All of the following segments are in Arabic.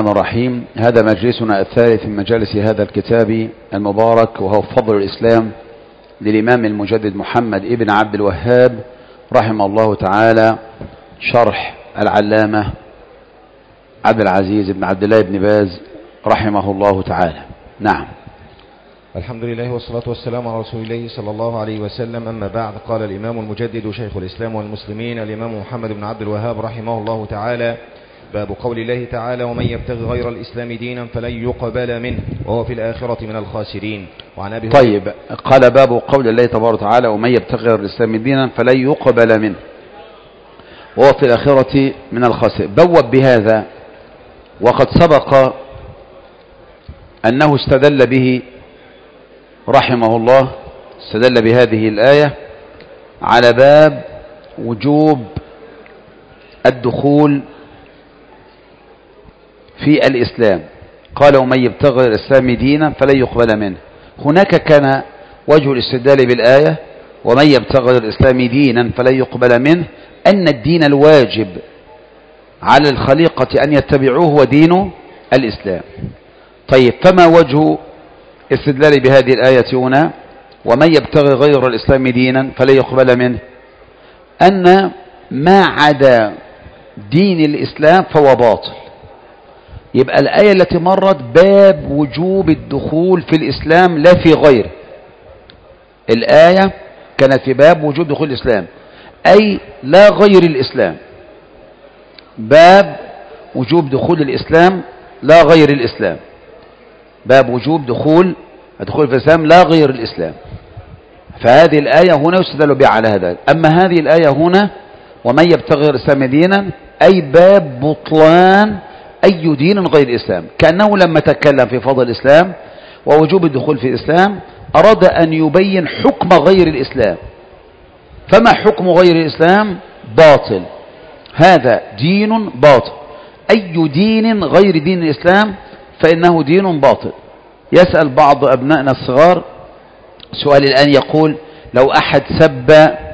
الرحمن الرحيم. هذا مجلسنا الثالث من مجالس هذا الكتاب المبارك، وهو فضل الإسلام للإمام المجدد محمد ابن عبد الوهاب رحمه الله تعالى، شرح العلامة عبد العزيز بن عبد الله بن باز رحمه الله تعالى. نعم. الحمد لله والصلاة والسلام على رسول الله صلى الله عليه وسلم. أما بعد، قال الإمام المجدد شيخ الإسلام والمسلمين الإمام محمد بن عبد الوهاب رحمه الله تعالى: باب قول الله تعالى: ومن يبتغي غير الإسلام دينا فلن يقبل منه وهو في الآخرة من الخاسرين. وعن أبي طيب، قال باب قول الله تبارك وتعالى: ومن يبتغي غير الإسلام دينا فلن يقبل منه وهو في الآخرة من الخاسرين. بوب بهذا، وقد سبق أنه استدل به رحمه الله، استدل بهذه الآية على باب وجوب الدخول في الإسلام. قال: ومن يبتغي الإسلام دينا فلن يقبل منه. هناك كان وجه الاستدلال بالآية ومن يبتغي الإسلام دينا فلن يقبل منه أن الدين الواجب على الخليقة أن يتبعوه هو دين الإسلام. طيب، فما وجه استدلال بهذه الآية هنا؟ ومن يبتغي غير الإسلام دينا فلن يقبل منه، أن ما عدا دين الإسلام فهو باطل. يبقى الآية التي مرت باب وجوب الدخول في الإسلام لا في غيره. الآية كانت في باب وجوب دخول الإسلام، أي لا غير الإسلام، باب وجوب دخول الإسلام لا غير الإسلام، باب وجوب دخول في الإسلام لا غير الإسلام. فهذه الآية هنا يستدل بها على هذا. أما هذه الآية هنا: ومن يبتغي الإسلام دينا، أي باب بطلان أي دين غير الإسلام. كأنه لما تكلم في فضل الإسلام ووجوب الدخول في الإسلام أراد أن يبين حكم غير الإسلام. فما حكم غير الإسلام؟ باطل، هذا دين باطل. أي دين غير دين الإسلام فإنه دين باطل. يسأل بعض أبنائنا الصغار سؤال الآن، يقول: لو أحد سب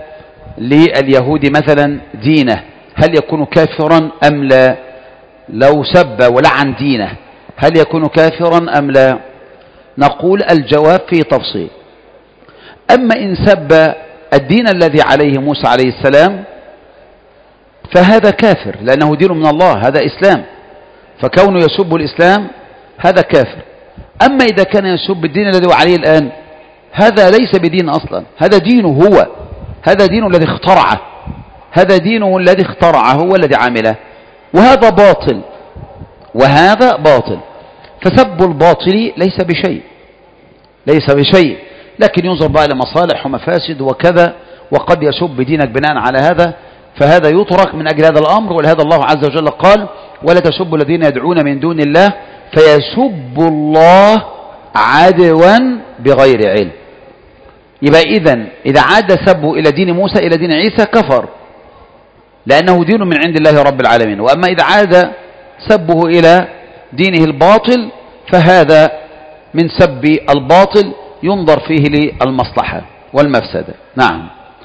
لليهود مثلا دينه هل يكون كافرا أم لا؟ لو سب ولعن دينه هل يكون كافرا أم لا؟ نقول الجواب فيه تفصيل. أما إن سب الدين الذي عليه موسى عليه السلام فهذا كافر، لأنه دين من الله، هذا إسلام، فكونه يسب الإسلام هذا كافر. أما إذا كان يسب الدين الذي هو عليه الآن، هذا ليس بدين أصلا، هذا دينه هو، هذا دينه الذي اخترعه، هذا دينه الذي اخترعه هو الذي عمله، وهذا باطل وهذا باطل. فسب الباطل ليس بشيء، لكن ينظر بقى لمصالح ومفاسد وكذا، وقد يسب دينك بناء على هذا، فهذا يترك من أجل هذا الأمر. ولهذا الله عز وجل قال: ولا تسبوا الذين يدعون من دون الله فيسبوا الله عدوا بغير علم. يبقى إذا عاد سبه إلى دين موسى إلى دين عيسى كفر، لأنه دين من عند الله رب العالمين. وأما إذا عاد سبه إلى دينه الباطل فهذا من سب الباطل ينظر فيه للمصلحة والمفسدة. نعم.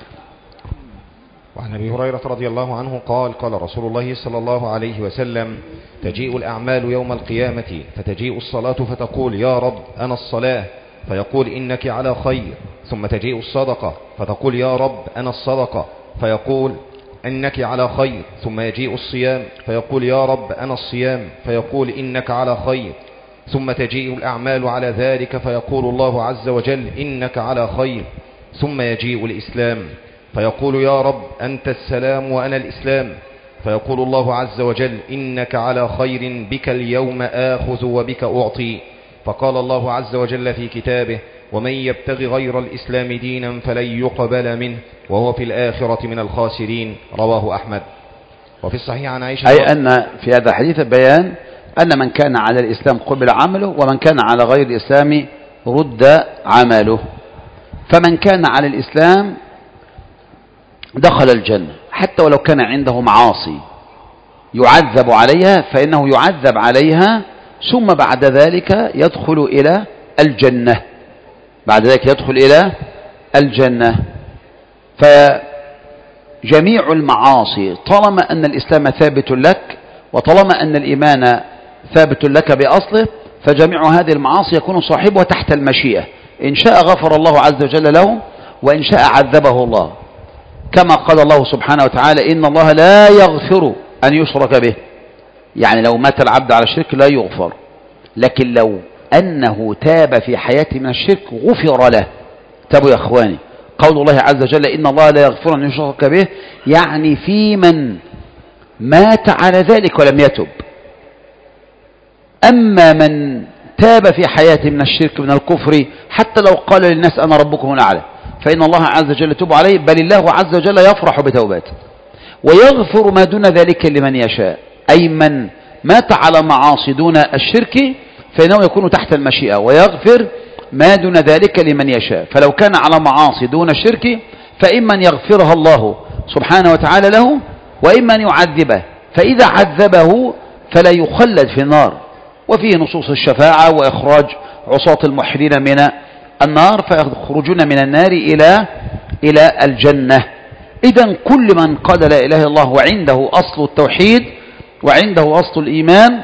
وعن أبي هريرة رضي الله عنه قال: قال رسول الله صلى الله عليه وسلم: تجيء الأعمال يوم القيامة فتجيء الصلاة فتقول: يا رب أنا الصلاة، فيقول: إنك على خير. ثم تجيء الصدقة فتقول: يا رب أنا الصدقة، فيقول: إنك على خير. ثم يجيء الصيام فيقول: يا رب أنا الصيام، فيقول: إنك على خير. ثم تجيء الأعمال على ذلك فيقول الله عز وجل: إنك على خير. ثم يجيء الإسلام فيقول: يا رب أنت السلام وأنا الإسلام، فيقول الله عز وجل: إنك على خير، بك اليوم آخذ وبك أعطي. فقال الله عز وجل في كتابه: ومن يبتغي غير الإسلام دينا فلن يقبل منه وهو في الآخرة من الخاسرين. رواه أحمد. وفي الصحيح عن عائشة، أي أن في هذا الحديث بيان أن من كان على الإسلام قبل عمله، ومن كان على غير الإسلام رد عمله. فمن كان على الإسلام دخل الجنة حتى ولو كان عنده معاصي يعذب عليها، فإنه يعذب عليها ثم بعد ذلك يدخل إلى الجنة، بعد ذلك يدخل إلى الجنة. فجميع المعاصي طالما أن الإسلام ثابت لك، وطالما أن الإيمان ثابت لك بأصله، فجميع هذه المعاصي يكون صاحبها تحت المشيئة، إن شاء غفر الله عز وجل له، وإن شاء عذبه الله، كما قال الله سبحانه وتعالى إن الله لا يغفر أن يشرك به. يعني لو مات العبد على الشرك لا يغفر، لكن لو أنه تاب في حياته من الشرك غفر له. تابوا يا أخواني، قول الله عز وجل إن الله لا يغفر أن يشرك به، يعني في من مات على ذلك ولم يتب. أما من تاب في حياته من الشرك من الكفر، حتى لو قال للناس أنا ربكم الأعلى، فإن الله عز وجل يتوب عليه، بل الله عز وجل يفرح بتوباته ويغفر ما دون ذلك لمن يشاء. أي من مات على معاصي دون الشرك فإنه يكون تحت المشيئة، ويغفر ما دون ذلك لمن يشاء. فلو كان على معاصي دون الشرك فإما أن يغفرها الله سبحانه وتعالى له، وإما أن يعذبه، فإذا عذبه فلا يخلد في النار، وفيه نصوص الشفاعة وإخراج عصاة الموحدين من النار فيخرجون من النار إلى الجنة. إذن كل من قال لا إله إلا الله وعنده أصل التوحيد وعنده أصل الإيمان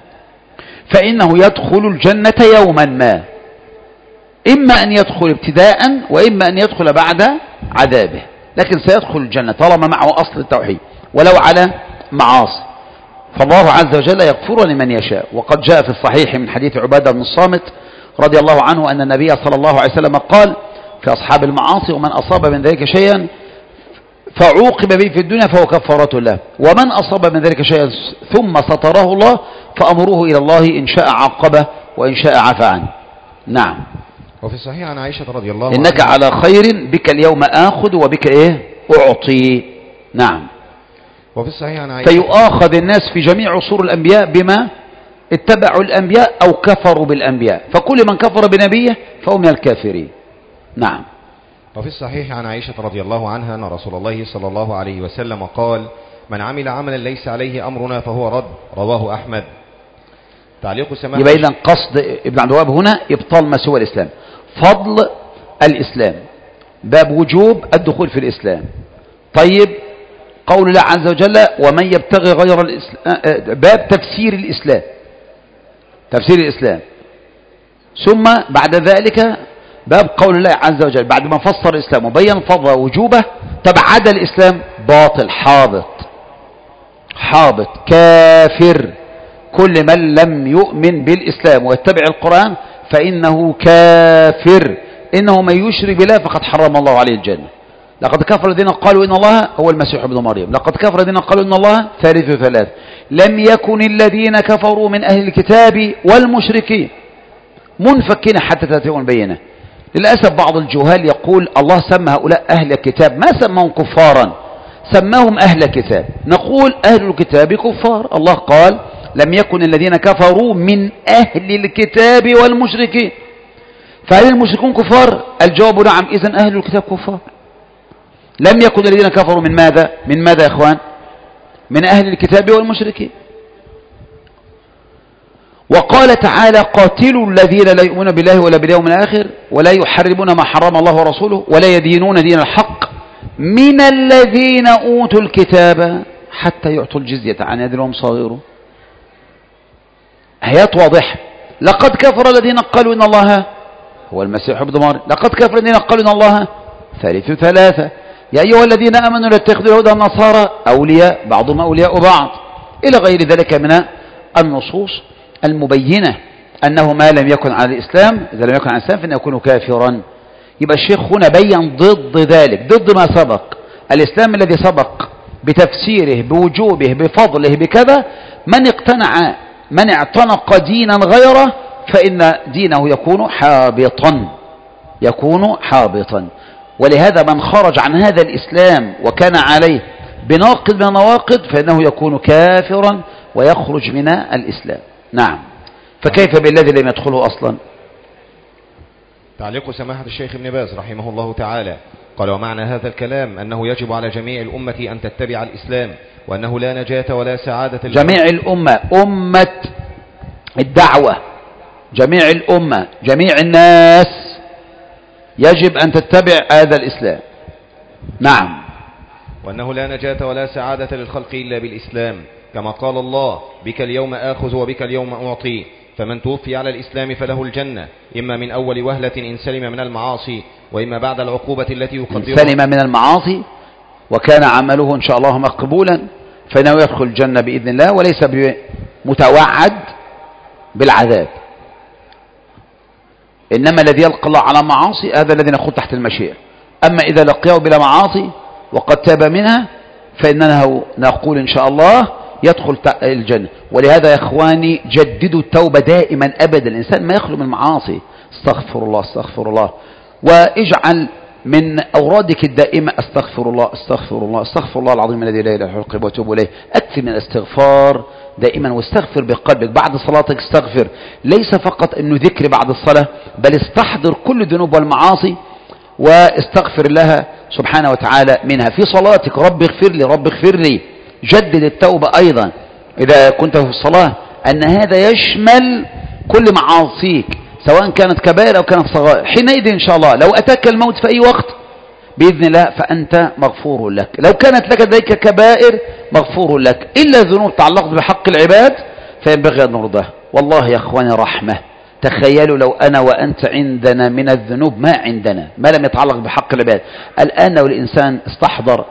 فإنه يدخل الجنة يوما ما، إما أن يدخل ابتداء وإما أن يدخل بعد عذابه، لكن سيدخل الجنة طالما معه أصل التوحيد ولو على معاصي. فالله عز وجل يغفر لمن يشاء. وقد جاء في الصحيح من حديث عبادة بن الصامت رضي الله عنه أن النبي صلى الله عليه وسلم قال في أصحاب المعاصي ومن أصاب من ذلك شيئا فعوقب به في الدنيا فهو كفارة له، ومن أصاب من ذلك شيئا ثم ستره الله فأمره إلى الله إن شاء عاقبه وإن شاء عفى عنه. نعم. وفي الصحيح عن عائشة رضي الله عنها إنك على خير بك اليوم آخذ وبك أعطي. نعم. وفي الصحيح عن عائشة فيؤاخذ الناس في جميع عصور الأنبياء بما اتبعوا الأنبياء أو كفروا بالأنبياء، فكل من كفر بنبيه فهو من الكافرين. نعم. وفي الصحيح عن عائشة رضي الله عنها أن رسول الله صلى الله عليه وسلم قال من عمل عملا ليس عليه أمرنا فهو رد، رواه أحمد. تعليق سماحة يبقى إذن قصد ابن عبد الوهاب هنا إبطال ما سوى الإسلام، فضل الإسلام، باب وجوب الدخول في الإسلام. طيب قول الله عز وجل ومن يبتغي غير الإسلام، باب تفسير الإسلام، تفسير الإسلام. ثم بعد ذلك باب قول الله عز وجل بعد ما فسر الإسلام وبين فضل وجوبه تبعد الإسلام باطل حابط كافر. كل من لم يؤمن بالإسلام ويتبع القرآن فإنه كافر، إنه من يشرك بالله فقد حرم الله عليه الجنة. لقد كفر الذين قالوا إن الله هو المسيح ابن مريم، لقد كفر الذين قالوا إن الله ثالث ثلاث، لم يكن الذين كفروا من أهل الكتاب والمشركين منفكين حتى تأتيهم البينة. للأسف بعض الجهال يقول الله سمى هؤلاء أهل الكتاب، ما سماهم كفارا، سماهم أهل كتاب. نقول أهل الكتاب كفار، الله قال لم يكن الذين كفروا من أهل الكتاب والمشركين، فهل المشركون كفار؟ الجواب نعم، إذن أهل الكتاب كفار. لم يكن الذين كفروا من ماذا؟ من ماذا يا إخوان؟ من أهل الكتاب والمشركين. وقال تعالى قاتلوا الذين لا يؤمنون بالله ولا باليوم الآخر ولا يحرمون ما حرم الله ورسوله ولا يدينون دين الحق من الذين أوتوا الكتاب حتى يعطوا الجزية عن يد وهم صاغرون. آيات واضحة. لقد كفر الذين قالوا إن الله هو المسيح ابن مريم، لقد كفر الذين قالوا إن الله ثالث ثلاثة، يا أيها الذين آمنوا لا تتخذوا اليهود والنصارى أولياء بعضهم أولياء بعض، إلى غير ذلك من النصوص المبينة أنه ما لم يكن على الإسلام، إذا لم يكن على الإسلام فإنه يكون كافرا. يبقى الشيخ هنا بين ضد ذلك، ضد ما سبق. الإسلام الذي سبق بتفسيره بوجوبه بفضله بكذا، من اعتنق دينا غيره فإن دينه يكون حابطا. ولهذا من خرج عن هذا الإسلام وكان عليه بناقض من النواقض فإنه يكون كافرا ويخرج من الإسلام. نعم. فكيف بالذي لم يدخله أصلا؟ تعليق سماحة الشيخ ابن باز رحمه الله تعالى قال ومعنى هذا الكلام أنه يجب على جميع الأمة أن تتبع الإسلام، وأنه لا نجاة ولا سعادة جميع الأمة، أمة الدعوة، جميع الأمة، جميع الناس يجب أن تتبع هذا الإسلام. نعم. وأنه لا نجاة ولا سعادة للخلق إلا بالإسلام، كما قال الله: بك اليوم آخذ وبك اليوم أعطي. فمن توفي على الإسلام فله الجنة، إما من أول وهلة إن سلم من المعاصي، وإما بعد العقوبة التي يقدرها. سلم من المعاصي وكان عمله إن شاء الله مقبولا فإنه يدخل الجنة بإذن الله، وليس متوعد بالعذاب. إنما الذي يلقى الله على معاصي هذا الذي يدخل تحت المشيئة. أما إذا لقيه بلا معاصي وقد تاب منها فإننا نقول إن شاء الله يدخل الجنة. ولهذا يا إخواني جددوا التوبة دائما أبدا، الإنسان ما يخلو من المعاصي. استغفر الله استغفر الله، واجعل من أورادك الدائمة استغفر الله استغفر الله استغفر الله العظيم الذي لا إله إلا هو وأتوب إليه. أكثر من الاستغفار دائما، واستغفر بقلبك. بعد صلاتك استغفر، ليس فقط أنه ذكر بعد الصلاة، بل استحضر كل الذنوب والمعاصي واستغفر الله سبحانه وتعالى منها في صلاتك. رب اغفر لي رب اغفر لي. جدد التوبة أيضا إذا كنت في الصلاة، أن هذا يشمل كل معاصيك سواء كانت كبائر أو كانت صغائر. حينئذ إن شاء الله لو أتاك الموت في أي وقت بإذن الله فأنت مغفور لك. لو كانت لك ذلك كبائر مغفور لك، إلا ذنوب تعلقت بحق العباد فينبغي أن نرضاه. والله يا أخواني رحمة. تخيلوا لو أنا وأنت عندنا من الذنوب ما عندنا، ما لم يتعلق بحق العباد. الآن لو الإنسان استحضر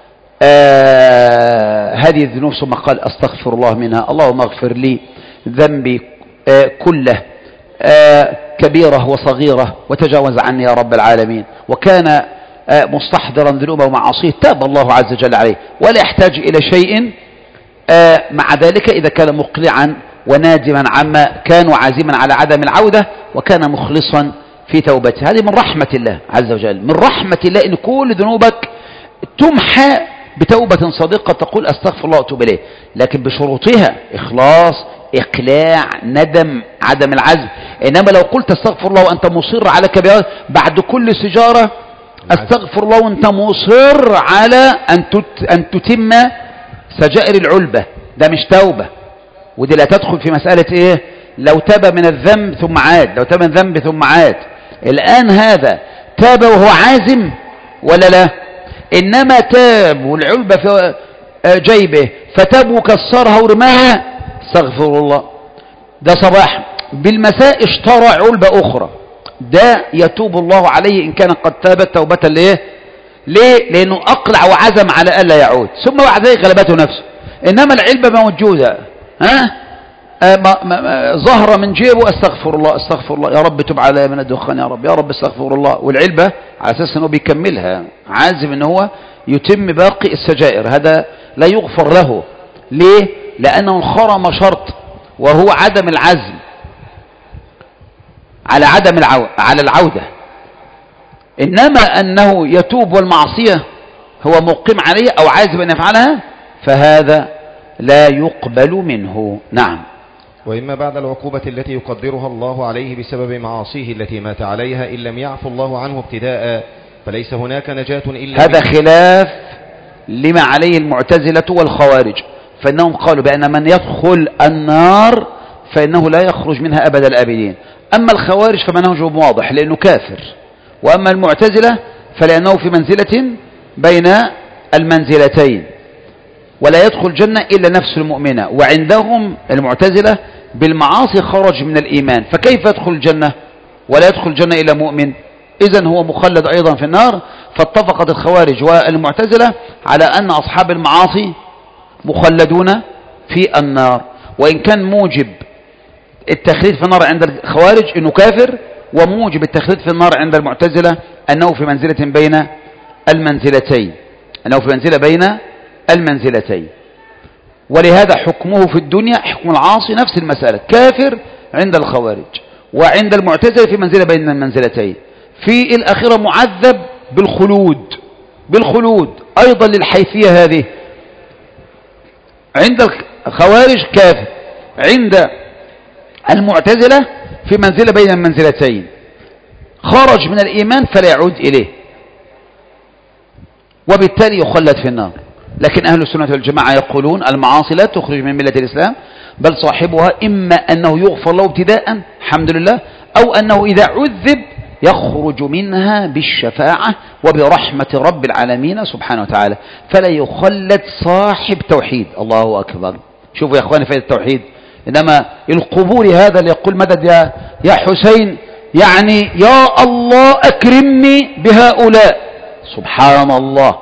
هذه الذنوب ثم قال أستغفر الله منها، اللهم اغفر لي ذنبي كله كبيرة وصغيرة وتجاوز عني يا رب العالمين، وكان مستحضرا ذنوبه ومعاصيه، تاب الله عز وجل عليه ولا يحتاج إلى شيء مع ذلك إذا كان مقلعا ونادما عما كان وعازما على عدم العودة وكان مخلصا في توبته. هذه من رحمة الله عز وجل، من رحمة الله إن كل ذنوبك تمحى بتوبة صادقة تقول أستغفر الله وأتوب إليه، لكن بشروطها: إخلاص، إقلاع، ندم، عدم العزم. إنما لو قلت أستغفر الله وأنت مصر على كبيرة بعد كل سجارة أستغفر الله وأنت مصر على أن تتم سجائر العلبة، ده مش توبة. ودي لا تدخل في مسألة إيه لو تاب من الذنب ثم عاد، لو تاب من الذنب ثم عاد. الآن هذا تاب وهو عازم ولا لا؟ إنما تاب والعلبة في جيبه فتاب وكسرها ورماها، استغفر الله. ده صباح، بالمساء اشترى علبة أخرى، ده يتوب الله عليه إن كان قد تابت توبة ليه؟ لأنه أقلع وعزم على ألا يعود، ثم بعد ذلك غلبته نفسه. إنما العلبة موجودة ظهر من جيبه أستغفر الله أستغفر الله يا رب تب علي من الدخان يا رب يا رب أستغفر الله، والعلبة على أساس أنه بيكملها عازم أنه هو يتم باقي السجائر، هذا لا يغفر له. ليه؟ لأنه انخرم شرط وهو عدم العزم على على العودة. إنما أنه يتوب والمعصية هو مقيم عليه أو عازم أن يفعلها فهذا لا يقبل منه. نعم. وإما بعد العقوبة التي يقدرها الله عليه بسبب معاصيه التي مات عليها إن لم يعفو الله عنه ابتداء فليس هناك نجاة إلا هذا خلاف لما عليه المعتزلة والخوارج، فإنهم قالوا بأن من يدخل النار فإنه لا يخرج منها أبد الآبدين. أما الخوارج فمنهجهم واضح لأنه كافر، وأما المعتزلة فلأنه في منزلة بين المنزلتين ولا يدخل الجنة إلا نفس المؤمنة، وعندهم المعتزلة بالمعاصي خرج من الإيمان، فكيف يدخل الجنة ولا يدخل الجنة إلا مؤمن؟ إذن هو مخلد أيضا في النار. فاتفقت الخوارج والمعتزلة على أن أصحاب المعاصي مخلدون في النار، وإن كان موجب التخليد في النار عند الخوارج أنه كافر، وموجب التخليد في النار عند المعتزلة أنه في منزلة بين المنزلتين، أنه في منزلة بين المنزلتين. ولهذا حكمه في الدنيا حكم العاصي نفس المسألة، كافر عند الخوارج، وعند المعتزلة في منزلة بين المنزلتين. في الأخيرة معذب بالخلود أيضا للحيثية هذه. عند الخوارج كافر، عند المعتزلة في منزلة بين المنزلتين، خرج من الإيمان فلا يعود إليه وبالتالي يخلد في النار. لكن أهل السنة والجماعة يقولون المعاصي لا تخرج من ملة الإسلام، بل صاحبها إما أنه يغفر له ابتداء الحمد لله، أو أنه إذا عذب يخرج منها بالشفاعة وبرحمة رب العالمين سبحانه وتعالى، فلا يخلد صاحب توحيد. الله أكبر. شوفوا يا اخواني فائدة التوحيد. انما القبور هذا اللي يقول مدد يا حسين، يعني يا الله اكرمني بهؤلاء. سبحان الله،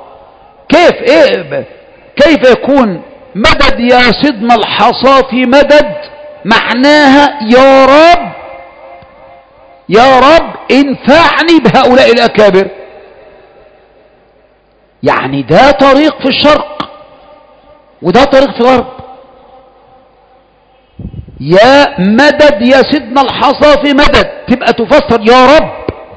كيف يكون مدد يا سيدنا الحصى في مدد معناها يا رب يا رب انفعني بهؤلاء الأكابر؟ يعني ده طريق في الشرق وده طريق في الغرب. يا مدد يا سيدنا الحصى في مدد تبقى تفسر يا رب.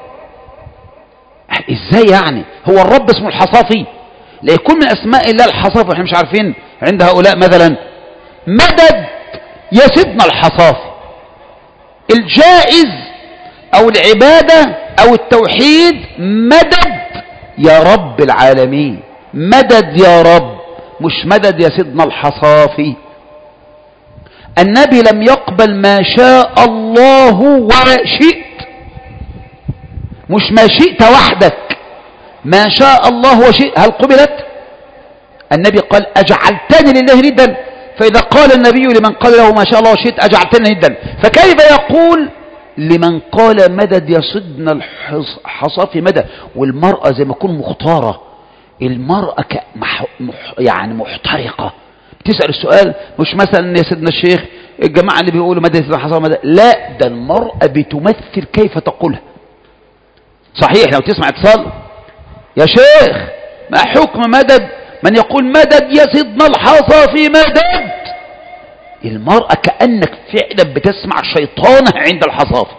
ازاي يعني؟ هو الرب اسمه الحصافي؟ لا يكون من اسماء الله الحصافي واحنا مش عارفين عند هؤلاء مثلا مدد يا سيدنا الحصافي. الجائز او العبادة او التوحيد مدد يا رب العالمين، مدد يا رب، مش مدد يا سيدنا الحصافي. النبي لم يقبل ما شاء الله وشئت، مش ما شئت وحدك، ما شاء الله وشئت. هل قبلت؟ النبي قال أجعلتني لله ندا، فإذا قال النبي لمن قال له ما شاء الله وشئت أجعلتني ندا، فكيف يقول لمن قال مدد يصدنا الحصافي مدد؟ والمرأة زي ما تكون مختارة، المرأة يعني محترقة، تسأل السؤال مش مثلا يا سيدنا الشيخ الجماعة اللي بيقولوا مدد يصدنا الحصافي مدد، لا، ده المرأة بتمثل كيف تقولها. صحيح لو تسمع اتصال يا شيخ ما حكم مدد من يقول مدد يا سيدنا الحصافي مدد، المرأة كأنك فعلا بتسمع شيطانة عند الحصافي.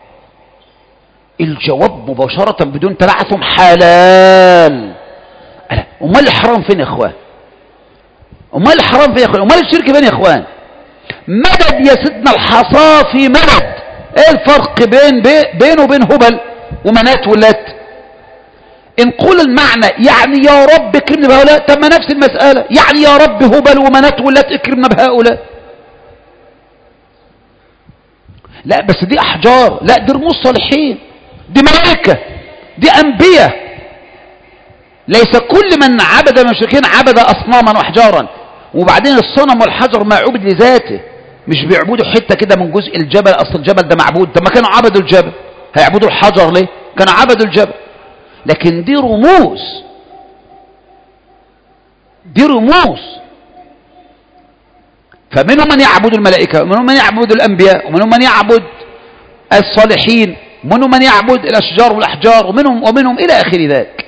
الجواب مباشرة بدون تلعثم حلال. امال الحرام فين يا اخوان؟ امال الحرام فين يا اخوان؟ امال الشرك فين يا اخوان؟ مدد يا سيدنا الحصافي مدد، ايه الفرق بينه وبين هبل ومنات ولات؟ ان قول المعنى يعني يا رب اكرمنا بهؤلاء، طب ما نفس المسألة، يعني يا رب هبل ومنات ولات اكرمنا بهؤلاء. لا بس دي احجار، لا دي رموز صالحين، دي ملائكة، دي انبياء. ليس كل من عبد المشركين عبد اصناما واحجارا. وبعدين الصنم والحجر ما عبد لذاته، مش بيعبدوا حتة كده من جزء الجبل، اصل الجبل ده معبود. طب ما كانوا عبدوا الجبل، هيعبدوا الحجر ليه؟ كانوا عبدوا الجبل. لكن دي رموز، دي رموز. فمنهم من يعبد الملائكة، ومنهم من يعبد الأنبياء، ومنهم من يعبد الصالحين، ومنهم من يعبد الأشجار والأحجار، ومنهم إلى آخر ذلك.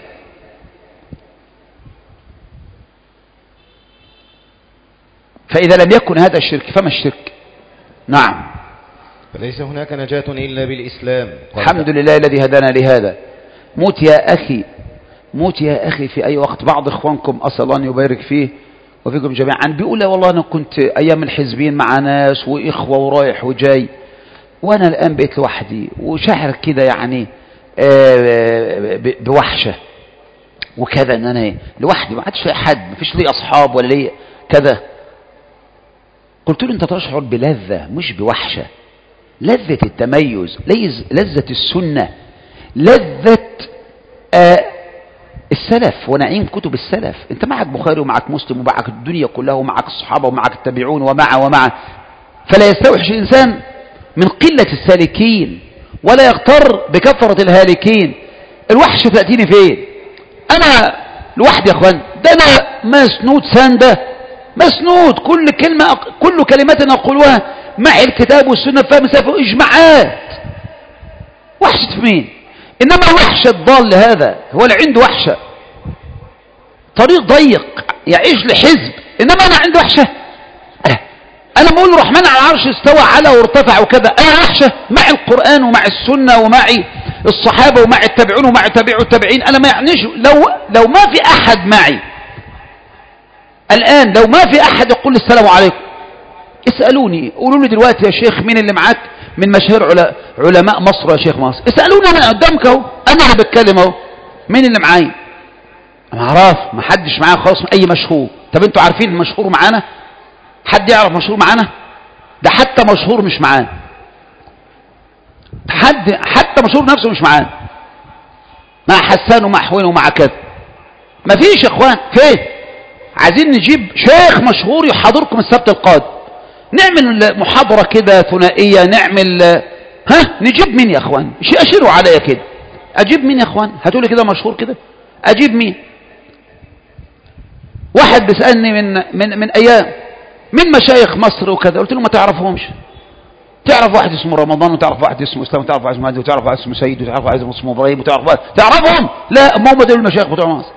فإذا لم يكن هذا الشرك فما الشرك؟ نعم. فليس هناك نجاة إلا بالإسلام. الحمد لله الذي هدانا لهذا. موت يا أخي، موت يا أخي في أي وقت. بعض إخوانكم أسأل الله أن يبارك فيه وفيكم جميعا بيقول لا والله أنا كنت أيام الحزبين مع ناس وإخوة ورايح وجاي، وأنا الآن بقيت لوحدي وشاعر كده يعني بوحشة وكذا، أن أنا لوحدي ما عادش في أحد، ما فيش لي أصحاب ولا لي كذا. قلت له أنت تشعر بلذة مش بوحشة، لذة التميز، لذة السنة، لذة السلف ونعيم كتب السلف. انت معك بخاري ومعك مسلم ومعك الدنيا كلها ومعك الصحابة ومعك التابعون ومع فلا يستوحش الإنسان من قلة السالكين ولا يغتر بكثرة الهالكين. الوحشة تأتيني فين؟ أنا لوحدي يا أخوان، ده أنا مسنود سندة، مسنود كل كلمات أقولها مع الكتاب والسنة فهم سافر إجماعات. وحشة مين؟ إنما الوحشة الضال هذا هو اللي عنده وحشة، طريق ضيق يعيش لحزب. إنما أنا عندي وحشة، أنا بقول الرحمن على العرش استوى على وارتفع وكذا، أنا وحشة مع القرآن ومع السنة ومع الصحابة ومع التابعون ومع تابعوا التابعين. أنا ما يعنيش لو ما في أحد معي الآن، لو ما في أحد يقول السلام عليكم، اسألوني قولوا لي دلوقتي يا شيخ مين اللي معاك من مشاهير علماء مصر يا شيخ مصر؟ اسألوني أنا قدامك اهو، أنا اللي بتكلم اهو، مين اللي معايا؟ ما اعرف، ما حدش معايا خالص من أي مشهور. طب انتوا عارفين المشهور معانا؟ حد يعرف مشهور معانا؟ ده حتى مشهور مش معانا، حتى مشهور نفسه مش معانا، مع حسان ومع حوين ومع كذا. ما فيش يا اخوان. فين؟ عايزين نجيب شيخ مشهور يحاضركم السبت القادم، نعمل محاضرة كده ثنائية، نعمل نجيب مين يا اخوان؟ اشيروا عليا كده، اجيب مين يا اخوان؟ هتقولي كده مشهور كده، اجيب مين؟ واحد بيسألني من ايام من مشايخ مصر وكذا، قلت له ما تعرفهمش. تعرف واحد اسمه رمضان، وتعرف واحد اسمه اسلام، وتعرف واحد اسمه هادي، وتعرف واحد اسمه سيد، وتعرف واحد اسمه ابراهيم، وتعرف واحد تعرفهم؟ لا، ما هم دول المشايخ بتوع مصر،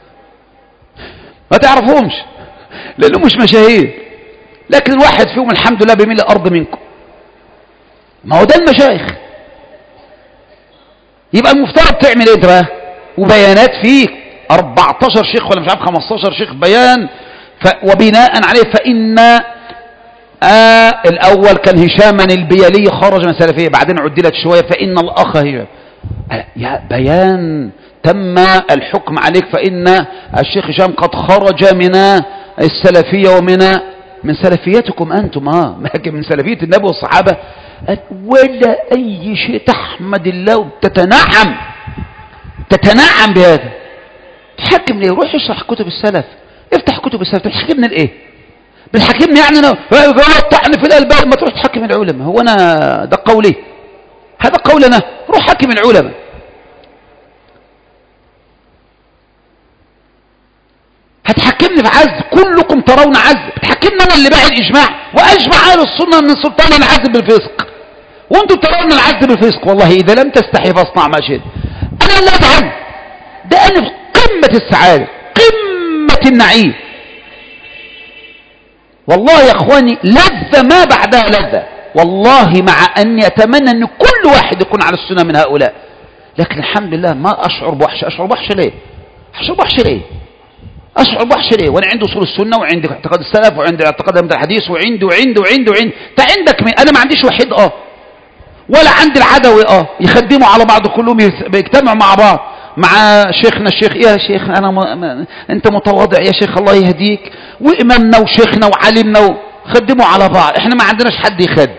ما تعرفهمش لانهم مش مشاهير، لكن الواحد فيهم الحمد لله بيميل الارض منكم. ما هو ده المشايخ. يبقى المفترض تعمل ايه بقى؟ وبيانات فيك 14 شيخ ولا مش عارف 15 شيخ بيان، وبناء عليه فإن الأول كان هشاما البيلي خرج من السلفية، بعدين عدلت شوية فإن الأخ هشام، يا بيان تم الحكم عليك، فإن الشيخ هشام قد خرج من السلفية من سلفيتكم أنتم، من سلفية النبي والصحابة ولا أي شيء. تحمد الله وتتنعم بهذا. تحكم ليه؟ روح اشرح كتب السلف، افتح كتب السلف. تحكمنا لإيه؟ بالحكمني يعني أنا طعن في الألباب؟ ما تروح تحكم العلماء. هو أنا ده قولي؟ هذا قولنا. روح حكم العلماء. هتحكمني في عز؟ كلكم ترون عز. بتحكمنا أنا اللي باعي الإجماع، وأجمع أهل السنة من سلطان العز بالفسق، وأنتم ترون العز بالفسق. والله إذا لم تستحي فاصنع ما شئت. أنا لا أفهم. ده أنا في قمة السعادة، قمة النعيم. والله يا أخواني لذة ما بعدها لذة، والله، مع أني أتمنى أن كل واحد يكون على السنة من هؤلاء، لكن الحمد لله ما أشعر بوحشة. أشعر بوحشة ليه؟ أشعر بوحشة ليه؟ وأنا عندي أصول السنة، وعندي اعتقاد السلف، وعندي اعتقاد أهل الحديث، وعندي. أنت عندك مين؟ أنا ما عنديش وحيد ولا عندي العدوي يخدموا على بعض، كلهم بيجتمعوا مع بعض، مع شيخنا الشيخ. يا شيخ أنت متواضع يا شيخ، الله يهديك، وإمامنا وشيخنا وعالمنا خدموا على بعض. احنا ما عندناش حد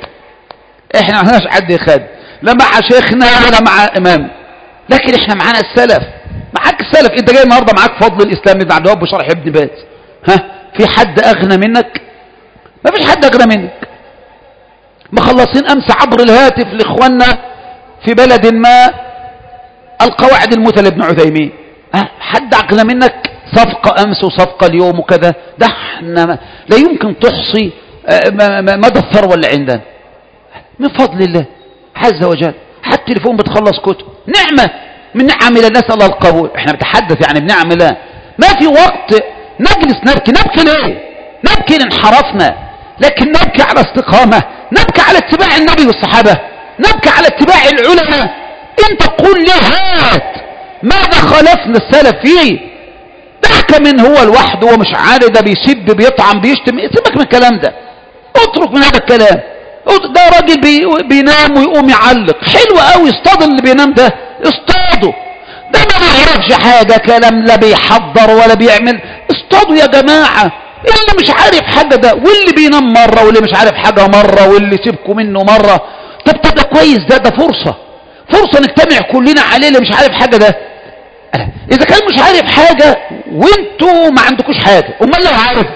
يخد، لا مع شيخنا ولا مع إمام، لكن احنا معانا السلف. معاك السلف. انت جاي النهارده معاك فضل الإسلام ابن عبد الوهاب وشرح ابن باز. في حد أغنى منك؟ ما فيش حد أغنى منك. مخلصين أمس عبر الهاتف لإخواننا في بلد ما القواعد المثلى لابن عثيمين. حد أغنى منك؟ صفقة أمس وصفقة اليوم وكذا. ده احنا لا يمكن تحصي مدى الثروة اللي عندنا من فضل الله عز وجل. حتى التليفون بتخلص كتب، نعمة من نعم الله، نسأل الله القبول. احنا بنتحدث يعني بنعم الله. ما في وقت نجلس نبكي ليه؟ نبكي انحرفنا، لكن نبكي على استقامة، نبكي على اتباع النبي والصحابة، نبكي على اتباع العلماء. انت قل لي هات ماذا خالفنا السلف فيه؟ تحكم من هو لوحده ومش عارف، ده بيسب بيطعن بيشتم، سيبك من الكلام ده، اترك من هذا الكلام. ده راجل بينام ويقوم يعلق، حلو قوي، اصطاد اللي بينام ده، اصطاده. ده ما بيعرفش حاجة، كلام لا بيحضر ولا بيعمل، اصطادوا يا جماعة. اللي مش عارف حاجة ده، واللي بينام مرة، واللي مش عارف حاجة مرة، واللي سيبكوا منه مرة. طب ده كويس، ده فرصة نجتمع كلنا عليه. اللي مش عارف حاجة ده، إذا كان مش عارف حاجة وانتوا ما عندكوش حاجة، امال لو عارف؟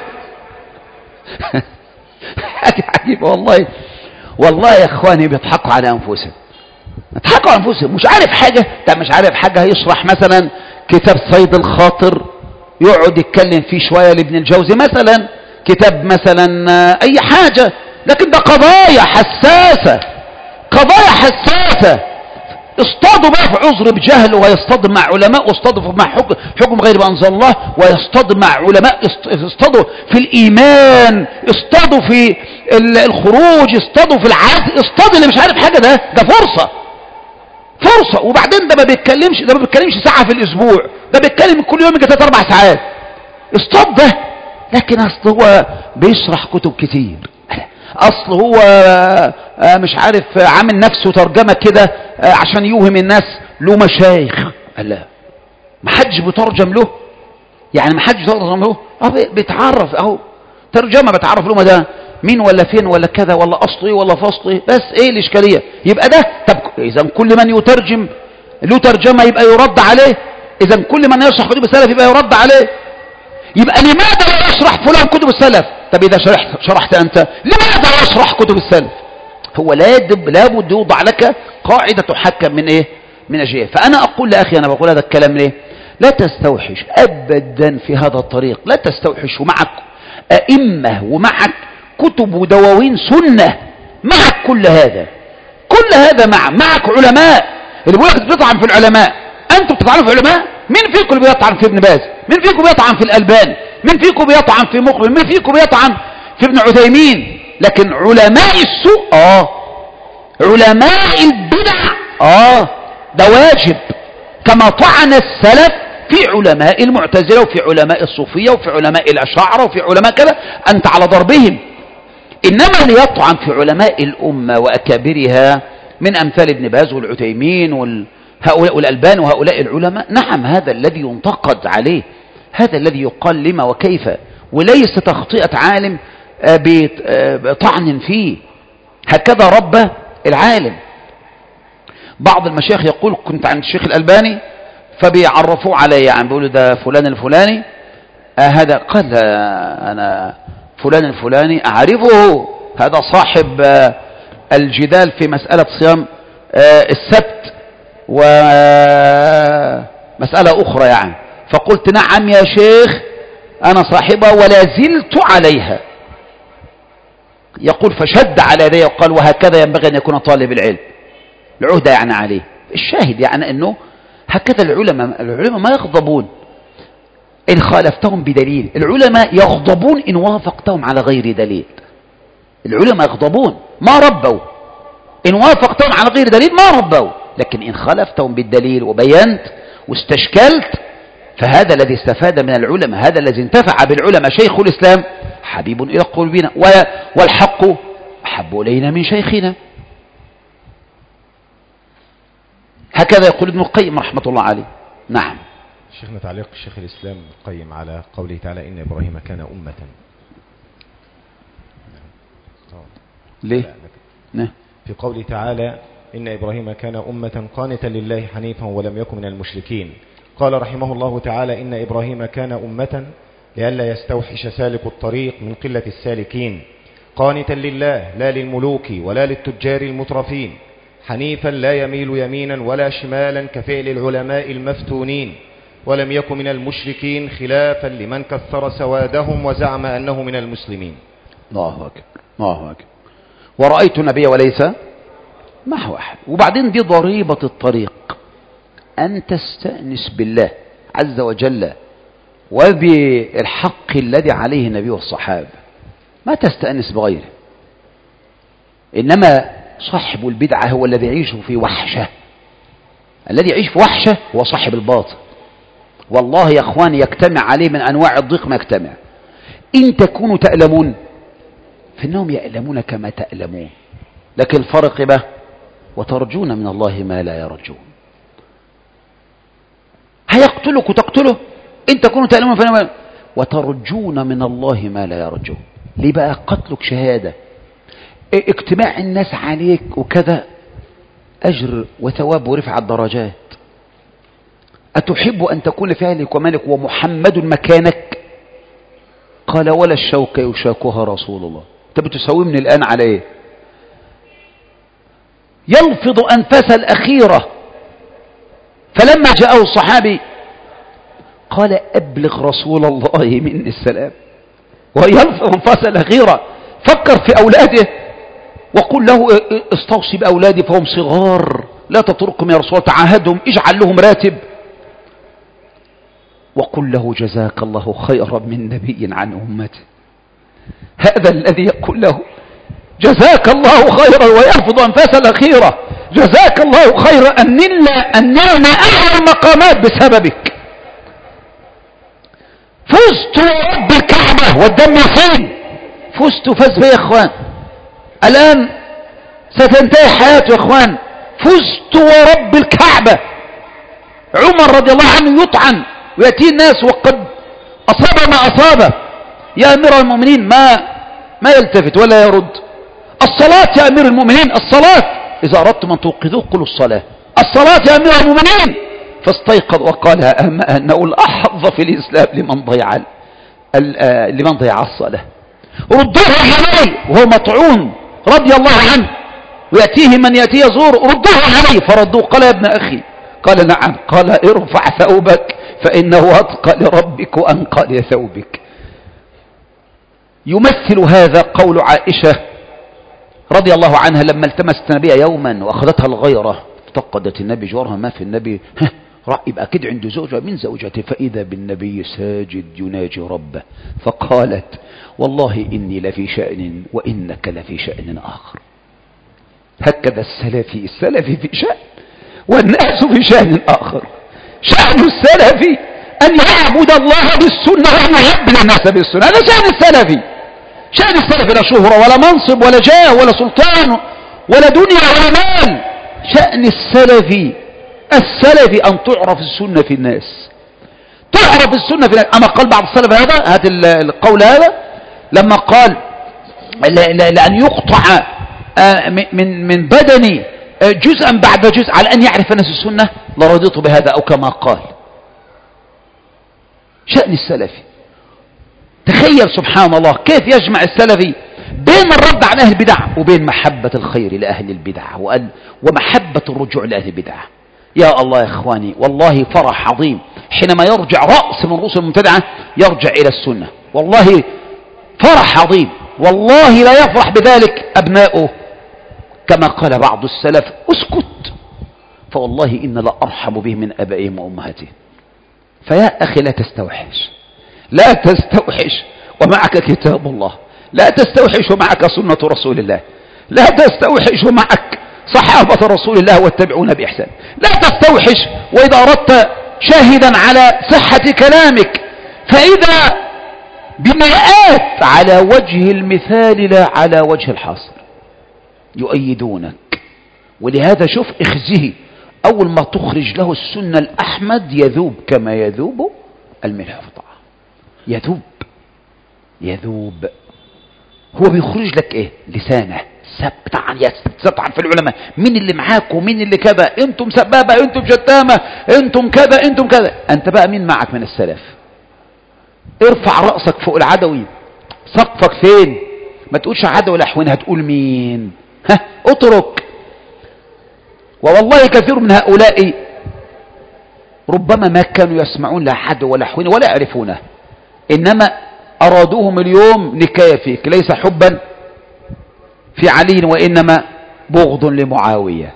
حاجة عجيبة والله يا اخواني، بيضحكوا على انفسهم، مش عارف حاجة. طب مش عارف حاجة هيشرح مثلا كتاب صيد الخاطر، يقعد يتكلم فيه شوية لابن الجوزي مثلا، كتاب مثلا اي حاجة، لكن ده قضايا حساسة. اصطادوا بقى في عذر بجهل، ويصطدم مع علماء، واصطادوا مع حكم غير ما انزل الله، ويصطدم مع علماء، اصطادوا في الايمان، اصطادوا في الخروج، اصطادوا في العدل، اصطادوا اللي مش عارف حاجة. ده فرصة. وبعدين ده ما بيتكلمش ساعة في الاسبوع، ده بيتكلم كل يوم 3-4 ساعات. اصطاد ده، لكن اصل هو بيشرح كتب كتير، اصل هو مش عارف عامل نفسه ترجمة كده عشان يوهم الناس له مشايخ. لا، ما حدش بترجم له، يعني ما حدش بترجم له، بيتعرف اهو ترجمة، بتعرف له ما ده مين ولا فين ولا كذا ولا اصلي ولا فصلي، بس ايه الاشكالية؟ يبقى ده. طب اذا كل من يترجم له ترجمة يبقى يرد عليه، اذا كل من يشرح كتب السلف يبقى يرد عليه. يبقى لماذا لا يشرح فلان كتب السلف؟ طب إذا شرحت أنت لماذا لا يشرح كتب السلف؟ هو لابد يوضع لك قاعدة تحكم من إيه؟ من أجله. فأنا أقول لأخي، أنا بقول هذا الكلام ليه؟ لا تستوحش أبدا في هذا الطريق، لا تستوحش، ومعك أئمة ومعك كتب ودواوين سنة، معك كل هذا معك علماء. اللي بيقول لك بتطعن في العلماء، أنتم بتطعنوا في العلماء؟ مين فيكم اللي بيطعن في ابن باز؟ مين فيكم بيطعن في الألباني؟ مين فيكم بيطعن في مقبل؟ مين فيكم بيطعن في ابن عثيمين؟ لكن علماء السوء علماء البدع ده واجب، كما طعن السلف في علماء المعتزلة وفي علماء الصوفية وفي علماء الأشاعرة وفي علماء كذا، أنت على ضربهم. إنما ليطعن في علماء الأمة وأكابرها من أمثال ابن باز والعثيمين وهؤلاء الألبان وهؤلاء العلماء، نعم، هذا الذي ينتقد عليه، هذا الذي يقال لما وكيف، وليس تخطئة عالم بطعن فيه. هكذا رب العالم. بعض المشايخ يقول كنت عند الشيخ الألباني فبيعرفوه علي، يعني بيقولوا ده فلان الفلاني هذا، قال أنا فلان الفلاني أعرفه، هذا صاحب الجدال في مسألة صيام السبت ومسألة أخرى يعني. فقلت نعم يا شيخ أنا صاحبها ولا زلت عليها. يقول فشد على يدي وقال وهكذا ينبغي أن يكون طالب العلم، العهدة يعني عليه. الشاهد يعني أنه هكذا العلماء ما يغضبون إن خالفتهم بدليل، العلماء يغضبون إن وافقتهم على غير دليل. العلماء يغضبون، ما ربوا. إن وافقتهم على غير دليل ما ربوا، لكن إن خالفتهم بالدليل وبينت واستشكلت فهذا الذي استفاد من العلماء، هذا الذي انتفع بالعلماء. شيخ الإسلام حبيب إلى قلوبنا والحق أحب إلينا من شيخنا، هكذا يقول ابن القيم رحمة الله عليه. نعم. شيخنا تعليق الشيخ الإسلام القيم على قوله تعالى إن إبراهيم كان أمة. ليه؟ في قوله تعالى إن إبراهيم كان أمة قانتا لله حنيفا ولم يكن من المشركين، قال رحمه الله تعالى إن إبراهيم كان أمة لئلا يستوحش سالك الطريق من قلة السالكين، قانتا لله لا للملوك ولا للتجار المترفين، حنيفا لا يميل يمينا ولا شمالا كفعل العلماء المفتونين، ولم يكن من المشركين خلافا لمن كثر سوادهم وزعم أنه من المسلمين. الله أكبر الله أكبر. ورأيت النبي وليس معه أحد. وبعدين دي ضريبة الطريق، أن تستأنس بالله عز وجل وبالحق الذي عليه النبي والصحابة، ما تستأنس بغيره. إنما صاحب البدعة هو الذي يعيش في وحشة، الذي يعيش في وحشة هو صاحب الباطل. والله يا أخواني يجتمع عليه من أنواع الضيق ما يجتمع. إن تكونوا تألمون فإنهم يألمون كما تألمون، لكن الفرق به وترجون من الله ما لا يرجون. هيقتلك وتقتله، إن تكونوا تألمون فإنهم وترجون من الله ما لا يرجون. ليه بقى؟ قتلك شهادة، اجتماع الناس عليك وكذا أجر وثواب ورفع الدرجات. أتحب أن تكون في أهلك ومالك ومحمد مكانك؟ قال ولا الشوك يشاكها رسول الله. أنت بتساومني الآن على إيه؟ يلفظ أنفاس الأخيرة. فلما جاءه الصحابي قال أبلغ رسول الله مني السلام، ويلفظ أنفاس الأخيرة. فكر في أولاده وقل له استوصي بأولادي فهم صغار، لا تتركهم يا رسول الله، تعاهدهم، اجعل لهم راتب. وقل له جزاك الله خيرا من نبي عن أمته. هذا الذي يقول له جزاك الله خيرا ويلفظ أنفاس الأخيرة، جزاك الله خيرا أن نلنا أعلى المقامات بسببك. فزت ورب الكعبة والدم يصين، فزت فاز بي يا اخوان. الآن ستنتهي حياته يا اخوان. فزت ورب الكعبة. عمر رضي الله عنه يطعن ويأتي الناس وقد أصاب ما أصابه، يا أمير المؤمنين ما يلتفت ولا يرد. الصلاة يا أمير المؤمنين، الصلاة، إذا أردتم أن توقظوه قلوا الصلاة، الصلاة يا أمير المؤمنين. فاستيقظ وقال أما أنه الأحظ في الإسلام لمن ضيع لمن ضيع الصلاة. ردوه عليه وهو مطعون رضي الله عنه، ويأتيه من يأتيه يزور، ردوه عليه. فردوه. قال يا ابن أخي، قال نعم. قال ارفع ثوبك فإنه أتقى لربك وأنقى لثوبك. يمثل هذا قول عائشة رضي الله عنها لما التمست النبي يوما وأخذتها الغيرة، افتقدت النبي جوارها ما في النبي، يبقى كده عنده زوجة من زوجته، فإذا بالنبي ساجد يناجي ربه، فقالت والله إني لفي شأن وإنك لفي شأن آخر. هكذا السلفي في شأن والناس في شأن آخر. شأن السلفي أن يعبد الله بالسنة وأن يعبد الناس بالسنة، هذا شأن السلفي. شأن السلفي لا شهرة ولا منصب ولا جاه ولا سلطان ولا دنيا ولا مال. شأن السلفي أن تعرف السنة في الناس، تعرف السنة في الناس. أما قال بعض السلف هذا القول هذا لما قال لأن يقطع من بدني جزءا بعد جزء على أن يعرف الناس السنة لرضيت بهذا، أو كما قال. شأن السلفي. تخيل سبحان الله كيف يجمع السلفي بين الرد على أهل البدع وبين محبة الخير لأهل البدع ومحبة الرجوع لأهل البدع. يا الله يا إخواني، والله فرح عظيم حينما يرجع رأس من رؤوس المبتدعة يرجع إلى السنة. والله فرح عظيم، والله لا يفرح بذلك أبناؤه كما قال بعض السلف اسكت، فوالله إن لا أرحم به من أبائهم وأمهاتهم. فيا أخي لا تستوحش ومعك كتاب الله، لا تستوحش ومعك سنة رسول الله، لا تستوحش ومعك صحابة رسول الله واتبعون بإحسان، لا تستوحش وإذا أردت شاهدا على صحة كلامك فإذا بمئات على وجه المثال لا على وجه الحصر يؤيدونك. ولهذا شوف اخزه، أول ما تخرج له السنة الأحمد يذوب كما يذوب الملح في الطعام. يذوب هو بيخرج لك ايه؟ لسانه سبطعا في العلماء، مين اللي معاك ومين اللي كذا، انتم سبابة، انتم شتامة، انتم كذا. انت بقى مين معك من السلف؟ ارفع رأسك فوق العدوي، سقفك فين؟ ما تقولش عدوي لحوين، هتقول مين؟ اترك. ووالله كثير من هؤلاء ربما ما كانوا يسمعون لا حد ولا حوين ولا يعرفونه، إنما أرادوهم اليوم نكاية فيك، ليس حبا في علي وإنما بغض لمعاوية.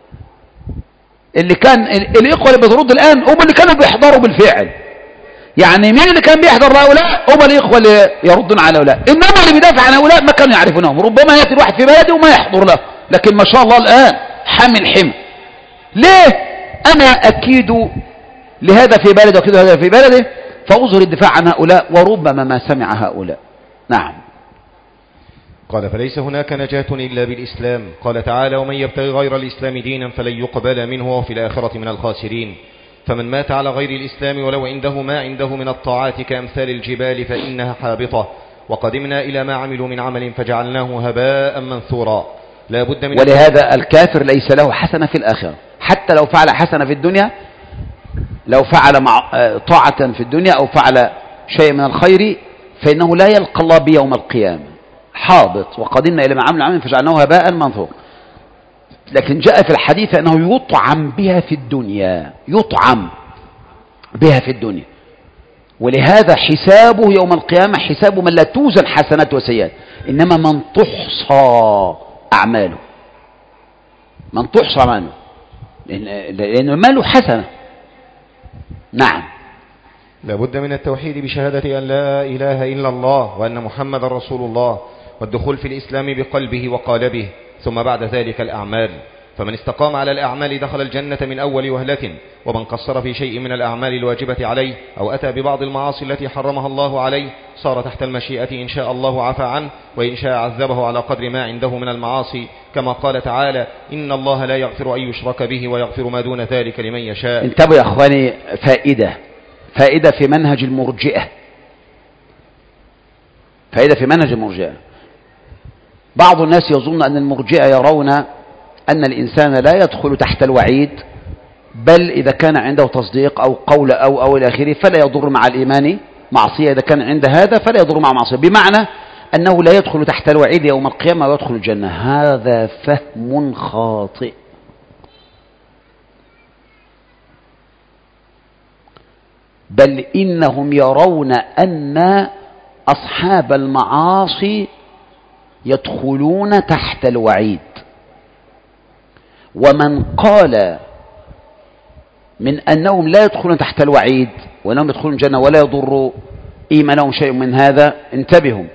الإخوة اللي بترد الآن هم اللي كانوا بيحضروا بالفعل. يعني مين اللي كان بيحضر هؤلاء؟ هم الإخوة اللي يردون على هؤلاء، إنما اللي بيدافع عن هؤلاء ما كانوا يعرفونهم. ربما يأتي الواحد في بلده وما يحضر له، لكن ما شاء الله الآن حمل. ليه؟ أنا أكيد لهذا في بلده وكذا هذا في بلده، فأظهر الدفاع عن هؤلاء وربما ما سمع هؤلاء. نعم. قال فليس هناك نجاة إلا بالإسلام. قال تعالى ومن يبتغي غير الإسلام دينا فلن يقبل منه وفي الآخرة من الخاسرين. فمن مات على غير الإسلام ولو عنده ما عنده من الطاعات كأمثال الجبال فإنها حابطة وقدمنا إلى ما عملوا من عمل فجعلناه هباء منثورا. لا بد من ولهذا الكافر ليس له حسنة في الآخرة، حتى لو فعل حسنة في الدنيا، لو فعل طاعة في الدنيا أو فعل شيء من الخير فإنه لا يلقى الله بيوم القيامة، حابط. وقدمنا إلى ما عملوا عمل فجعلناه هباء منثورا. لكن جاء في الحديث أنه يطعم بها في الدنيا، يطعم بها في الدنيا. ولهذا حسابه يوم القيامة حساب من لا توزن حسنات وسيئات، إنما من تحصى أعماله، من تحصى أعماله، لأن ماله حسنة. نعم. لابد من التوحيد بشهادة أن لا إله إلا الله وأن محمد رسول الله، والدخول في الإسلام بقلبه وقالبه، ثم بعد ذلك الأعمال. فمن استقام على الأعمال دخل الجنة من أول وهلة، ومن قصر في شيء من الأعمال الواجبة عليه أو أتى ببعض المعاصي التي حرمها الله عليه صار تحت المشيئة إن شاء الله عفى عنه، وإن شاء عذبه على قدر ما عنده من المعاصي، كما قال تعالى إن الله لا يغفر أن يشرك به ويغفر ما دون ذلك لمن يشاء. انتبهوا يا أخواني، فائدة في منهج المرجئة، فائدة في منهج المرجئة. بعض الناس يظن أن المرجئة يرون أن الإنسان لا يدخل تحت الوعيد، بل إذا كان عنده تصديق أو قول أو إلى آخره فلا يضر مع الإيمان معصية إذا كان عند هذا فلا يضر مع معصية، بمعنى أنه لا يدخل تحت الوعيد يوم القيامة ويدخل الجنة. هذا فهم خاطئ. بل إنهم يرون أن أصحاب المعاصي يدخلون تحت الوعيد، ومن قال من أنهم لا يدخلون تحت الوعيد وأنهم يدخلون الجنة ولا يضر إيمانهم شيء من هذا، انتبهوا،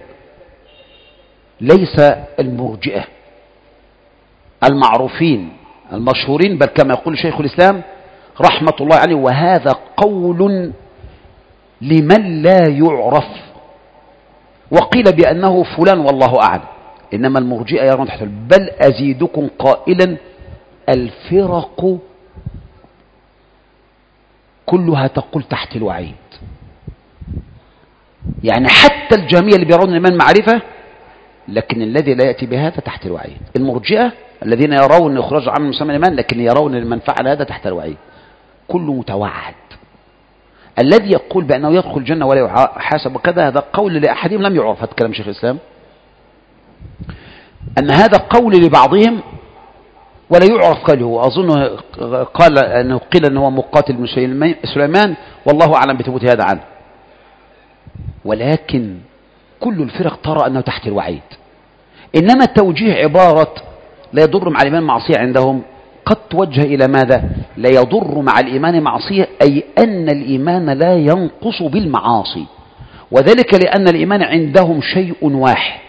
ليس المرجئة المعروفين المشهورين، بل كما يقول شيخ الإسلام رحمة الله عليه، وهذا قول لمن لا يعرف، وقيل بأنه فلان والله أعلم، إنما المرجئة يرون تحت. بل أزيدكم قائلا الفرق كلها تقول تحت الوعيد، يعني حتى الجهمية اللي بيرون الإيمان معرفة، لكن الذي لا يأتي بهذا تحت الوعيد. المرجئة الذين يرون إخراج عمل مسمى الإيمان، لكن يرون من فعل هذا تحت الوعيد، كل متوعد. الذي يقول بأنه يدخل الجنة ولا يحاسب وكذا، هذا قول لأحدهم لم يعرف، هذا كلام شيخ الإسلام، أن هذا قول لبعضهم ولا يعرف قاله. أظن قال أنه قيل أنه مقاتل بن سليمان، والله أعلم بثبوت هذا عنه. ولكن كل الفرق ترى أنه تحت الوعيد، إنما توجيه عبارة لا يضر مع الإيمان معصية عندهم قد توجه إلى ماذا؟ لا يضر مع الإيمان معصية، أي أن الإيمان لا ينقص بالمعاصي، وذلك لأن الإيمان عندهم شيء واحد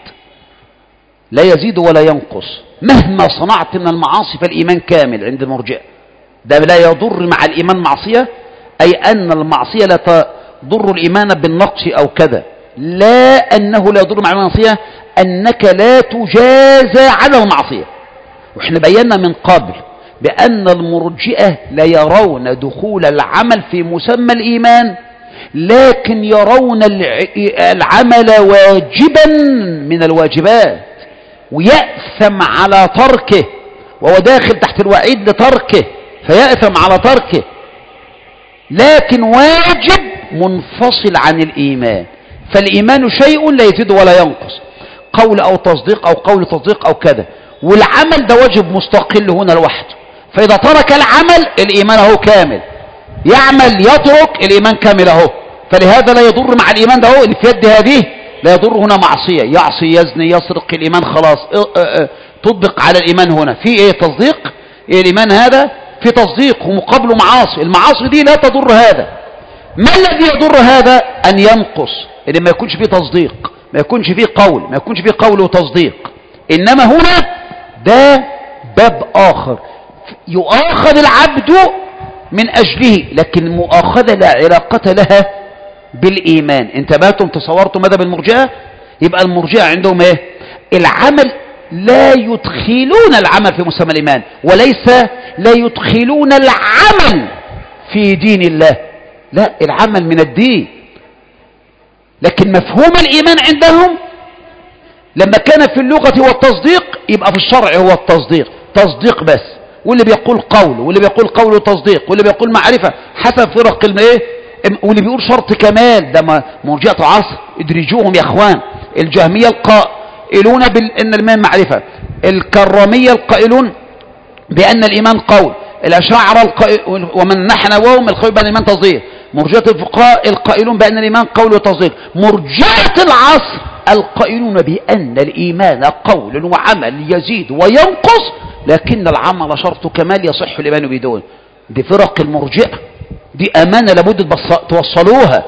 لا يزيد ولا ينقص، مهما صنعت من المعاصي فالإيمان كامل عند المرجئة. ده لا يضر مع الإيمان معصية، أي أن المعصية لا تضر الإيمان بالنقص أو كذا، لا أنه لا يضر مع المعصية أنك لا تجازى على المعصية. وإحنا بينا من قبل بأن المرجئة لا يرون دخول العمل في مسمى الإيمان، لكن يرون العمل واجبا من الواجبات، ويأثم على تركه، وهو داخل تحت الوعيد لتركه فيأثم على تركه، لكن واجب منفصل عن الإيمان. فالإيمان شيء لا يزيد ولا ينقص، قول أو تصديق أو قول تصديق أو كذا، والعمل ده واجب مستقل هنا لوحده. فإذا ترك العمل الإيمان هو كامل، يعمل يترك الإيمان كامل اهو. فلهذا لا يضر مع الإيمان ده هو اللي في يد هذه، لا يضر هنا معصية، يعصي يزني يسرق الإيمان خلاص تطبق على الإيمان هنا في إيه؟ تصديق. إيه الإيمان هذا؟ في تصديق ومقابله معاصي، المعاصي دي لا تضر هذا. ما الذي يضر هذا؟ أن ينقص، إن ما يكونش فيه تصديق، ما يكونش فيه قول، ما يكونش فيه قول وتصديق. إنما هنا ده باب آخر يؤاخذ العبد من أجله، لكن المؤاخذة لا علاقة لها بالإيمان. انتبهتم تصورتم ماذا بالمرجئة؟ يبقى المرجئة عندهم ايه؟ العمل لا يدخلون العمل في مسمى الإيمان، وليس لا يدخلون العمل في دين الله، لا، العمل من الدين. لكن مفهوم الإيمان عندهم لما كان في اللغة هو التصديق، يبقى في الشرع هو التصديق، تصديق بس، واللي بيقول قول، واللي بيقول قول وتصديق، واللي بيقول معرفة حسب فرق ايه، واللي بيقول شرط كمال. ده مرجئة عصر، ادرجوهم يا اخوان. الجهمية القائلون بأن الإيمان معرفة، الكرامية القائلون بأن الإيمان قول، الأشاعرة ومن نحن وهم القائلون بأن الإيمان تصديق، مرجئة الفقهاء القائلون بأن الإيمان قول وتصديق، مرجئة العصر القائلون بأن الإيمان قول وعمل يزيد وينقص، لكن العمل شرط كمال يصح الإيمان بدون. دي فرق المرجئة، دي أمانة لابد توصلوها.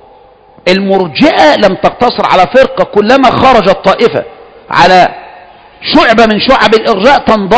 المرجئة لم تقتصر على فرقة، كلما خرجت طائفة على شعبة من شعب الإرجاء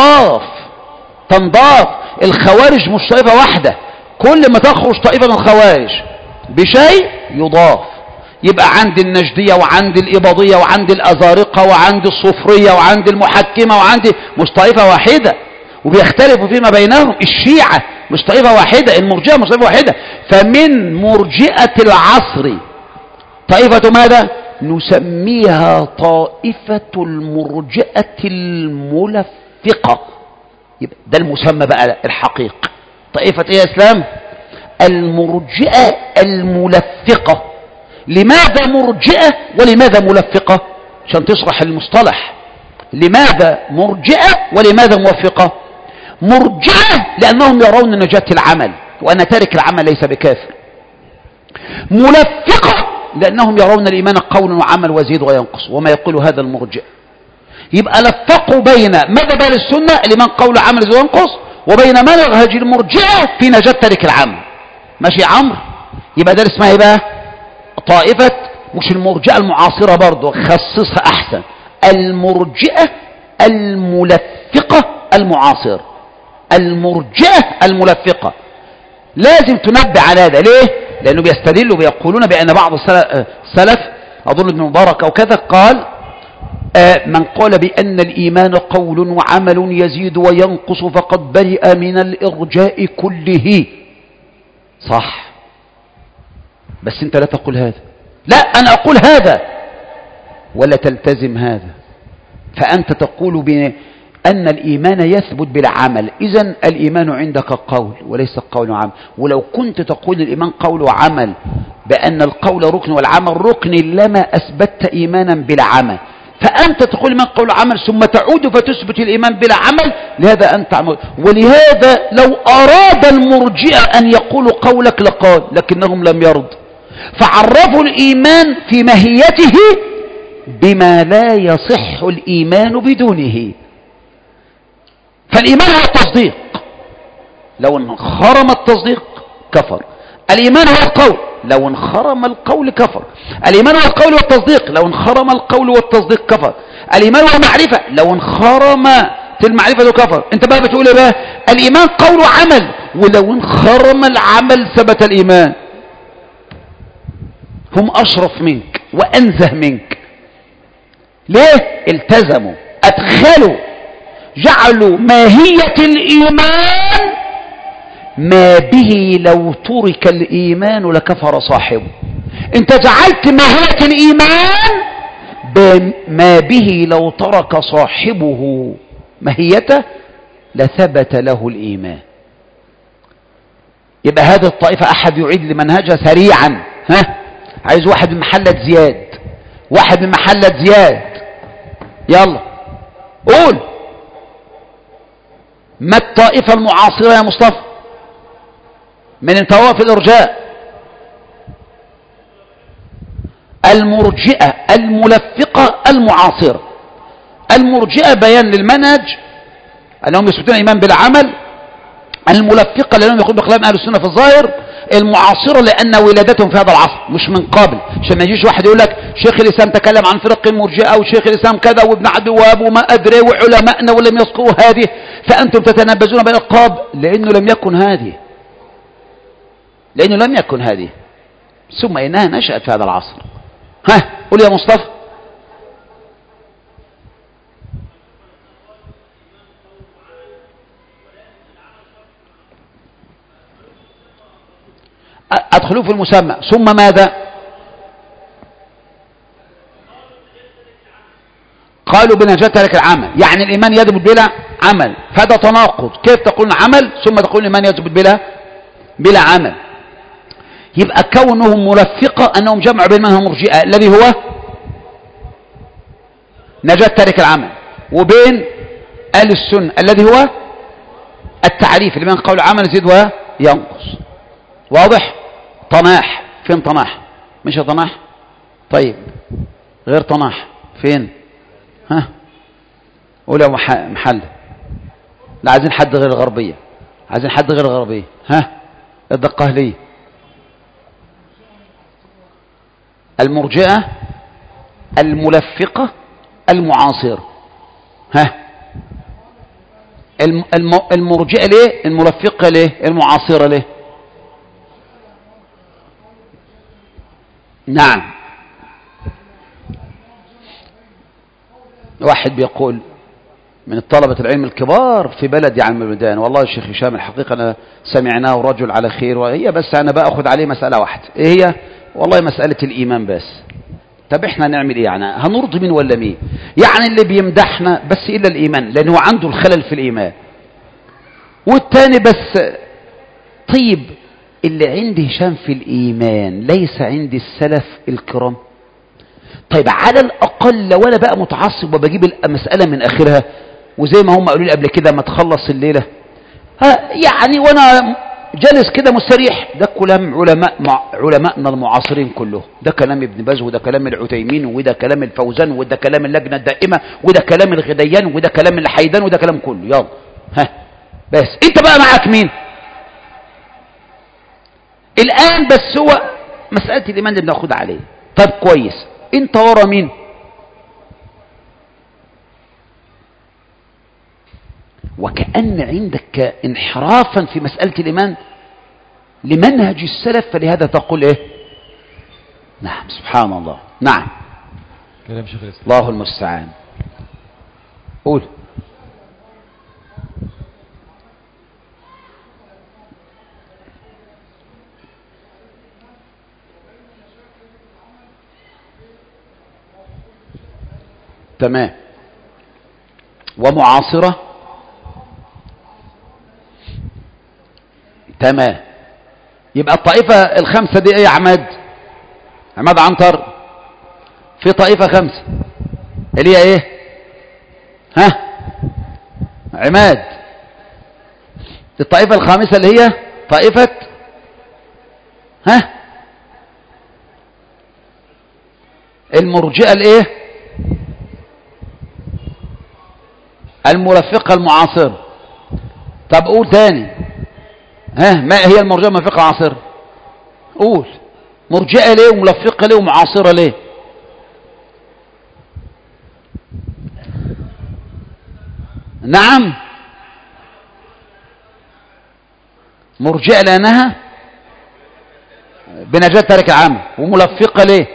تنضاف. الخوارج مش طائفة واحدة، كل ما تخرج طائفة من الخوارج بشيء يضاف. يبقى عند النجدية وعند الإباضية وعند الأزارقة وعند الصوفرية وعند المحكمة وعند، مش طائفة واحدة، وبيختلفوا فيما بينهم. الشيعة مش طائفة واحدة، المرجئة مش طائفة واحدة. فمن مرجئة العصر طائفة ماذا؟ نسميها طائفة المرجئة الملفقة. يبقى ده المسمى بقى الحقيقي. طائفة ايه يا اسلام؟ المرجئة الملفقة، لماذا مرجئة ولماذا ملفقة؟ عشان تشرح المصطلح. لماذا مرجئة ولماذا موفقة؟ مرجئة لأنهم يرون نجاة العمل وأن تارك العمل ليس بكافر. ملفقة لأنهم يرون الإيمان قول وعمل ويزيد وينقص، وما يقول هذا المرجئ. يبقى لفقوا بين مذهب أهل السنة الإيمان قول وعمل يزيد وينقص، وبين منهج المرجئة في نجاة تارك العمل. ماشي يا عمرو؟ يبقى ده اسمها ايه بقى؟ طائفة، مش المرجئة المعاصرة، برضه خصصها أحسن، المرجئة الملفقة المعاصرة. المرجئة الملفقة لازم تنبه على هذا. ليه؟ لأنه بيستدلوا بيقولون بأن بعض السلف أظن ابن مبارك أو كذا قال من قال بأن الإيمان قول وعمل يزيد وينقص فقد برئ من الإرجاء كله. صح، بس أنت لا تقول هذا. لا، أنا أقول هذا ولا تلتزم هذا. فأنت تقول بأن الإيمان يثبت بالعمل، إذن الإيمان عندك قول وليس قول وعمل. ولو كنت تقول الإيمان قول وعمل بأن القول ركن والعمل ركن لما أثبتت إيمانا بلا عمل. فأنت تقول الإيمان قول وعمل ثم تعود فتثبت الإيمان بلا عمل، لهذا أنت عمل. ولهذا لو أراد المرجئة أن يقولوا قولك لقال، لكنهم لم يرضوا، فعرفوا الإيمان في ماهيته بما لا يصح الإيمان بدونه. فالإيمان هو التصديق، لو انخرم التصديق كفر. الإيمان هو القول، لو انخرم القول كفر. الإيمان هو القول والتصديق، لو انخرم القول والتصديق كفر. الإيمان هو المعرفة، لو انخرمت المعرفة كفر. انت بقى بتقول ايه بقى؟ الإيمان قول وعمل، ولو انخرم العمل ثبت الإيمان. هم أشرف منك وأنزه منك. ليه؟ التزموا، أدخلوا، جعلوا ماهية الإيمان ما به لو ترك الإيمان لكفر صاحبه. انت جعلت ماهية الإيمان بما به لو ترك صاحبه ماهيته لثبت له الإيمان. يبقى هذه الطائفة أحد يعيد لمنهجها سريعا. عايز واحد من محلة زياد، واحد من محلة زياد، يلا قول. ما الطائفة المعاصرة يا مصطفى من انتوا في الإرجاء؟ المرجئة الملفقة المعاصرة. المرجئة بيان للمنهج أنهم يثبتون الإيمان بالعمل، الملفقة لأنهم يقولون بخلاف أهل السنة في الظاهر، المعاصرة لأن ولادتهم في هذا العصر مش من قبل. عشان ما يجيش واحد يقول لك شيخ الإسلام تكلم عن فرق المرجئة وشيخ الإسلام كذا وابن عبد الوهاب وما أدري وعلماءنا ولم يذكروا هذه، فأنتم تتنبزون بالألقاب لأنه لم يكن هذه، لأنه لم يكن هذه، ثم إنها نشأت في هذا العصر. قل يا مصطفى. أدخلوا في المسمى ثم ماذا؟ قالوا بنجاة تارك العمل، يعني الإيمان يثبت بلا عمل، فهذا تناقض. كيف تقول عمل ثم تقول الإيمان يثبت بلا عمل؟ يبقى كونهم ملفقة أنهم جمعوا بين منهم مرجئة الذي هو نجاة تارك العمل، وبين أهل السنة الذي هو التعريف اللي بين قول العمل يزيد وينقص. واضح؟ طناح. فين طناح؟ مش طناح؟ طيب غير طناح فين؟ قول يا محل. لا عايزين حد غير الغربية، عايزين حد غير الغربية. الدقة ليه؟ المرجئة الملفقة المعاصرة. المرجئة ليه؟ الملفقة ليه؟ المعاصرة ليه؟ نعم. واحد بيقول من الطلبة العلم الكبار في بلدي عن البلدان، والله الشيخ هشام الحقيقة أنا سمعناه رجل على خير، وهي بس أنا بأخذ عليه مسألة واحدة، إيه هي؟ والله مسألة الإيمان بس. طب إحنا نعمل إيه يعني؟ هنرضي مين ولا مين؟ يعني اللي بيمدحنا بس إلا الإيمان لأنه عنده الخلل في الإيمان، والتاني بس طيب اللي عند هشام في الإيمان ليس عند السلف الكرام. طيب على الأقل لو أنا بقى متعصب وبجيب المسألة من آخرها، وزي ما هم قالوا لي قبل كده ما تخلص الليلة، يعني وأنا جالس كده مستريح، ده كلام علماءنا المعاصرين كله، ده كلام ابن باز وده كلام العثيمين وده كلام الفوزان وده كلام اللجنة الدائمة وده كلام الغديان وده كلام الحيدان وده كلام كله. يلا بس انت بقى معاك مين الآن؟ بس هو مسألة الإيمان اللي بناخد عليه. طب كويس، انت ورا مين؟ وكأن عندك انحرافا في مسألة الإيمان لمنهج السلف، فلهذا تقول ايه؟ نعم سبحان الله. نعم كلام شيخ الإسلام. الله المستعان. قول. تمام. ومعاصرة. تمام. يبقى الطائفة الخمسة دي ايه يا عماد عنتر؟ في طائفة خمسة اللي هي ايه؟ عماد. الطائفة الخامسة اللي هي طائفة المرجئة الايه؟ المرفقة المعاصرة. طب قول تاني، ما هي المرجئة المرفقة المعاصرة؟ قول. مرجئة ليه وملفقة ليه ومعاصرة ليه؟ نعم مرجئة لأنها بنجاة تارك العمل، وملفقة ليه؟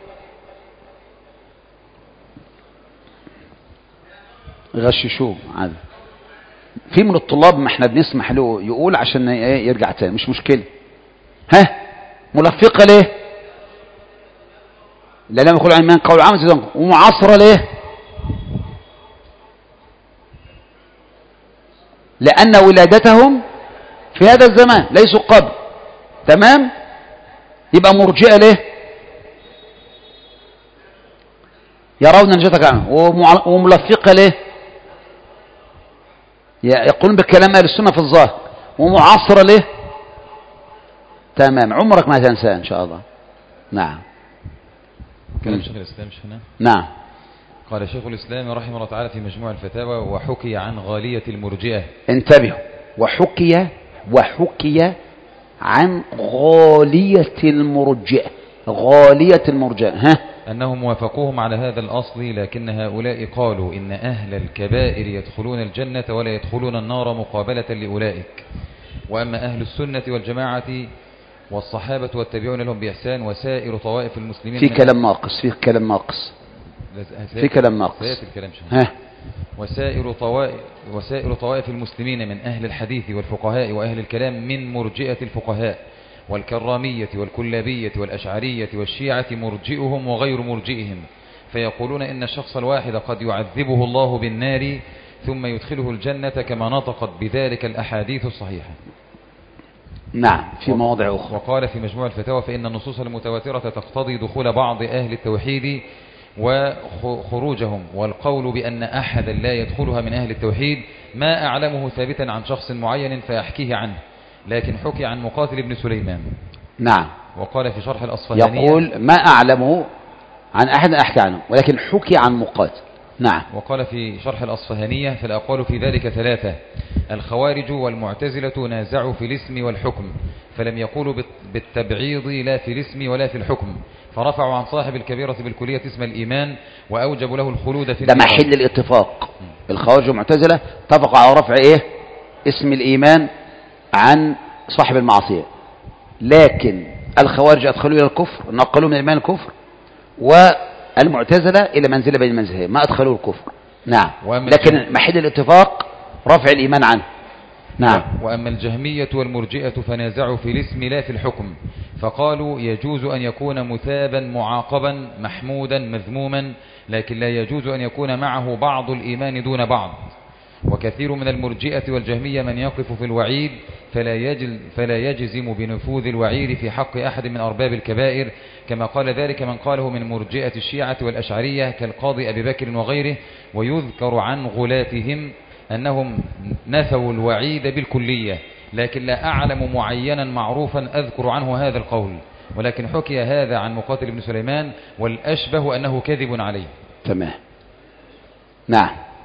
غششوه عادي. في من الطلاب ما احنا بنسمح له يقول عشان يرجع تاني، مش مشكلة. ملفقة ليه؟ لا لم يقول عن قول عام. ومعاصرة ليه؟ لأن ولادتهم في هذا الزمان ليسوا قبل. تمام. يبقى مرجئة ليه؟ يرون نجاتك عنه. وملفقة ليه؟ يقولون بالكلام أهل السنة في الظاهر. ومعاصرة ليه؟ تمام. عمرك ما تنساه إن شاء الله. نعم. كلام شيخ الإسلام هنا. نعم. قال شيخ الإسلام رحمه الله تعالى في مجموع الفتاوى: وحكي عن غالية المرجئة. انتبهوا، وحكي عن غالية المرجئة. غالية المرجئة أنهم وافقوهم على هذا الأصل، لكن هؤلاء قالوا إن أهل الكبائر يدخلون الجنة ولا يدخلون النار مقابلة لأولئك. وأما أهل السنة والجماعة والصحابة والتابعون لهم بإحسان وسائر طوائف المسلمين. في كلام ناقص. وسائر طوائف المسلمين من أهل الحديث والفقهاء وأهل الكلام من مرجئة الفقهاء والكرامية والكلابية والأشعرية والشيعة مرجئهم وغير مرجئهم، فيقولون إن الشخص الواحد قد يعذبه الله بالنار ثم يدخله الجنة كما نطقت بذلك الأحاديث الصحيحة. نعم في مواضع أخرى. وقال في مجموع الفتاوى: فإن النصوص المتواترة تقتضي دخول بعض أهل التوحيد وخروجهم، والقول بأن أحدا لا يدخلها من أهل التوحيد ما أعلمه ثابتا عن شخص معين فيحكيه عنه، لكن حكي عن مقاتل بن سليمان. نعم. وقال في شرح الأصفهانية: يقول ما أعلمه عن أحد أحكي عنه، ولكن حكي عن مقاتل. نعم. وقال في شرح الأصفهانية: فالأقوال في ذلك ثلاثة: الخوارج والمعتزلة نازعوا في الاسم والحكم، فلم يقولوا بالتبعيض لا في الاسم ولا في الحكم، فرفعوا عن صاحب الكبيرة بالكلية اسم الإيمان وأوجبوا له الخلود في ده محل الاتفاق. الخوارج والمعتزلة اتفقوا على رفع اسم الإيمان عن صاحب المعصية، لكن الخوارج أدخلوا إلى الكفر، نقلوا من الإيمان الكفر، والمعتزلة إلى منزلة بين المنزلتين، ما أدخلوا الكفر. نعم. لكن محل الاتفاق رفع الإيمان عنه. نعم. وأما الجهمية والمرجئة فنازعوا في الاسم لا في الحكم، فقالوا يجوز أن يكون مثابا معاقبا محمودا مذموما، لكن لا يجوز أن يكون معه بعض الإيمان دون بعض. وكثير من المرجئة والجهمية من يقف في الوعيد فلا يجزم بنفوذ الوعيد في حق أحد من أرباب الكبائر، كما قال ذلك من قاله من مرجئة الشيعة والأشعرية كالقاضي أبي بكر وغيره. ويذكر عن غلاتهم أنهم نفوا الوعيد بالكلية، لكن لا أعلم معينا معروفا أذكر عنه هذا القول، ولكن حكي هذا عن مقاتل بن سليمان، والأشبه أنه كذب عليه. تمام. نعم.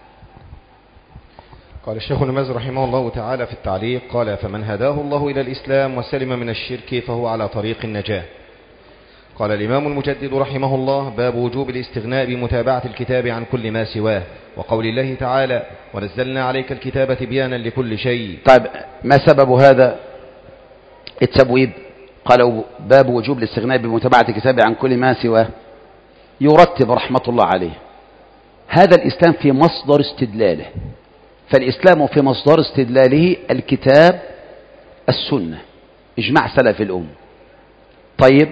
قال الشيخ نماز رحمه الله تعالى في التعليق قال: فمن هداه الله إلى الإسلام وسلم من الشرك فهو على طريق النجاة. قال الإمام المجدد رحمه الله: باب وجوب الاستغناء بمتابعة الكتاب عن كل ما سواه، وقول الله تعالى: ونزلنا عليك الكتاب تبيانا لكل شيء. طيب، ما سبب هذا التبويب؟ قالوا باب وجوب الاستغناء بمتابعة الكتاب عن كل ما سواه. يرتب رحمة الله عليه هذا الإسلام في مصدر استدلاله، فالإسلام في مصدر استدلاله الكتاب السنة إجماع سلف الأمة. طيب،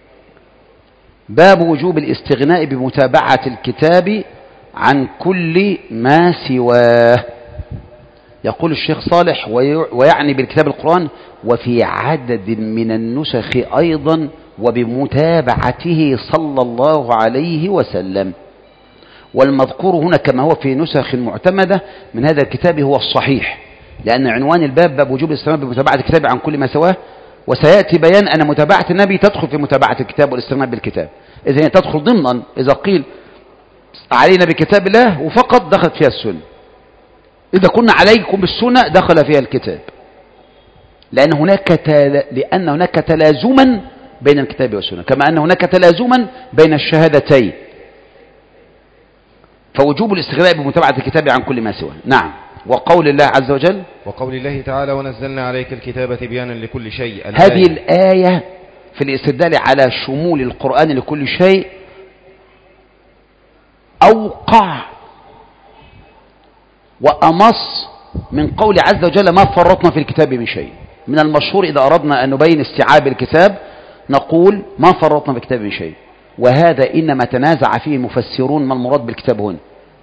باب وجوب الاستغناء بمتابعة الكتاب عن كل ما سواه. يقول الشيخ صالح ويعني بالكتاب القرآن: وفي عدد من النسخ أيضا وبمتابعته صلى الله عليه وسلم. والمذكور هنا كما هو في نسخ معتمدة من هذا الكتاب هو الصحيح، لأن عنوان الباب باب وجوب الاستغناء بمتابعة الكتاب عن كل ما سواه، وسيأتي بيان أن متابعة النبي تدخل في متابعة الكتاب والاستغناء بالكتاب، إذن تدخل ضمنا. إذا قيل علينا بكتاب الله وفقط دخلت فيها السنة، إذا كنا عليكم بالسنة دخل فيها الكتاب، لأن هناك تلازما بين الكتاب والسنة، كما أن هناك تلازما بين الشهادتين. فوجوب الاستغناء بمتابعة الكتاب عن كل ما سواه. نعم. وقول الله عز وجل: وقول الله تعالى: ونزلنا عليك الكتاب تبيانا لكل شيء. هذه الآية في الاستدلال على شمول القرآن لكل شيء أوقع وأمص من قول عز وجل: ما فرطنا في الكتاب من شيء. من المشهور إذا أردنا أن نبين استيعاب الكتاب نقول: ما فرطنا في الكتاب من شيء. وهذا إنما تنازع فيه المفسرون ما المراد بالكتاب هنا،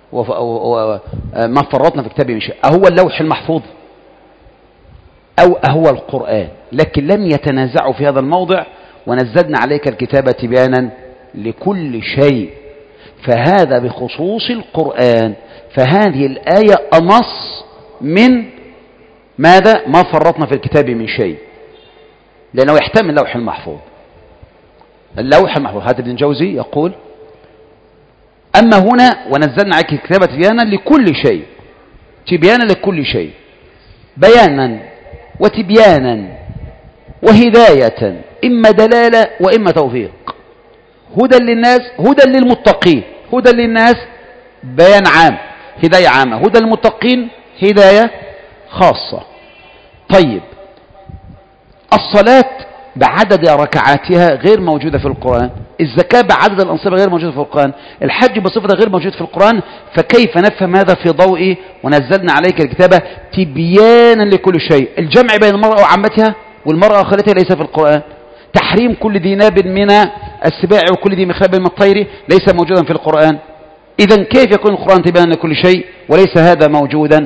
ما فرطنا في الكتاب من شيء، أهو اللوح المحفوظ أو أهو القرآن؟ لكن لم يتنازعوا في هذا الموضع: ونزلنا عليك الكتاب تبيانا لكل شيء. فهذا بخصوص القرآن، فهذه الآية أمص من ماذا؟ ما فرطنا في الكتاب من شيء، لأنه يحتمل اللوح المحفوظ. اللوح المحفوظ. هذا ابن الجوزي يقول: أما هنا ونزلنا عليك الكتاب تبيانا لكل شيء، تبيانا لكل شيء، بيانا وتبيانا وهداية، إما دلالة وإما توفيق، هدى للناس هدى للمتقين. هدى للناس بيان عام، هداية عامة. هدى للمتقين هداية خاصة. طيب، الصلاة بعدد ركعاتها غير موجودة في القرآن، الزكاة بعدد الأنصبة غير موجودة في القرآن، الحج بصفة غير موجود في القرآن، فكيف نفهم هذا في ضوء ونزلنا عليك الكتاب تبيانا لكل شيء؟ الجمع بين المرأة وعمتها والمرأة وخالتها ليس في القرآن، تحريم كل ذي ناب من السباع وكل ذي مخلب من الطير ليس موجودا في القرآن. إذن كيف يكون القرآن تبيانا لكل شيء وليس هذا موجودا؟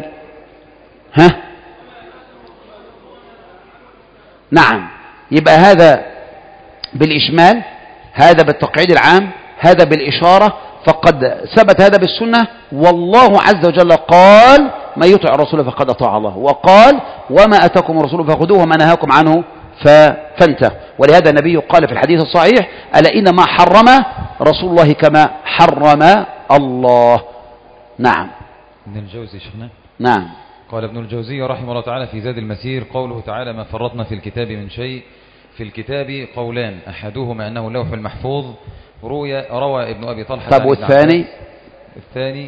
نعم. يبقى هذا بالإجمال، هذا بالتقعيد العام، هذا بالإشارة، فقد ثبت هذا بالسنة. والله عز وجل قال: من يطع الرسول فقد أطاع الله، وقال: وما أتاكم الرسول فخذوه وما نهاكم عنه فانتهوا. ولهذا النبي قال في الحديث الصحيح: ألا إنما حرم رسول الله كما حرم الله. نعم. ابن الجوزي شيخنا. نعم. قال ابن الجوزي رحمه الله تعالى في زاد المسير: قوله تعالى: ما فرطنا في الكتاب من شيء. في الكتاب قولان، أحدهما أنه اللوح المحفوظ، روى ابن أبي طلحة. طب والثاني؟ الثاني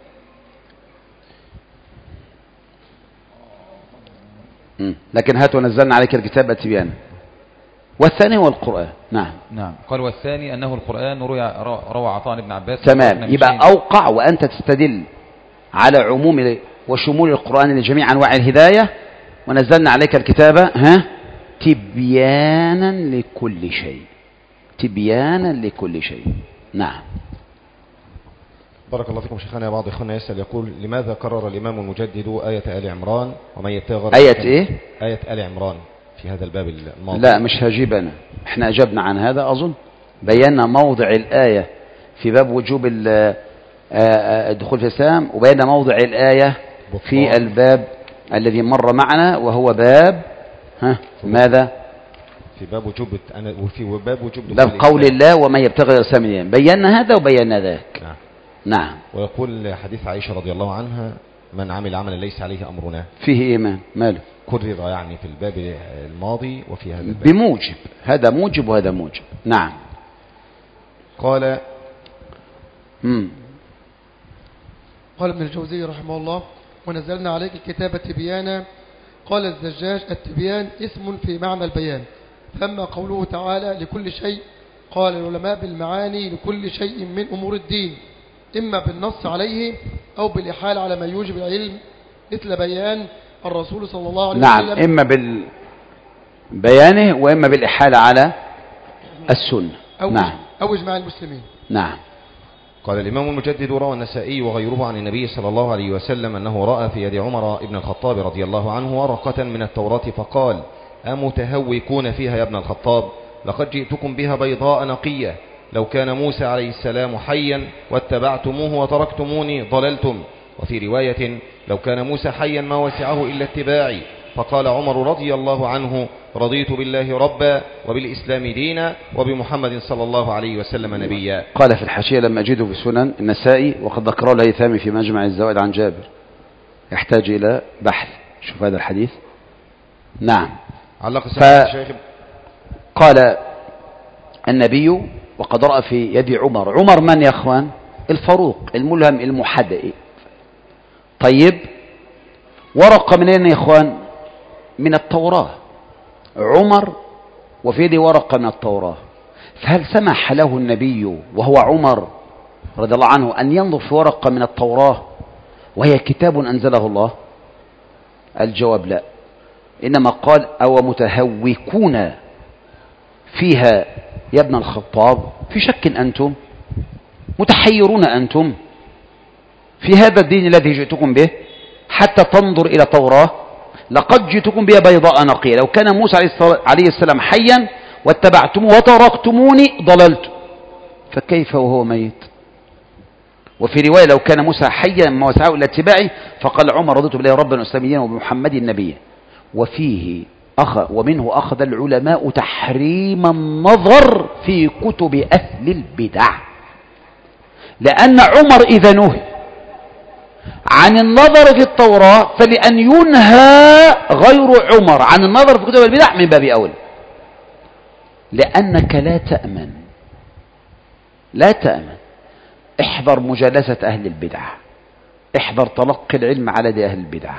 لكن هات ونزلنا عليك الكتاب تبيانا، والثاني هو القرآن. نعم. نعم. قال والثاني أنه القرآن، روى عطاء بن عباس. تمام. يبقى أوقع وأنت تستدل على عموم وشمول القرآن لجميع أنواع الهداية. ونزلنا عليك الكتاب تبيانا لكل شيء، تبيانا لكل شيء. نعم. بارك الله فيكم شيخنا. بعض إخواننا يسأل يقول لماذا كرر الإمام المجدد آية آل عمران ومن يبتغي آية إيه؟ آية آل عمران في هذا الباب الماضي؟ لا مش هجيب أنا، احنا أجبنا عن هذا أظن، بينا موضع الآية في باب وجوب الدخول في الإسلام، وبينا موضع الآية في الباب الذي مر معنا وهو باب ماذا؟ في باب وجوب باب قول الله ومن يبتغي الإسلام دينا، بينا هذا وبينا ذاك. نعم. ويقول حديث عائشة رضي الله عنها من عمل عملا ليس عليه أمرنا فيه إيمان ماله؟ كرر يعني في الباب الماضي وفي هذا الباب بموجب، هذا موجب وهذا موجب. نعم. قال قال ابن الجوزي رحمه الله: ونزلنا عليك الكتاب تبيانا. قال الزجاج: التبيان اسم في معنى البيان. فأما قوله تعالى لكل شيء، قال العلماء بالمعاني لكل شيء من أمور الدين، إما بالنص عليه أو بالإحالة على ما يوجب العلم، مثل بيان الرسول صلى الله عليه وسلم. نعم، إما بالبيانه وإما بالإحالة على السنة أو إجماع المسلمين. نعم. قال الإمام المجدد: روى النسائي وغيره عن النبي صلى الله عليه وسلم أنه رأى في يد عمر بن الخطاب رضي الله عنه ورقة من التوراة فقال: أمتهوكون فيها يا ابن الخطاب؟ لقد جئتكم بها بيضاء نقية، لو كان موسى عليه السلام حيا واتبعتموه وتركتموني ضللتم. وفي رواية: لو كان موسى حيا ما وسعه إلا اتباعي. فقال عمر رضي الله عنه: رضيت بالله ربا وبالإسلام دينا وبمحمد صلى الله عليه وسلم نبيا. قال في الحاشية لما أجده في سنن النسائي وقد ذكره الهيثمي في مجمع الزوائد عن جابر، يحتاج إلى بحث. شوف هذا الحديث. نعم. قال النبي وقد رأى في يد عمر من يا أخوان؟ الفاروق الملهم المحدث. طيب، ورقة منين يا أخوان؟ من التوراة. عمر وفي يده ورقة من التوراة، فهل سمح له النبي وهو عمر رضي الله عنه أن ينظر في ورقة من التوراة وهي كتاب أنزله الله؟ الجواب لا، إنما قال: أو متهوكون فيها يا ابن الخطاب؟ في شك أنتم؟ متحيرون أنتم في هذا الدين الذي جئتكم به حتى تنظر إلى توراة؟ لقد جئتكم بها بيضاء نقية، لو كان موسى عليه السلام حيا واتبعتموه وتركتموني ضللت، فكيف وهو ميت؟ وفي رواية: لو كان موسى حيا ما وسعه إلا اتباعي. فقال عمر: رضيت بالله ربا وإسلاميا وبمحمد النبي. وفيه ومنه أخذ العلماء تحريم النظر في كتب أهل البدع، لأن عمر إذا نهي عن النظر في التوراة فلأن ينهى غير عمر عن النظر في كتب البدع من باب أول، لأنك لا تأمن. احذر مجالسة أهل البدع، احذر تلقي العلم على يد أهل البدع،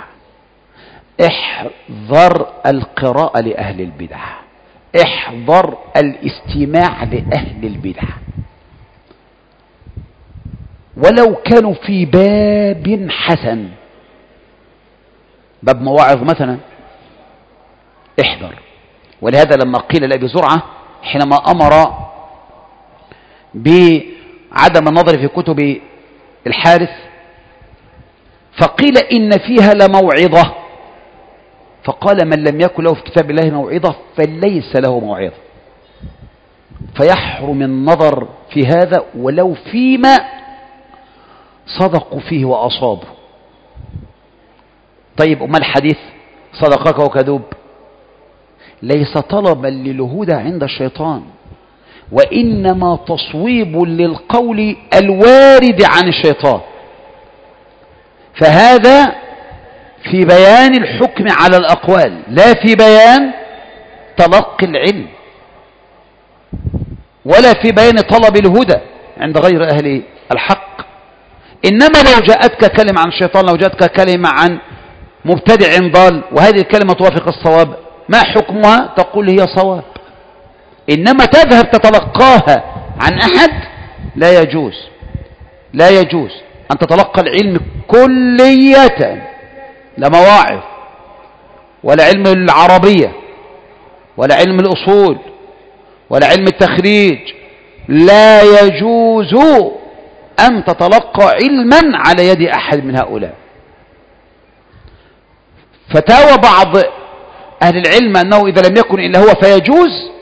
احذر القراءة لأهل البدع، احذر الاستماع لأهل البدع ولو كانوا في باب حسن، باب مواعظ مثلا، احذر. ولهذا لما قيل لأبي زرعة حينما أمر بعدم النظر في كتب الحارث فقيل إن فيها لموعظة، فقال: من لم يكن له في كتاب الله موعظة فليس له موعظة. فيحرم النظر في هذا ولو فيما صدقوا فيه وأصابوا. طيب، أما الحديث صدقك وكذوب ليس طلبا للهدى عند الشيطان، وإنما تصويب للقول الوارد عن الشيطان، فهذا في بيان الحكم على الأقوال لا في بيان تلقي العلم ولا في بيان طلب الهدى عند غير أهل الحق. إنما لو جاءتك كلمة عن الشيطان، لو جاءتك كلمة عن مبتدع ضال وهذه الكلمة توافق الصواب، ما حكمها؟ تقول هي صواب. إنما تذهب تتلقاها عن أحد لا يجوز أن تتلقى العلم كلية، لا مواعظ ولا علم العربية ولا علم الأصول ولا علم التخريج، لا يجوز أن تتلقى علما على يد أحد من هؤلاء. فتاوى بعض أهل العلم أنه إذا لم يكن إلا هو فيجوز،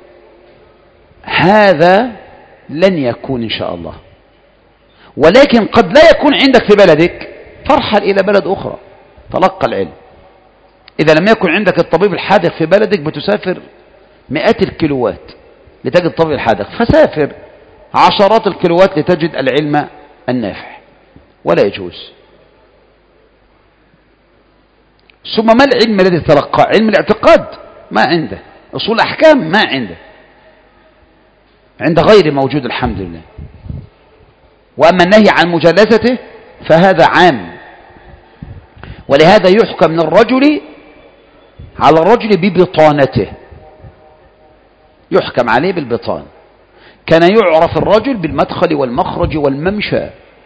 هذا لن يكون إن شاء الله. ولكن قد لا يكون عندك في بلدك، فارحل إلى بلد أخرى تلقى العلم. إذا لم يكن عندك الطبيب الحاذق في بلدك بتسافر مئات الكيلوات لتجد الطبيب الحاذق، فسافر عشرات الكيلوات لتجد العلم النافع، ولا يجوز. ثم ما العلم الذي تلقى؟ علم الاعتقاد ما عنده، أصول أحكام ما عنده، عند غير موجود الحمد لله. وأما النهي عن مجالسته فهذا عام، ولهذا يحكم من الرجل على الرجل ببطانته، يحكم عليه بالبطان. كان يعرف الرجل بالمدخل والمخرج والممشى،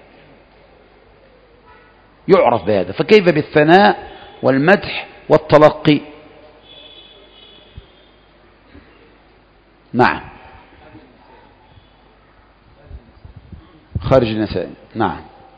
يعرف بهذا، فكيف بالثناء والمدح والتلقي؟ نعم، خارج النساء. نعم.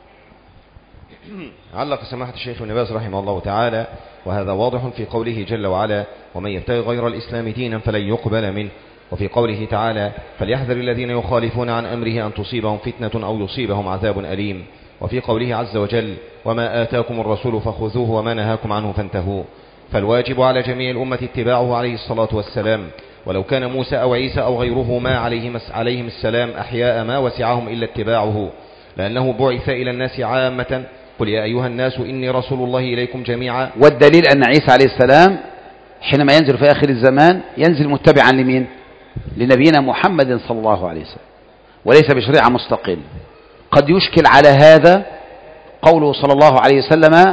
علق سماحة الشيخ ابن باز رحمه الله تعالى: وهذا واضح في قوله جل وعلا: ومن يبتغي غير الإسلام دينا فلن يقبل منه، وفي قوله تعالى: فليحذر الذين يخالفون عن أمره أن تصيبهم فتنة أو يصيبهم عذاب أليم، وفي قوله عز وجل: وما آتاكم الرسول فخذوه وما نهاكم عنه فانتهوا. فالواجب على جميع الأمة اتباعه عليه الصلاة والسلام، ولو كان موسى أو عيسى أو غيرهما عليهم السلام أحياء ما وسعهم إلا اتباعه، لأنه بعث إلى الناس عامة: قل يا أيها الناس إني رسول الله إليكم جميعا. والدليل أن عيسى عليه السلام حينما ينزل في آخر الزمان ينزل متبعا لمين؟ لنبينا محمد صلى الله عليه وسلم، وليس بشريعة مستقل. قد يشكل على هذا قوله صلى الله عليه وسلم: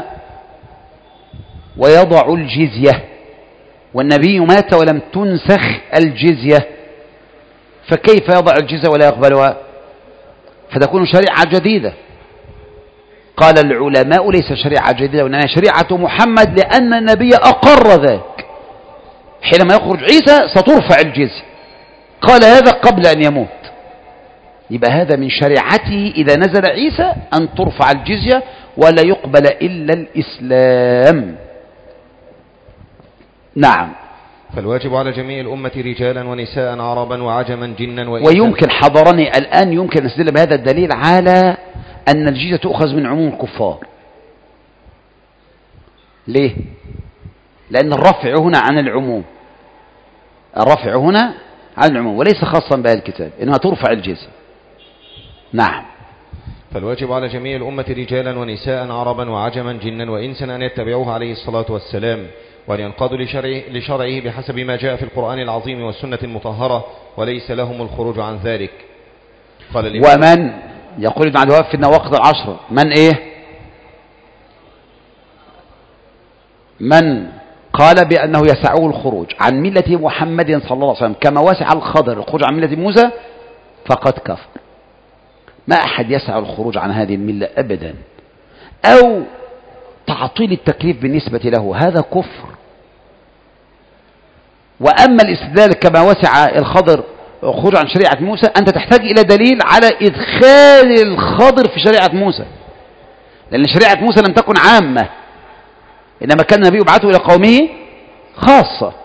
ويضع الجزية، والنبي مات ولم تنسخ الجزية، فكيف يضع الجزية ولا يقبلها؟ فتكون شريعة جديدة. قال العلماء: ليس شريعة جديدة، وإنما شريعة محمد، لأن النبي أقر ذاك. حينما يخرج عيسى سترفع الجزية، قال هذا قبل أن يموت، يبقى هذا من شريعته إذا نزل عيسى أن ترفع الجزية ولا يقبل إلا الإسلام. نعم. فالواجب على جميع الأمة رجالا ونساء عربا وعجما جنا ويمكن حضرني الآن يمكن نستدل بهذا الدليل على أن الجزية تؤخذ من عموم الكفار. ليه؟ لأن الرفع هنا عن العموم، الرفع هنا عن العموم وليس خاصا بهذا الكتاب، إنها ترفع الجزية. نعم. فالواجب على جميع الأمة رجالا ونساء عربا وعجما جنا وإنسا أن يتبعوه عليه الصلاة والسلام، وأن ينقادوا لشرعه بحسب ما جاء في القرآن العظيم والسنة المطهرة، وليس لهم الخروج عن ذلك. قال ومن يقول ابن عبد الوهاب في النواقض العشرة: من إيه؟ من قال بأنه يسعه الخروج عن ملة محمد صلى الله عليه وسلم كما وسع الخضر الخروج عن ملة موسى فقد كفر. ما أحد يسع الخروج عن هذه الملة أبدا، أو تعطيل التكليف بالنسبة له، هذا كفر. وأما الاستدلال كما وسع الخضر الخروج عن شريعة موسى، أنت تحتاج إلى دليل على إدخال الخضر في شريعة موسى، لأن شريعة موسى لم تكن عامة، إنما كان النبي يبعثه إلى قومه خاصة،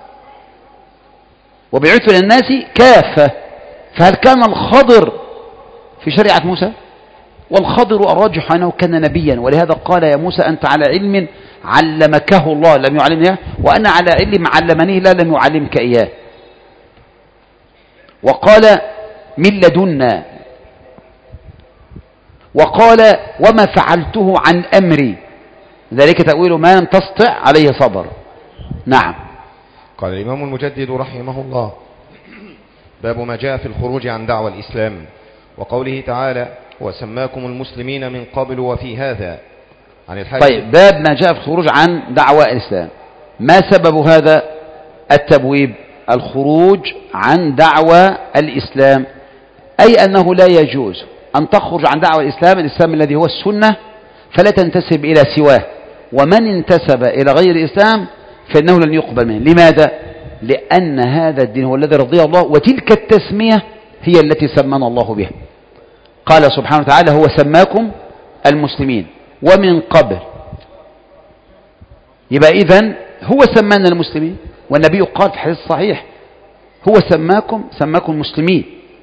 وبعث إلى الناس كافة. فهل كان الخضر في شريعة موسى؟ والخضر الراجح أنه كان نبيا، ولهذا قال: يا موسى أنت على علم علمكه الله لم يعلمني، وأنا على علم علمنيه لا لم يعلمك إياه. وقال: من لدنا. وقال: وما فعلته عن أمري، ذلك تأويل ما لم تستطع عليه صبر. نعم. قال الإمام المجدد رحمه الله: باب ما جاء في الخروج عن دعوى الإسلام، وقوله تعالى: وسماكم المسلمين من قبل وفي هذا. عن الحارث. طيب، باب ما جاء في الخروج عن دعوى الإسلام، ما سبب هذا التبويب؟ الخروج عن دعوى الإسلام، أي أنه لا يجوز أن تخرج عن دعوى الإسلام الذي هو السنة، فلا تنتسب إلى سواه، ومن انتسب إلى غير الإسلام فإنه لن يقبل منه. لماذا؟ لأن هذا الدين هو الذي رضيه الله، وتلك التسمية هي التي سمانا الله بها. قال سبحانه وتعالى هو سماكم المسلمين ومن قبل، يبقى إذن هو سمانا المسلمين، والنبي قال في الحديث الصحيح هو سماكم مسلمين.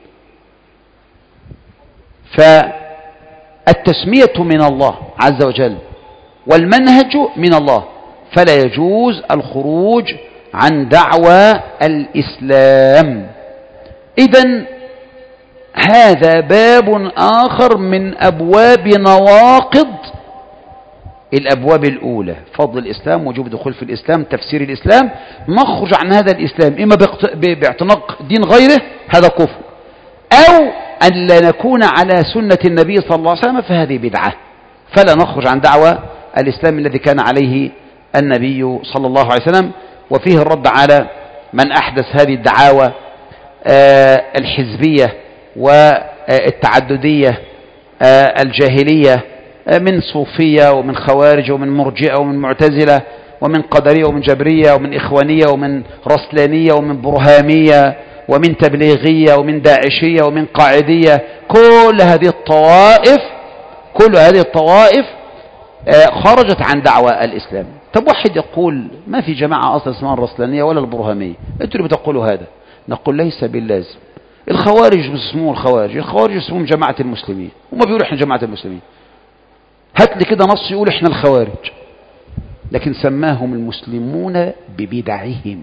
فالتسمية من الله عز وجل والمنهج من الله، فلا يجوز الخروج عن دعوى الإسلام. إذن هذا باب آخر من أبواب نواقض الأبواب الأولى، فضل الإسلام، وجوب الدخول في الإسلام، تفسير الإسلام. نخرج عن هذا الإسلام إما باعتناق دين غيره، هذا كفر، أو أن لا نكون على سنة النبي صلى الله عليه وسلم، فهذه بدعة. فلا نخرج عن دعوى الإسلام الذي كان عليه النبي صلى الله عليه وسلم. وفيه الرد على من أحدث هذه الدعاوى الحزبية والتعددية الجاهلية من صوفية ومن خوارج ومن مرجئة ومن معتزلة ومن قدرية ومن جبرية ومن إخوانية ومن رسلانية ومن برهامية ومن تبليغية ومن داعشية ومن قاعدية. كل هذه الطوائف خرجت عن دعوى الإسلام. طب واحد يقول ما في جماعة أصلا اسمها الرسلانية ولا البرهامية، أنتوا اللي بتقولوا هذا. نقول ليس باللازم. الخوارج بيسموه الخوارج اسمهم جماعة المسلمين، وما بيقولوا احنا جماعة المسلمين. هات لي كده نص يقول احنا الخوارج، لكن سماهم المسلمون ببدعهم.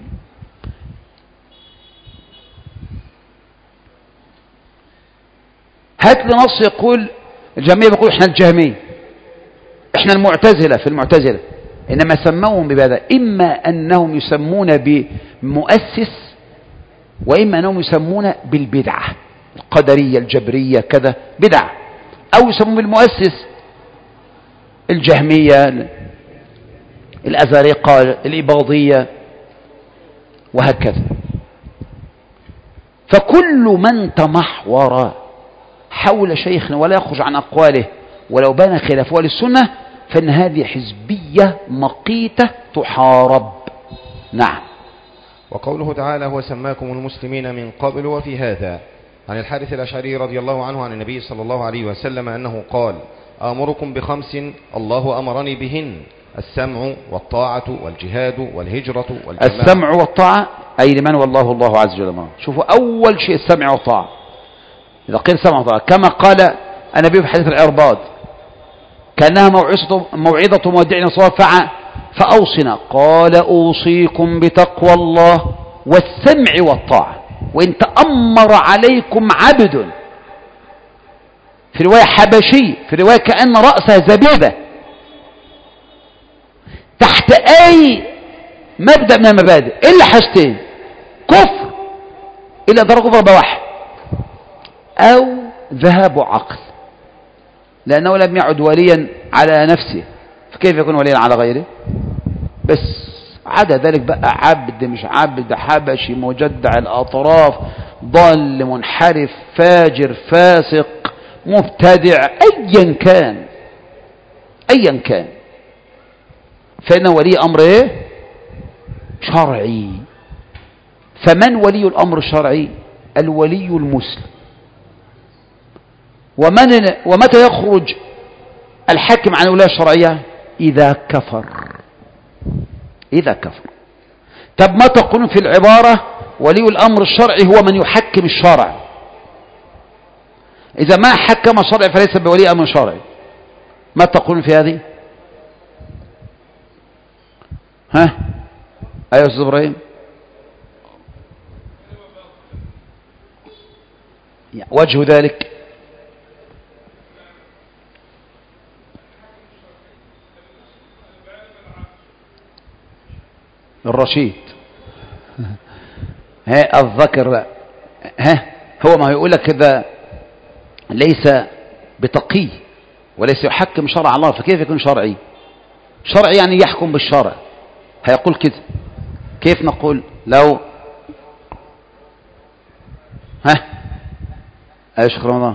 هات لي نص يقول الجميع بيقول احنا الجهمية، احنا المعتزلة في المعتزلة، انما سموهم ببدع. اما انهم يسمون بمؤسس، واما انهم يسمون بالبدعة، القدرية الجبرية كذا بدعة، او يسمون بالمؤسس، الجهمية الأزارقة الإباضية وهكذا. فكل من تمحور حول شيخنا ولا يخرج عن أقواله ولو بان خلاف السنة، فإن هذه حزبية مقيتة تحارب. نعم. وقوله تعالى هو سماكم المسلمين من قبل وفي هذا، عن الحارث الأشعري رضي الله عنه عن النبي صلى الله عليه وسلم أنه قال آمركم بخمس الله أمرني بهن: السمع والطاعة والجهاد والهجرة والجماعة. السمع والطاعة أي لمن والله الله عز وجل. شوفوا أول شيء السمع والطاعة. إذا قيل سمع والطاعة كما قال النبي في حديث العرباض كأنها موعظة مودع صواب فأوصنا، قال أوصيكم بتقوى الله والسمع والطاعة وإن تأمر عليكم عبد، في رواية حبشي، في رواية كأن رأسها زبيبة، تحت أي مبدأ من المبادئ إلا حاجتين: كفر إلا درجة كفر بواحد، أو ذهاب عقل، لأنه لم يعد وليا على نفسه، فكيف يكون وليا على غيره؟ بس عدا ذلك بقى عبد مش عبد، حبشي مجدع الأطراف، ضال منحرف فاجر فاسق مبتدع، أيا كان فإنه ولي أمر شرعي. فمن ولي الأمر الشرعي؟ الولي المسلم. ومتى يخرج الحاكم عن الولاية الشرعية؟ إذا كفر. طب ما تقولون في العبارة ولي الأمر الشرعي هو من يحكم الشرع؟ إذا ما حكم الشرع فليس بولي أمر شرعي. ما تقولون في هذه؟ ها أيها أستاذ إبراهيم؟ وجه ذلك الرشيد الذكر، لا هو ما يقول لك كذا ليس بتقي وليس يحكم شرع الله، فكيف يكون شرعي يعني يحكم بالشرع، هيقول كده. كيف نقول لو ايش رمضان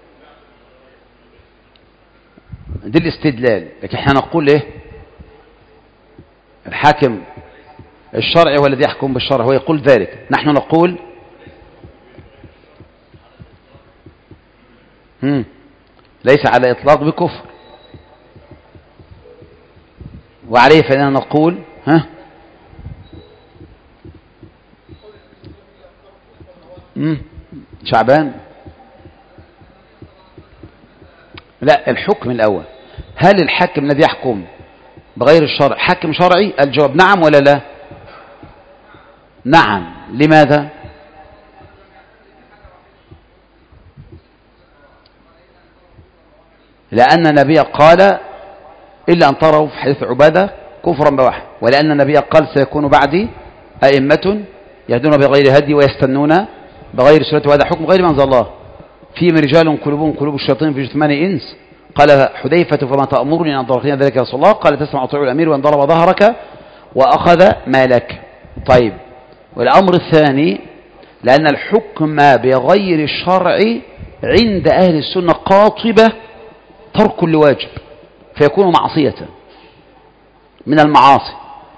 دي الاستدلال، لكن احنا نقول ايه؟ الحاكم الشرعي هو الذي يحكم بالشرع، هو يقول ذلك. نحن نقول ليس على إطلاق بكفر. وعليه فإننا نقول شعبان. لا، الحكم الأول، هل الحاكم الذي يحكم بغير الشرع حاكم شرعي؟ الجواب نعم ولا لا؟ نعم. لماذا؟ لأن النبي قال إلا أن تروا في حديث عبادة كفرا بواحد، ولأن النبي قال سيكون بعدي أئمة يهدون بغير هدي ويستنون بغير سنة، وهذا حكم غير ما أنزل الله. فيهم رجال قلوبهم قلوب الشياطين في جثمان إنس. قال حذيفة فما تأمرني أن أنظر ذلك يا رسول الله؟ قال تسمع وتطيع الأمير وإن ضرب ظهرك وأخذ مالك. طيب، والأمر الثاني، لأن الحكم بغير الشرع عند أهل السنة قاطبة ترك لواجب، فيكون معصية من المعاصي.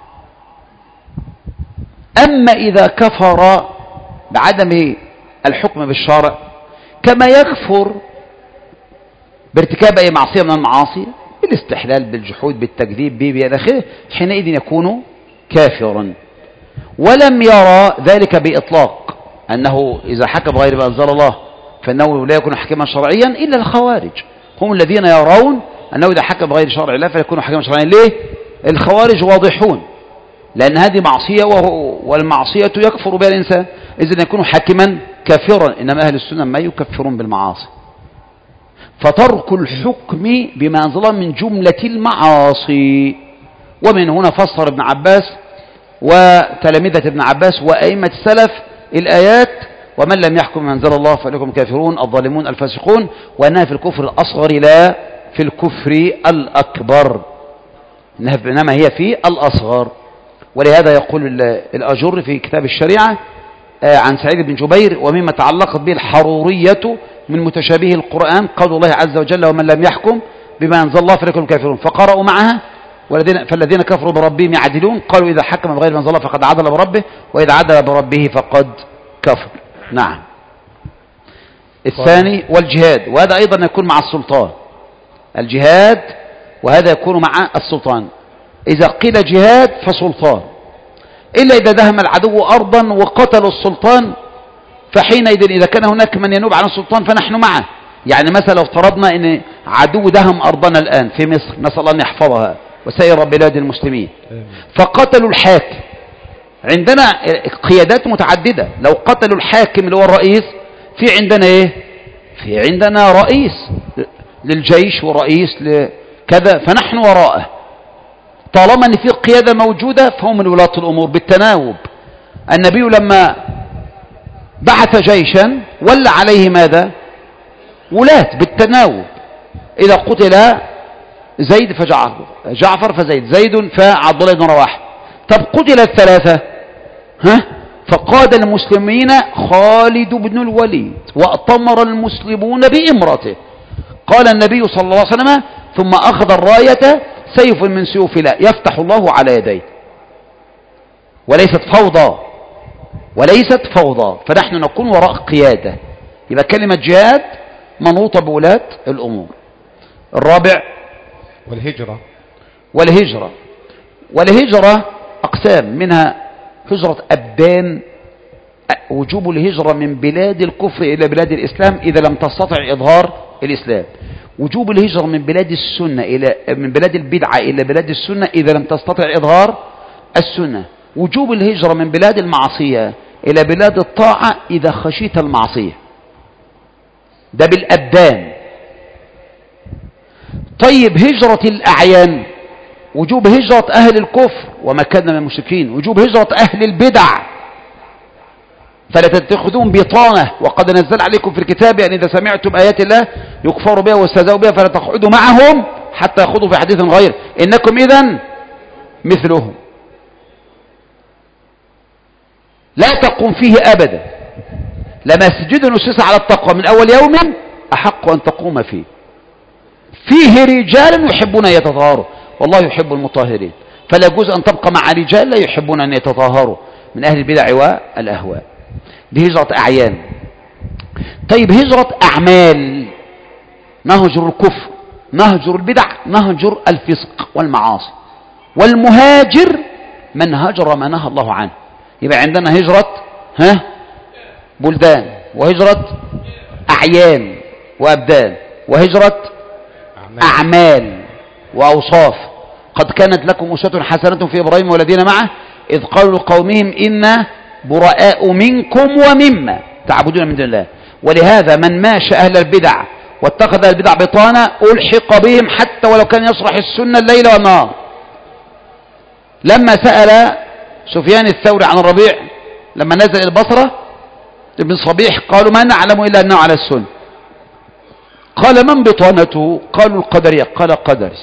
أما إذا كفر بعدم الحكم بالشرع كما يكفر بارتكاب أي معصية من المعاصي، بالاستحلال، بالجحود، بالتكذيب، إلى آخره، حينئذ يكون كافرا. ولم يرى ذلك بإطلاق أنه إذا حكم غير ما أنزل الله فإنه لا يكون حكما شرعيا إلا الخوارج، هم الذين يرون أنه إذا حكم غير شرع الله فيكون حكما شرعيا. ليه؟ الخوارج واضحون، لأن هذه معصية والمعصية يكفر بها الإنسان، إذن يكون حاكما كافرا. إنما أهل السنة ما يكفرون بالمعاصي. فترك الحكم بما أنزل من جملة المعاصي. ومن هنا فسر ابن عباس وتلامذة ابن عباس وأئمة السلف الآيات ومن لم يحكم بما أنزل الله فإنهم كافرون الظالمون الفاسقون، وأنها في الكفر الأصغر لا في الكفر الأكبر، إنما هي في الأصغر. ولهذا يقول الأجر في كتاب الشريعة عن سعيد بن جبير: ومما تعلقت به الحرورية من متشابه القرآن قول الله عز وجل: ومن لم يحكم بما أنزل الله فإنهم كافرون. فقرأوا معها: فالذين كفروا بربهم يعدلون. قالوا: إذا حكم بغير ما أنزل الله فقد عدل بربه، وإذا عدل بربه فقد كفر. نعم. الثاني والجهاد، وهذا أيضا يكون مع السلطان. الجهاد وهذا يكون مع السلطان. إذا قيل جهاد فسلطان، إلا إذا دهم العدو أرضا وقتل السلطان، فحينئذ إذا كان هناك من ينوب عن السلطان فنحن معه. يعني مثلا لو افترضنا أن عدو دهم أرضنا الآن في مصر، نسأل الله أن يحفظها وسائر بلاد المسلمين، فقتلوا الحاكم. عندنا قيادات متعددة، لو قتلوا الحاكم اللي هو الرئيس، في عندنا إيه؟ في عندنا رئيس للجيش ورئيس لكذا، فنحن وراءه. طالما أن في قيادة موجودة فهم من ولاة الأمور بالتناوب. النبي لما بعث جيشا ولى عليه ماذا؟ ولاة بالتناوب. إذا قتل زيد فجعفر فزيد، زيد فعبد الله بن رواحه. طب قتل الثلاثة، فقاد المسلمين خالد بن الوليد، وأطمر المسلمون بإمرته. قال النبي صلى الله عليه وسلم: ثم أخذ الراية سيف من سيوف الله يفتح الله على يديه. وليست فوضى، وليست فوضى، فنحن نكون وراء قيادة. يبقى كلمة جهاد منوطة بولاة الأمور. الرابع والهجرة أقسام، منها هجرة أبدان، وجوب الهجرة من بلاد الكفر إلى بلاد الإسلام إذا لم تستطع إظهار الإسلام. وجوب الهجرة من بلاد السنة من بلاد البدعة إلى بلاد السنة إذا لم تستطع إظهار السنة. وجوب الهجرة من بلاد المعصية إلى بلاد الطاعة إذا خشيت المعصية. ده بالأبدان. طيب هجرة الأعيان، وجوب هجرة أهل الكفر وما كان من المشركين، وجوب هجرة أهل البدع، فلا تتخذون بطانة، وقد نزل عليكم في الكتاب أن إذا سمعتم آيات الله يكفر بها واستهزأوا بها فلا تقعدوا معهم حتى يخوضوا في حديث غير إنكم إذن مثلهم. لا تقوم فيه أبدا، لمسجد نسس على التقوى من أول يوم أحق أن تقوم فيه رجال يحبون أن يتطهروا والله يحب المطهرين. فلا يجوز أن تبقى مع رجال لا يحبون أن يتطهروا من أهل البدع والأهواء. دي هجرة أعيان. طيب هجرة أعمال، نهجر الكفر، نهجر البدع، نهجر الفسق والمعاصي. والمهاجر من هجر ما نهى الله عنه. يبقى عندنا هجرة بلدان، وهجرة أعيان وأبدان، وهجرة أعمال وأوصاف. قد كانت لكم أسوة حسنة في إبراهيم والذين معه إذ قالوا لقومهم إنا براء منكم ومما تعبدون من دون الله. ولهذا من ماشى أهل البدع واتخذ البدع بطانة ألحق بهم حتى ولو كان يصرح السنة الليل والنهار. لما سأل سفيان الثوري عن الربيع لما نزل البصرة ابن صبيح قالوا ما نعلم إلا أنه على السنة. قال من بطانته؟ قالوا القدرية. قال قدري.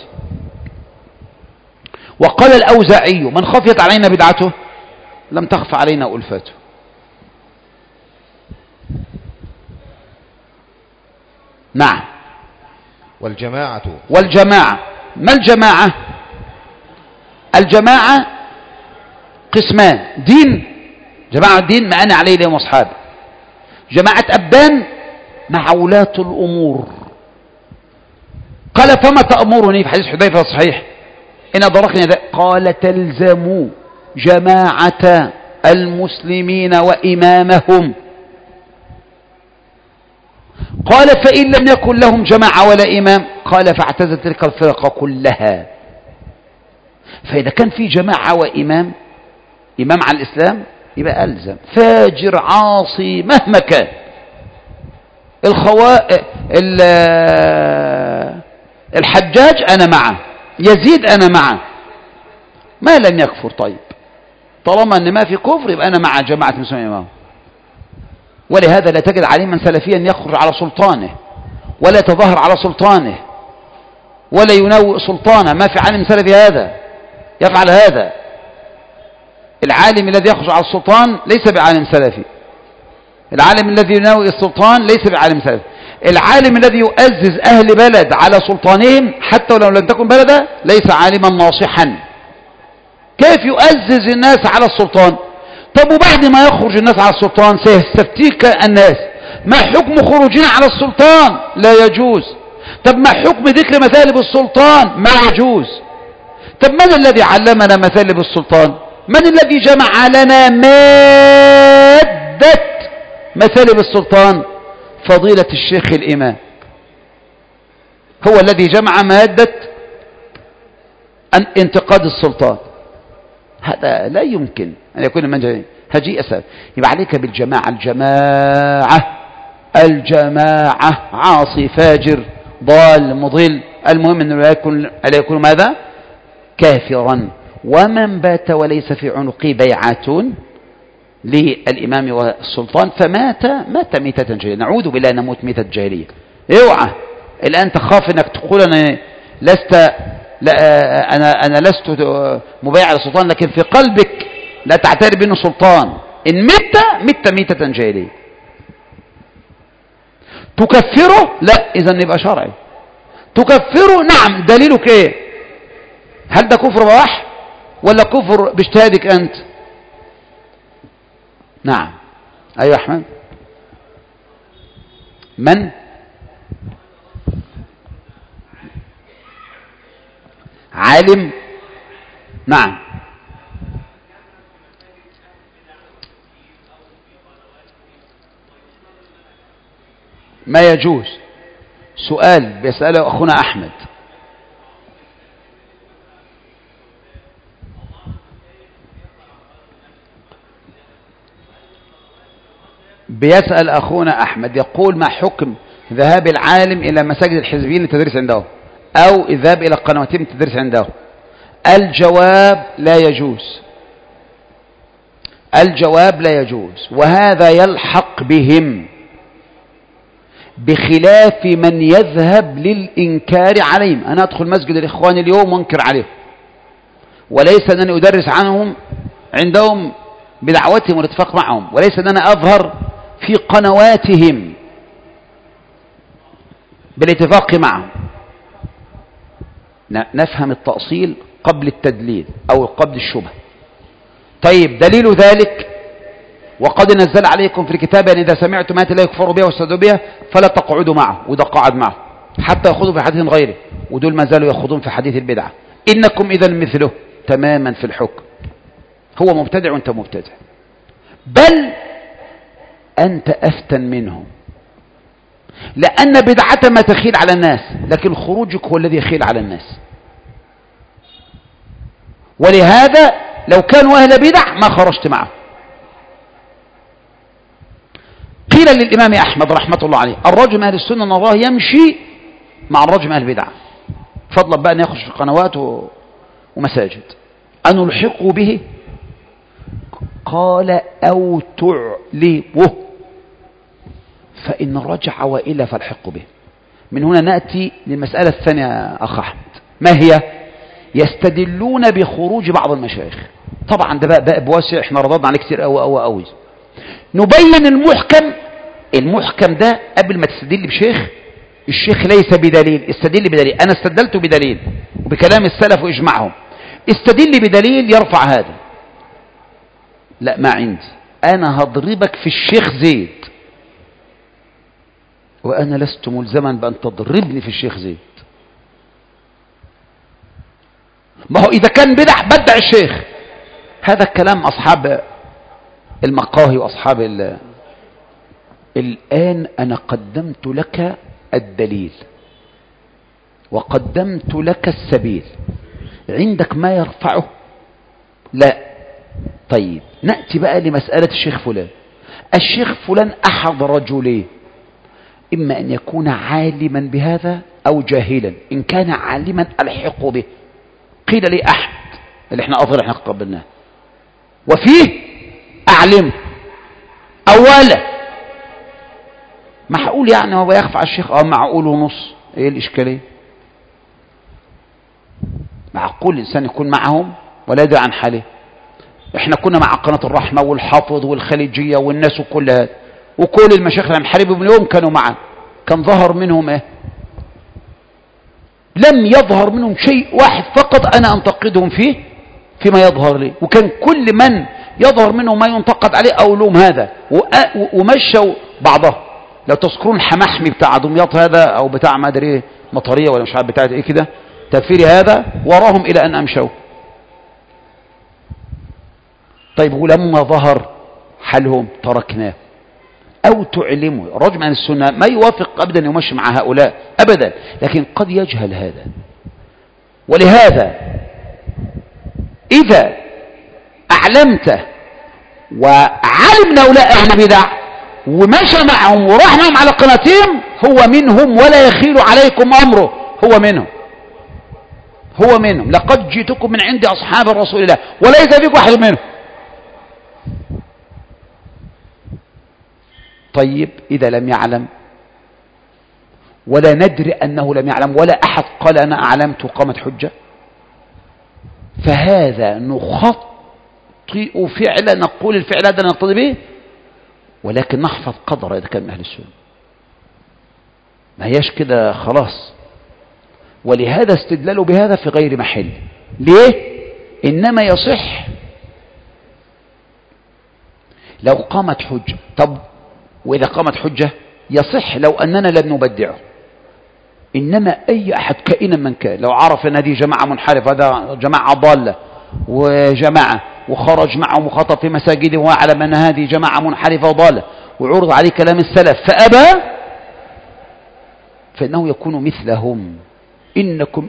وقال الأوزاعي من خفيت علينا بدعته لم تخف علينا ألفته. نعم. والجماعة ما الجماعة؟ الجماعة قسمان: دين، جماعة دين ما أنا عليه اليوم وأصحابي. جماعة أبدان مع ولاة الأمور. قال فما تأمرني؟ في حديث حذيفة الصحيح إن أدركني ذلك قال تلزموا جماعة المسلمين وإمامهم. قال فإن لم يكن لهم جماعة ولا إمام قال فاعتزل تلك الفرقة كلها. فإذا كان في جماعة وإمام، إمام على الإسلام، يبقى ألزم. فاجر عاصي مهما كان، الحجاج أنا معه، يزيد أنا معه، ما لم يكفر. طيب طالما أن ما في كفر يبقى أنا مع جماعة المسلمين إمام. ولهذا لا تجد عليما سلفيا يخرج على سلطانه ولا يتظاهر على سلطانه ولا ينوئ سلطانه. ما في عالم سلفي هذا يفعل هذا. العالم الذي يخرج على السلطان ليس بعالم سلفي. العالم الذي ينوئ السلطان ليس بعالم سلفي. العالم الذي يؤزز أهل بلد على سلطانهم حتى ولو لم تكن بلده ليس عالما ناصحا. كيف يؤزز الناس على السلطان؟ طب وبعد ما يخرج الناس على السلطان سيستفتيك الناس ما حكم خروجنا على السلطان؟ لا يجوز. طب ما حكم ذكر مثالب السلطان؟ ما يجوز. طب من الذي علمنا مثالب السلطان؟ من الذي جمع لنا مادة مثالب السلطان؟ فضيلة الشيخ الإمام هو الذي جمع مادة انتقاد السلطان. هذا لا يمكن أن يكون من هجيء أساس. يبقى عليك بالجماعة. الجماعة عاصي فاجر ضال مضل، المهم أنه لا يكون ماذا؟ كافرا. ومن بات وليس في عنقه بيعة للإمام والسلطان مات ميتة جاهلية. نعوذ بالله نموت ميتة جاهلية. اوعى الآن تخاف أنك تقول أنا لست مبايع للسلطان، لكن في قلبك لا تعترف بأنه سلطان. إن مت ميتة جاهلية. تكفره؟ لا، إذا يبقى شرعي. تكفره؟ نعم. دليلك إيه؟ هل ده كفر بواح ولا كفر باجتهادك أنت؟ نعم. أيوة أحمد. من عالم؟ نعم. ما يجوز. سؤال بيسأله أخونا أحمد. بيسأل أخونا أحمد يقول ما حكم ذهاب العالم إلى مساجد الحزبيين للتدريس عنده أو الذهاب إلى قنواتهم للتدريس عنده؟ الجواب لا يجوز. الجواب لا يجوز، وهذا يلحق بهم بخلاف من يذهب للإنكار عليهم. أنا أدخل مسجد الإخوان اليوم وانكر عليهم، وليس أنني أدرس عنهم عندهم بدعوتهم والاتفاق معهم، وليس أنني أظهر في قنواتهم بالاتفاق معهم. نفهم التأصيل قبل التدليل أو قبل الشبهة. طيب دليل ذلك وقد نزل عليكم في الكتاب أن إذا سمعتم آيات لا يكفر بها واستهزئوا بها فلا تقعدوا معه، وده قعد معه. حتى يخوضوا في حديث غيره، ودول ما زالوا يخوضون في حديث البدعة. إنكم إذا مثله تماما في الحكم، هو مبتدع وأنت مبتدع، بل أنت أفتن منه، لأن بدعة ما تخيل على الناس، لكن خروجك هو الذي يخيل على الناس. ولهذا لو كانوا أهل بدع ما خرجت معه. قيل للإمام أحمد رحمة الله عليه: الرجل من أهل السنة نراه يمشي مع الرجل من أهل البدع، فضلا بقى أن يخرج في قنوات ومساجد، أن نلحقه به؟ قال: أو تعلمه، فإن رجع وإلا فالحق به. من هنا نأتي للمسألة الثانية يا أخ أحمد، ما هي؟ يستدلون بخروج بعض المشايخ. طبعا ده بقى بواسع، احنا رددنا عليه كتير أوي. نبين المحكم ده قبل ما تستدل بشيخ. الشيخ ليس بدليل، استدل بدليل. أنا استدلت بدليل وبكلام السلف وإجمعهم، استدل بدليل يرفع هذا. لا، ما عندي، أنا هضربك في الشيخ زيد، وأنا لست ملزما بأن تضربني في الشيخ زيد. ما هو إذا كان بدع الشيخ، هذا الكلام أصحاب المقاهي وأصحاب الآن أنا قدمت لك الدليل وقدمت لك السبيل، عندك ما يرفعه؟ لا. طيب نأتي بقى لمسألة الشيخ فلان. الشيخ فلان أحد رجلين، إما أن يكون عالما بهذا أو جاهلا. إن كان عالما ألحق به. قيل لي أحد اللي احنا أظهر احنا قبلناه، وفيه أعلم أولا. معقول يعني هو يخفى على الشيخ؟ معقول ونص. ايه الإشكالية؟ معقول الإنسان يكون معهم ولا يدري عن حاله؟ احنا كنا مع قناة الرحمة والحافظ والخليجية والناس وكل هذا، وكل المشايخ اللي هنحاربهم من يوم كانوا معا. كان ظهر منهم ايه؟ لم يظهر منهم شيء واحد فقط أنا أنتقدهم فيما يظهر لي، وكان كل من يظهر منه ما ينتقد عليه أو لوم هذا، ومشوا بعضهم. لو تذكرون حمحمي بتاع دمياط هذا، أو بتاع ما أدري ايه، مطرية ولا مش عارف بتاع ايه كده، تفسيري هذا، وراهم إلى أن أمشوا. طيب ولما ظهر حالهم تركناه. أو تعلمه. الرجل من السنة ما يوافق أبدا يمشي مع هؤلاء أبدا، لكن قد يجهل هذا. ولهذا إذا أعلمته وعلم هؤلاء أهل بدع ومشى معهم وراح معهم على قناتهم، هو منهم ولا يخيل عليكم أمره، هو منهم. لقد جئتكم من عند أصحاب الرسول الله وليس فيكم واحد منهم. طيب إذا لم يعلم ولا ندري أنه لم يعلم ولا أحد قال أنا أعلمت وقامت حجة، فهذا نخطئ فعلا، نقول الفعل هذا نقتضي به، ولكن نحفظ قدر إذا كان من أهل السنة. ما هيش كده خلاص. ولهذا استدلالوا بهذا في غير محل. ليه؟ إنما يصح لو قامت حجة. طب وإذا قامت حجة يصح لو أننا لم نبدعه. إنما أي أحد كائنا من كان لو عرف أن هذه جماعة منحرفة، هذا جماعة ضالة وجماعة، وخرج معهم وخطب في مساجدهم وأعلم أن هذه جماعة منحرفة وضالة، وعرض عليه كلام السلف فأبى، فإنه يكون مثلهم. إنكم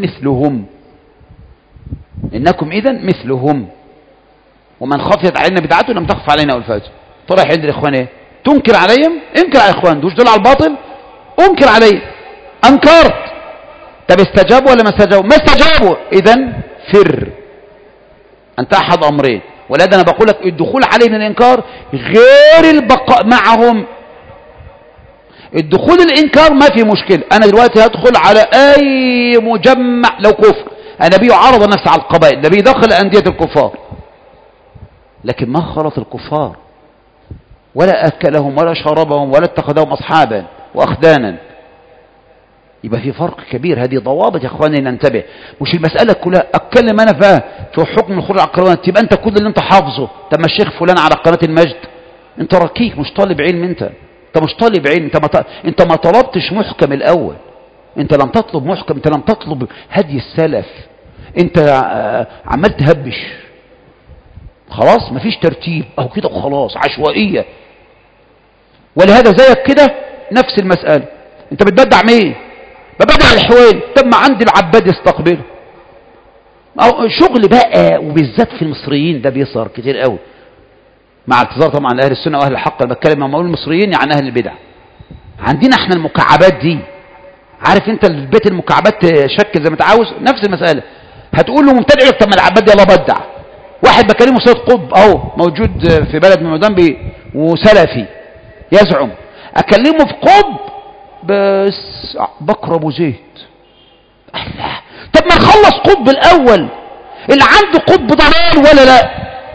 إذن مثلهم. ومن خفيت علينا بدعته لم تخف علينا ألفاته. طرح عند الإخوان إيه؟ تنكر عليهم؟ انكر على الإخوان. دوش دول على الباطل؟ انكر عليه. أنكرت. طب استجابوا ولا ما استجابوا؟ ما استجابوا. إذن فر. أنت أحد أمرين. ولذا أنا بقول لك الدخول عليه من الإنكار غير البقاء معهم. الدخول الإنكار ما في مشكلة. أنا دلوقتي هدخل على أي مجمع لو كفر، النبي عرض نفسه على القبائل، النبي دخل أندية الكفار، لكن ما خلط الكفار ولا أكلهم ولا شربهم ولا اتخذهم أصحابا وأخدانا. يبقى في فرق كبير. هذه ضوابط يا أخواني ننتبه. مش المسألة كلها أتكلم أنا في حكم الخروج على القنوات تبقى أنت كل اللي أنت حافظه. طب ما الشيخ فلان على قناة المجد، أنت ركيك مش طالب علم. أنت مش طالب علم. أنت ما طلبتش محكم الأول. انت لم تطلب محكم، انت لم تطلب هدي السلف، انت عمال تهبش خلاص، مفيش ترتيب او كده وخلاص، عشوائية. ولهذا زيك كده نفس المسألة، انت بتبدع مين؟ ببدع الحوالي. طب ما عندي العباد يستقبله. أو شغل بقى، وبالذات في المصريين ده بيظهر كتير قوي، مع اعتذار طبعا اهل السنه واهل الحق. انا بتكلم لما اقول المصريين يعني اهل البدع. عندنا احنا المكعبات دي، عارف انت البيت المكعبات شكل زي ما انت عاوز، نفس المساله. هتقول له مبتدع، يقول لك طب ما العباد يلا بدع. واحد بكلمه سيد قطب اهو موجود في بلد من المدن وسلفي يزعم، اكلمه في قطب بس بكر ابو زيد. الله، طب ما نخلص قطب الاول، اللي عنده قطب ضلال ولا لا،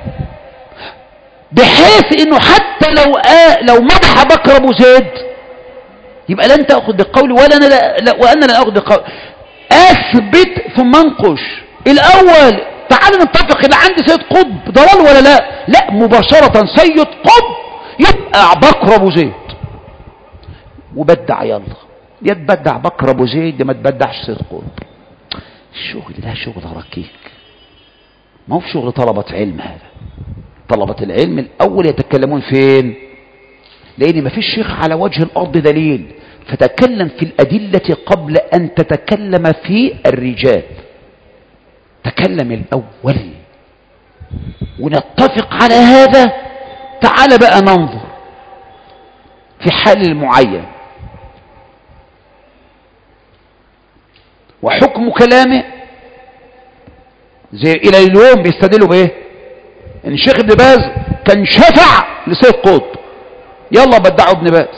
بحيث انه حتى لو مدح بكر ابو زيد يبقى لن تاخذ بقولي ولا انا لا وانا لا اخذ بقولي. اثبت ثم انقش الاول. تعال نتفق، اللي عندي سيد قطب ضلال ولا لا؟ لا، مباشره سيد قطب يبقى بكر ابو زيد، وبدع يلا، يا تبدع بكر ابو زيد ما تبدعش سيد قطب. الشغل ده شغل ركيك، ما هو في شغل طلبة علم. هذا طلبة العلم الأول يتكلمون فين؟ لأن ما فيش شيخ على وجه الأرض دليل، فتكلم في الأدلة قبل أن تتكلم في الرجال. تكلم الأول ونتفق على هذا. تعال بقى ننظر في حال المعين وحكم كلامه. زي إلى اليوم بيستدلوا بإيه؟ إن الشيخ ابن باز كان شفع لسيد قطب، يلا بدعوا ابن باز.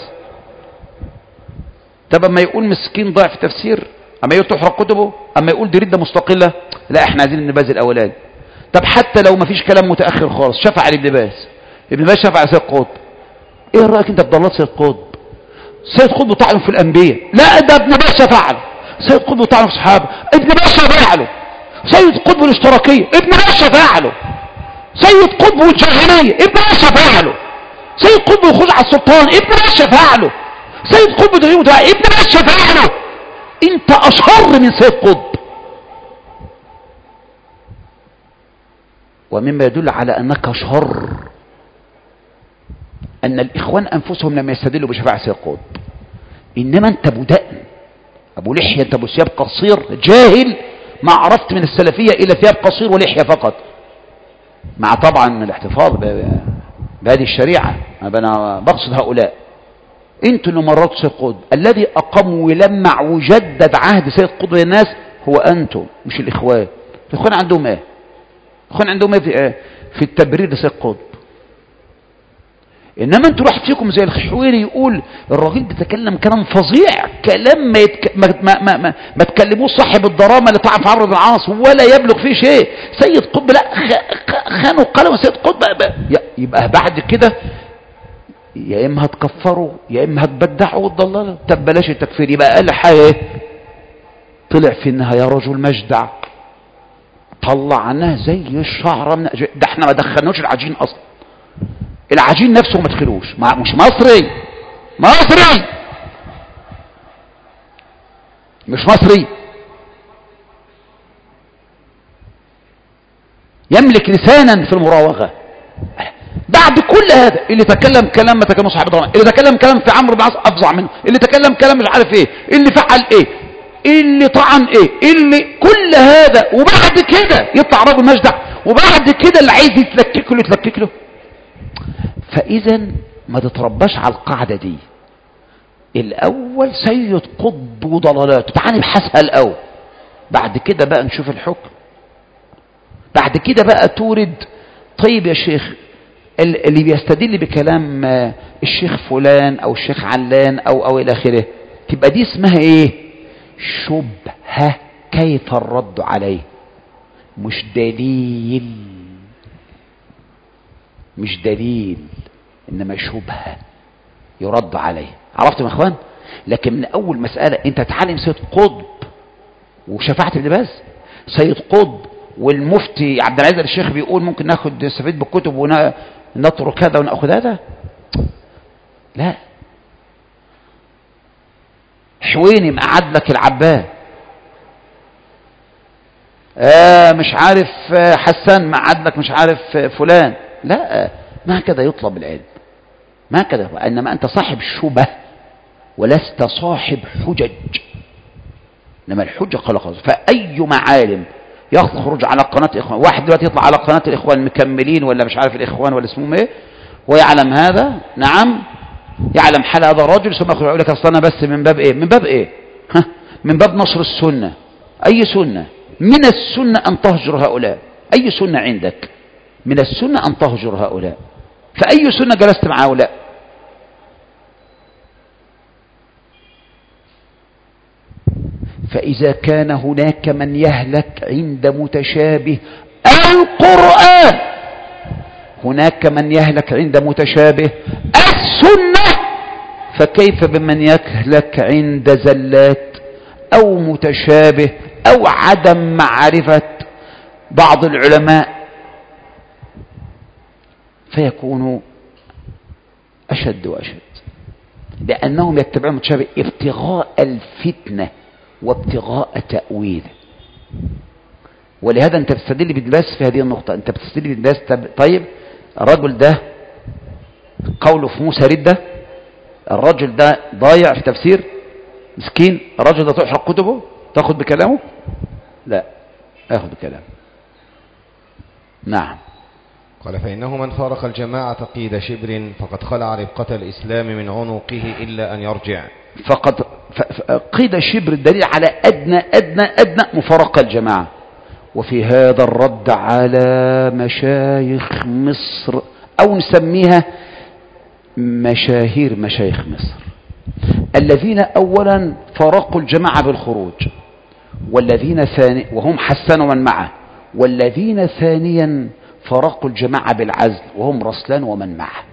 طب اما يقول مسكين ضعف تفسير، اما يقول تحرق كتبه، اما يقول دي ردة مستقلة، لا احنا عايزين ابن باز الاولاني. طب حتى لو ما فيش كلام متأخر خالص، شفع لابن باز، ابن باز شفع لسيد قطب، ايه رأيك انت بضلات سيد قطب؟ سيد قطب طعن في الانبياء، لا ده ابن باز شفع له. سيد قطب طعن في الصحابة، ابن باز شفع له. سيد قطب الاشتراكية، ابن باز شفع له. سيد قطب الجاهلية، ابن باز شفع له. سيد قطب الخروج على السلطان، ابن باز شفع له. سيد قطب تغيير دعاء، ابن باز شفع له. انت اشر من سيد قطب. ومما يدل على انك شر ان الاخوان انفسهم لم يستدلوا بشفاعة سيد قطب، انما انت ابو دقن، ابو لحية، انت ابو ثياب قصير، جاهل، ما عرفت من السلفية الى ثياب قصير ولحية فقط، مع طبعا الاحتفاظ بهذه الشريعة. انا بقصد هؤلاء. انتوا اللي مررتوا سيد قطب، الذي اقام ولمع وجدد عهد سيد قطب للناس هو انتم، مش الاخوان. الاخوان عندهم ايه؟ الاخوان عندهم ايه في التبرير لسيد قطب؟ انما انتوا راح فيكم زي الحويري يقول الراجل بيتكلم كلام فظيع، كلام ما تكلموش صاحب الضرامه اللي طعن في عمرو بن العاص ولا يبلغ فيه شيء. سيد قطب لا، خانوا قلم سيد قطب. يبقى بعد كده يا اما هتكفروا يا اما هتبدعوا وتضللوا. طب بلاش التكفير، يبقى اقل حاجه ايه؟ طلع في النهايه رجل مجدع، طلع عنها زي الشعره من ده. احنا ما دخلناش العجين اصلا، العجين نفسه ما تدخلوش، مش مصري، مش مصري، يملك لسانا في المراوغه. بعد كل هذا اللي تكلم كلام ما تكلمه صاحب الضمان، اللي تكلم كلام في عمرو بن العاص افظع منه، اللي تكلم كلام مش عارف ايه، اللي فعل ايه، اللي طعن ايه، اللي كل هذا، وبعد كده يطلع راجل مجدع، وبعد كده اللي عايز يتلكك له. فاذا ما تترباش على القاعده دي. الاول سيد قطب وضلالاته، تعال نبحثها الاول، بعد كده بقى نشوف الحكم. بعد كده بقى تورد طيب يا شيخ اللي بيستدل بكلام الشيخ فلان او الشيخ علان او الى اخره، تبقى دي اسمها ايه؟ شبهه. كيف الرد عليه؟ مش دليل انما شبهه يرد عليه. عرفتم يا اخوان؟ لكن من اول مساله انت تعلم سيد قطب وشفاعه ابن باز، سيد قطب والمفتي عبد العزيز الشيخ بيقول ممكن نستفيد بالكتب ونترك هذا وناخذ هذا. لا، الحويني مقعد لك العباد، مش عارف حسان مقعد لك مش عارف فلان. لا، ما هكذا يطلب العلم، ما هكذا. إنما أنت صاحب شبه ولست صاحب حجج. إنما الحجة خلق. فأي معالم يخرج على قناة إخوان، واحد دلوقتي يطلع على قناة الإخوان المكملين ولا مش عارف الإخوان ولا اسمهم إيه، ويعلم هذا، نعم يعلم حال هذا الرجل، ثم يقول لك أصلا بس من باب إيه؟ من باب إيه؟ من باب نصر السنة. أي سنة؟ من السنة أن تهجر هؤلاء. أي سنة عندك؟ من السنة أن تهجر هؤلاء. فأي سنة جلست مع هؤلاء؟ فإذا كان هناك من يهلك عند متشابه القرآن، هناك من يهلك عند متشابه السنة، فكيف بمن يهلك عند زلات أو متشابه أو عدم معرفة بعض العلماء، فيكون أشد وأشد، لأنهم يتبعون متشابه ابتغاء الفتنة وابتغاء تأويل. ولهذا أنت بتستدل بالباس في هذه النقطة. أنت بتستدل بالباس. طيب الرجل ده قوله في موسى ردة، الرجل ده ضايع في تفسير مسكين، الرجل ده تحرق كتبه تأخذ بكلامه؟ لا، أخذ بكلامه. نعم. قال فإنه من فارق الجماعة قيد شبر فقد خلع ربقة الإسلام من عنقه إلا أن يرجع. فقد قيد شبر الدليل على أدنى مفارقة الجماعة. وفي هذا الرد على مشايخ مصر، أو نسميها مشايخ مصر، الذين أولا فارقوا الجماعة بالخروج، والذين وهم حسنوا من معه، والذين ثانيا فارقوا الجماعة بالعزل وهم رسلان ومن معه.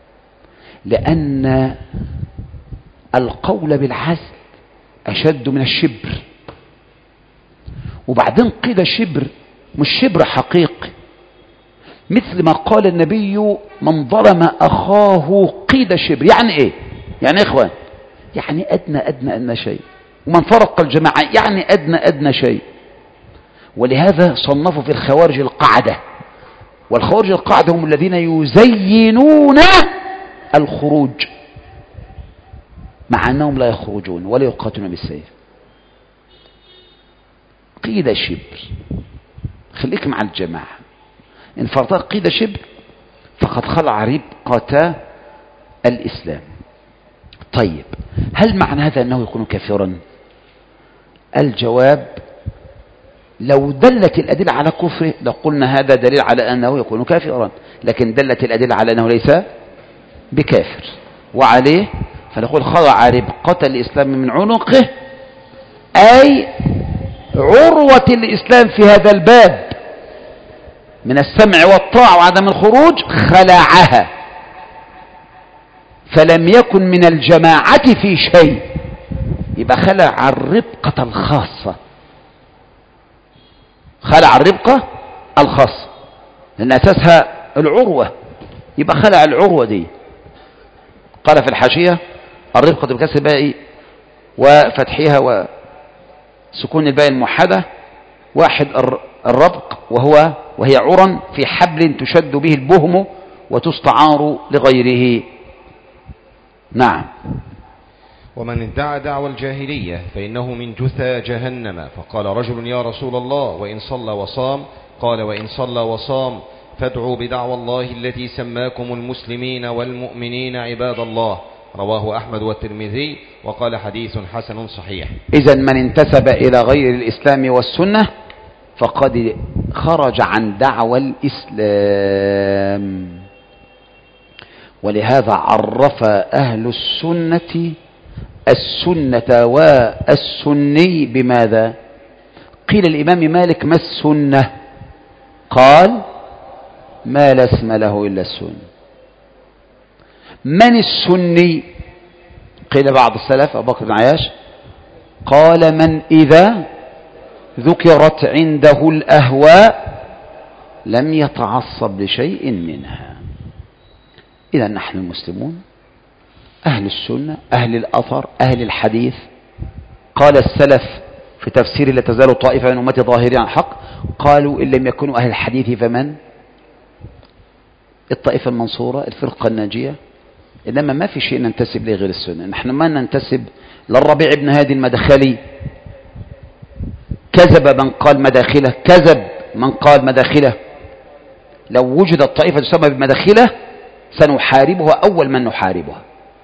لأن القول بالعزل أشد من الشبر. وبعدين قيد شبر مش شبر حقيقي، مثل ما قال النبي من ظلم أخاه قيد شبر. يعني إيه؟ يعني إخوان، يعني أدنى شيء. ومن فرق الجماعة يعني أدنى شيء. ولهذا صنفوا في الخوارج القاعدة، والخوارج القاعدة هم الذين يزينون الخروج مع أنهم لا يخرجون ولا يقاتلون بالسيف. قيد شبر، خليك مع الجماعة. إن فرطت قيد شبر فقد خلع ربقة الإسلام. طيب هل معنى هذا أنه يكون كافرا؟ الجواب لو دلت الأدلة على كفره لقلنا هذا دليل على أنه يكون كافرا، لكن دلت الأدلة على أنه ليس بكافر، وعليه فنقول خلع ربقة الإسلام من عنقه، أي عروة الإسلام في هذا الباب من السمع والطاعة وعدم الخروج خلعها، فلم يكن من الجماعة في شيء. يبقى خلع الربقة الخاصة، خلع الربقة الخاصة لأن أساسها العروة، يبقى خلع العروة دي. قال في الحاشية الربقة بكسر الباء وفتحها وسكون الباء الموحدة، واحد الربق وهي عرى في حبل تشد به البهم وتستعار لغيره. نعم. ومن ادعى دعوى الجاهلية فإنه من جثى جهنم. فقال رجل يا رسول الله وإن صلى وصام؟ قال وإن صلى وصام فادعوا بدعوى الله التي سماكم المسلمين والمؤمنين عباد الله. رواه أحمد والترمذي وقال حديث حسن صحيح. إذن من انتسب إلى غير الإسلام والسنة فقد خرج عن دعوى الإسلام. ولهذا عرف أهل السنة السنة والسني بماذا؟ قيل الإمام مالك ما السنة؟ قال ما لا اسم له إلا السنة. من السني؟ قيل بعض السلف أبو بكر بن عياش قال من إذا ذكرت عنده الأهواء لم يتعصب لشيء منها. إذا نحن المسلمون أهل السنة، أهل الأثر، أهل الحديث، قال السلف في تفسير لا تزال طائفة من أمتي ظاهرين على الحق، قالوا إن لم يكونوا أهل الحديث فمن؟ الطائفة المنصورة، الفرقة الناجية. إنما ما في شيء ننتسب له غير السنة. نحن ما ننتسب للربيع بن هادي المدخلي، كذب من قال مداخله، كذب من قال مداخله. لو وجدت طائفة تسمى بمداخله سنحاربها أول من نحاربها.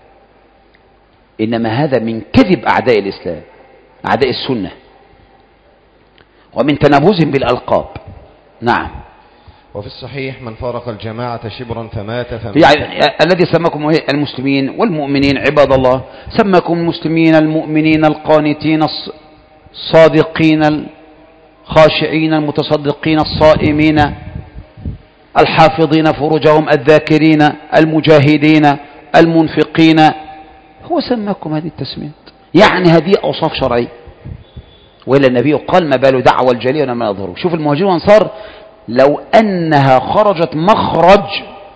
إنما هذا من كذب أعداء الإسلام، أعداء السنة، ومن تنابزهم بالألقاب. نعم. وفي الصحيح من فارق الجماعة شبرا فمات يعني الذي سماكم المسلمين والمؤمنين عباد الله، سماكم المسلمين المؤمنين القانتين الصادقين الخاشعين المتصدقين الصائمين الحافظين فروجهم الذاكرين المجاهدين المنفقين. هو سماكم هذه التسميات، يعني هذه أوصاف شرعية. وإلا النبي قال ما بال دعوى الجليل وما يظهر. شوف المهاجرين والأنصار لو أنها خرجت مخرج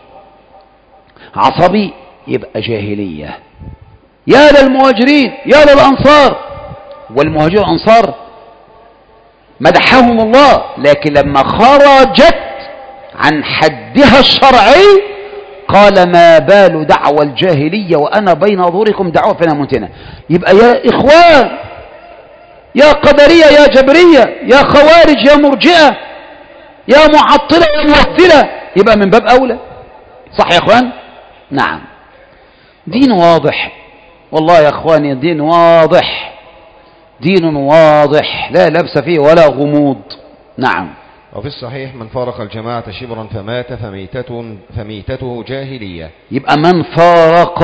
عصبي يبقى جاهلية. يا للمهاجرين يا للأنصار. والمهاجرين والأنصار مدحهم الله، لكن لما خرجت عن حدها الشرعي قال ما بال دعوى الجاهلية وأنا بين أظهركم دعوة فينا منتنة. يبقى يا إخوان، يا قدرية يا جبرية يا خوارج يا مرجئة يا معطلة يا ممثلة، يبقى من باب أولى. صح يا إخوان؟ نعم. دين واضح والله يا إخواني، دين واضح، دين واضح لا لبس فيه ولا غموض. نعم. وفي الصحيح من فارق الجماعة شبرا فمات فميتته جاهلية. يبقى من فارق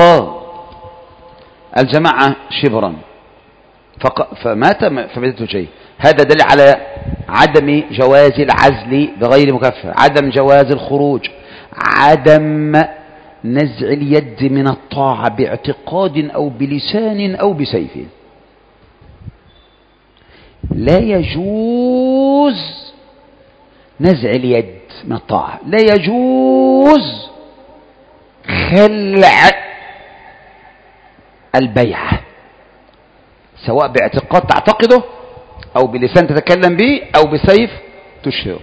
الجماعة شبرا فمات فميتته جاهلية. هذا دليل على عدم جواز العزل بغير مكفر، عدم جواز الخروج، عدم نزع اليد من الطاعة باعتقاد أو بلسان أو بسيف. لا يجوز نزع اليد من الطاعة، لا يجوز خلع البيعة، سواء باعتقاد تعتقده أو بلسان تتكلم به أو بسيف تشهر.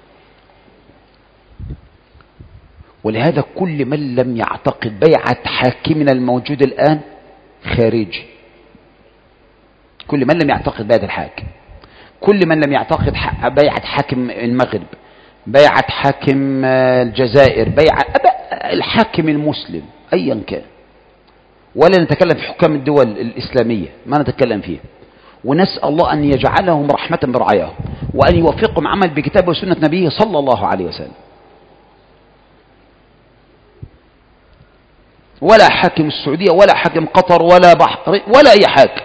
ولهذا كل من لم يعتقد بيعة حاكمنا الموجود الآن خارجي. كل من لم يعتقد بيعة الحاكم، كل من لم يعتقد بيعة حاكم المغرب، بيعة حاكم الجزائر، بيعة الحاكم المسلم أيا كان، ولا نتكلم في حكام الدول الإسلامية، ما نتكلم فيه. ونسأل الله أن يجعلهم رحمة برعاياهم، وأن يوفقهم عمل بكتابه وسنة نبيه صلى الله عليه وسلم. ولا حاكم السعودية ولا حاكم قطر ولا بحر ولا أي حاكم،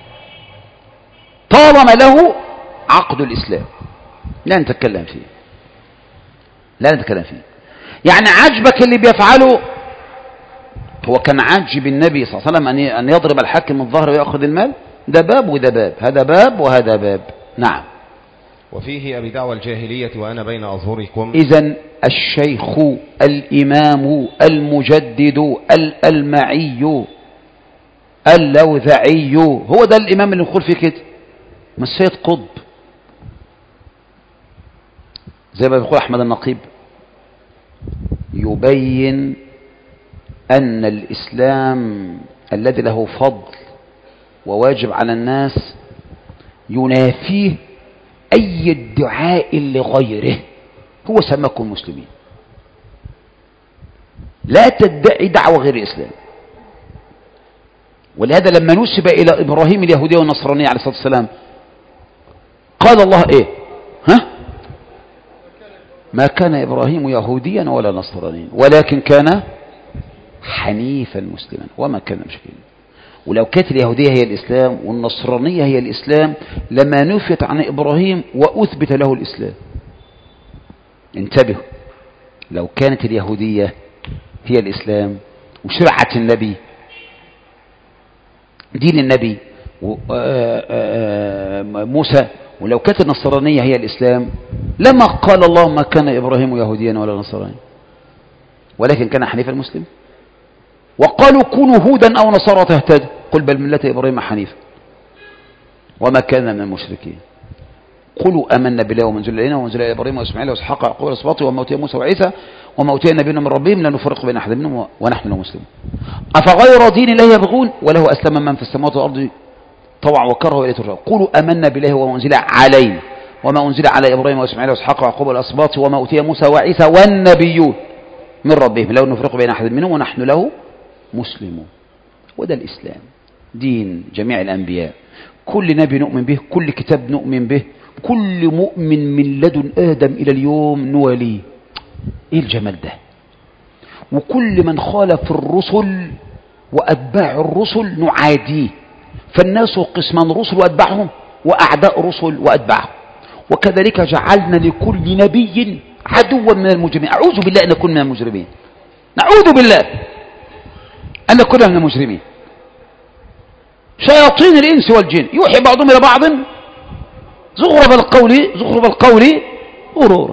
طالما له عقد الإسلام لا نتكلم فيه، لا نتكلم فيه. يعني عجبك اللي بيفعله، هو كان عاجب النبي صلى الله عليه وسلم أن يضرب الحاكم الظهر ويأخذ المال؟ ده باب وده باب، هذا باب وهذا باب. نعم. وفيه أبي دعوى الجاهلية وأنا بين أظهركم. إذن الشيخ الإمام المجدد الألمعي اللوذعي هو ده الإمام اللي نقول فيه كده، ما السيد قطب زي ما بيقول أحمد النقيب، يبين أن الإسلام الذي له فضل وواجب على الناس ينافيه أي ادعاء لغيره. هو سماكم مسلمين، لا تدعي دعوة غير الإسلام. ولهذا لما نسب إلى إبراهيم اليهودية والنصرانية عليه الصلاة والسلام قال الله إيه؟ ما كان إبراهيم يهوديا ولا نصرانيا ولكن كان حنيفا مسلما وما كان مشركا. ولو كانت اليهودية هي الإسلام والنصرانية هي الإسلام لما نفت عن إبراهيم وأثبت له الإسلام. انتبهوا، لو كانت اليهودية هي الإسلام وشرعة النبي دين النبي موسى، ولو كانت النصرانية هي الإسلام لما قال الله ما كان إبراهيم يهوديا ولا نصرانيا ولكن كان حنيفا مسلم. وقالوا كونوا هودا أو نصارى تهتدوا قل بل ملة إبراهيم حنيفا. وما كان من المشركين. قولوا آمنا بالله وما أنزل إلينا وما أنزل إلى إبراهيم وإسماعيل وإسحاق ويعقوب والأسباط وما أوتي موسى وعيسى وما أوتي نبينا من ربهم لا نفرق بين أحد منهم ونحن له مسلمون. أفغير دين الله يبغون وله أسلم من في السماوات والأرض طوعا وكرها إليه ترجعون. قولوا آمنا بالله وما أنزل علينا وما أنزل على إبراهيم وإسماعيل وإسحاق ويعقوب والأسباط وما أوتي موسى وعيسى والنبيون من ربهم لا نفرق بين أحد منهم ونحن له مسلمون. وده الإسلام، دين جميع الأنبياء، كل نبي نؤمن به، كل كتاب نؤمن به، كل مؤمن من لدن آدم إلى اليوم نواليه. إيه الجمال ده؟ وكل من خالف الرسل وأتباع الرسل نعاديه. فالناس قسمان، رسل وأتباعهم وأعداء رسل وأتباعهم. وكذلك جعلنا لكل نبي عدوا من المجرمين. أعوذ بالله أن نكون من المجرمين، نعوذ بالله أن نكون من المجرمين. شياطين الإنس والجن يوحي بعضهم إلى بعض زخرف القول غرورا.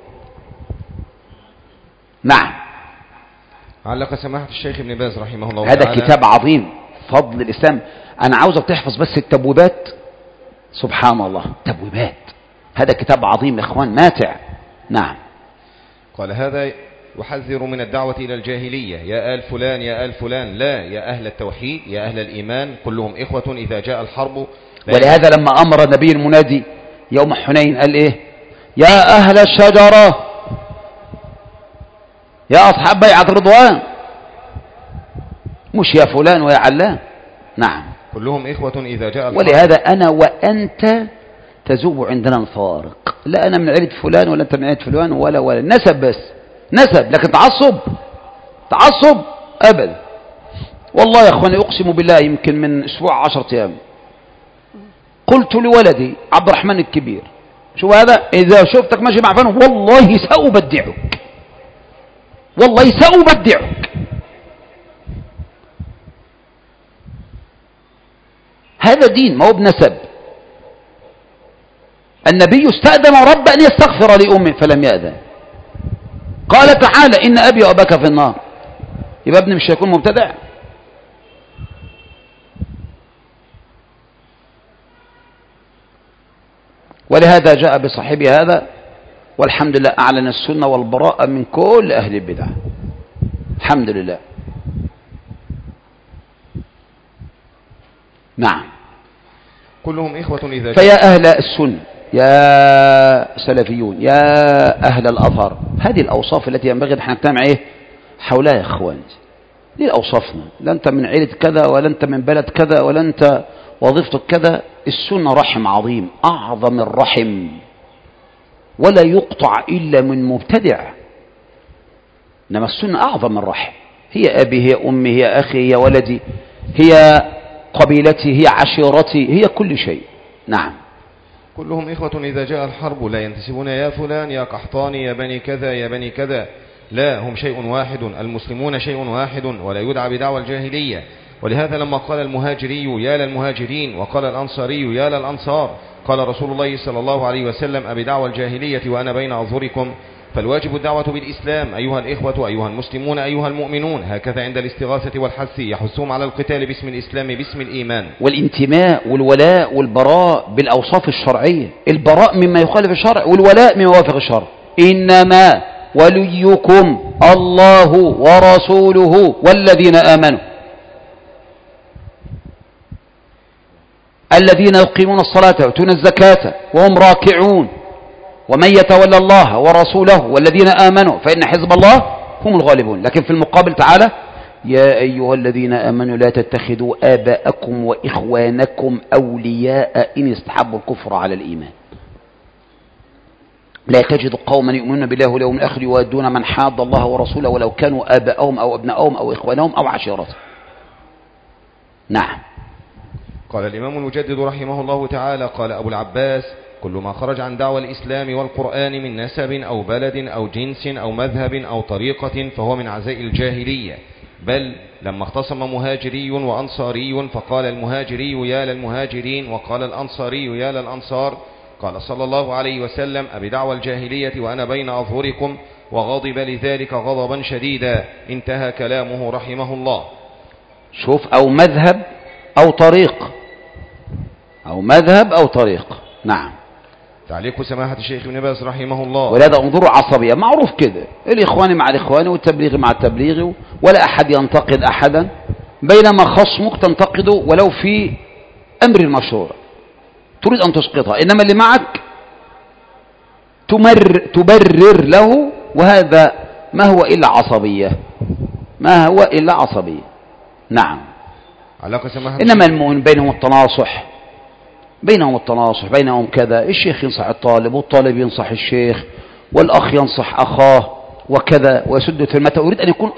نعم. علق سماحة الشيخ ابن باز رحمه الله هذا تعالى. كتاب عظيم، فضل الإسلام. أنا عاوزك تحفظ بس التبويبات. سبحان الله، تبويبات. هذا كتاب عظيم يا إخوان، ماتع. نعم. قال هذا يحذر من الدعوة إلى الجاهلية، يا آل فلان يا آل فلان، لا، يا أهل التوحيد يا أهل الإيمان كلهم إخوة إذا جاء الحرب. ولهذا لما أمر النبي المنادي يوم حنين قال إيه؟ يا أهل الشجرة، يا أصحاب بيعة الرضوان، مش يا فلان ويا علان. نعم. كلهم إخوة إذا جاء الحرب. ولهذا أنا وأنت تذوب عندنا الفارق. لا أنا من عيلة فلان ولا أنت من عيلة فلان ولا نسب، بس نسب، لكن تعصب أبدا. والله يا أخواني أقسم بالله يمكن من أسبوع 10 أيام قلت لولدي عبد الرحمن الكبير، شو هذا، إذا شفتك ماشي مع فلان والله سأبدعك، والله سأبدعك. هذا دين، ما هو بنسب. النبي استأذن رب أن يستغفر لأمه فلم يأذن. قال تعالى إن أبي وأباك في النار. يبقى ابني مش هيكون مبتدع. ولهذا جاء بصاحبه هذا، والحمد لله أعلن السنة والبراءة من كل أهل البدع، الحمد لله. نعم. كلهم إخوة إذا فيا أهل السنة، يا سلفيون، يا أهل الأثر، هذه الأوصاف التي ينبغي أن نجتمع حولها يا إخواني. دي أوصافنا، لا أنت من عيلة كذا ولا أنت من بلد كذا ولا أنت وظيفتك كذا. السنة رحم عظيم، أعظم الرحم، ولا يقطع إلا من مبتدع. إنما السنة أعظم الرحم، هي أبي، هي أمي، هي أخي، هي ولدي، هي قبيلتي، هي عشيرتي، هي كل شيء. نعم. كلهم إخوة إذا جاء الحرب، لا ينتسبون يا فلان يا قحطاني يا بني كذا يا بني كذا، لا، هم شيء واحد، المسلمون شيء واحد، ولا يدعى بدعوى الجاهلية. ولهذا لما قال المهاجري يا للمهاجرين وقال الأنصاري يا للأنصار، قال رسول الله صلى الله عليه وسلم أبدعوى الجاهلية وأنا بين أظهركم. فالواجب الدعوة بالإسلام أيها الإخوة أيها المسلمون أيها المؤمنون. هكذا عند الاستغاثة والحث يحثهم على القتال باسم الإسلام باسم الإيمان، والانتماء والولاء والبراء بالأوصاف الشرعية. البراء مما يخالف الشرع والولاء مما يوافق الشرع. إنما وليكم الله ورسوله والذين آمنوا الذين يقيمون الصلاة ويؤتون الزكاة وهم راكعون ومن يتولى الله ورسوله والذين آمنوا فإن حزب الله هم الغالبون. لكن في المقابل تعالى يا أيها الذين آمنوا لا تتخذوا آباءكم وإخوانكم أولياء إن استحبوا الكفر على الإيمان. لا تجد قوما يؤمنون بالله واليوم الآخر يوادون من حاد الله ورسوله ولو كانوا آباءهم أو أبناءهم أو إخوانهم أو عشيرتهم. نعم. قال الإمام المجدد رحمه الله تعالى قال أبو العباس كل ما خرج عن دعوى الإسلام والقرآن من نسب أو بلد أو جنس أو مذهب أو طريقة فهو من عزاء الجاهلية. بل لما اختصم مهاجري وأنصاري فقال المهاجري يا للمهاجرين وقال الأنصاري يا للأنصار، قال صلى الله عليه وسلم أبدعوى الجاهلية وأنا بين أظهركم، وغضب لذلك غضبا شديدا. انتهى كلامه رحمه الله. شوف، أو مذهب أو طريق. أو مذهب أو طريقة. نعم. تعليق سماحة الشيخ ابن باز رحمه الله. ولهذا انظروا عصبية معروف كده، الإخوان مع الإخوان والتبليغ مع التبليغ، ولا أحد ينتقد أحدا، بينما خصمك تنتقده ولو في أمر المشروع تريد أن تسقطها، إنما اللي معك تبرر له، وهذا ما هو إلا عصبية، ما هو إلا عصبية. نعم. إنما المؤمن بينهم التناصح، بينهم كذا، الشيخ ينصح الطالب والطالب ينصح الشيخ والأخ ينصح أخاه وكذا، ويسد ثمته، يريد أن يكون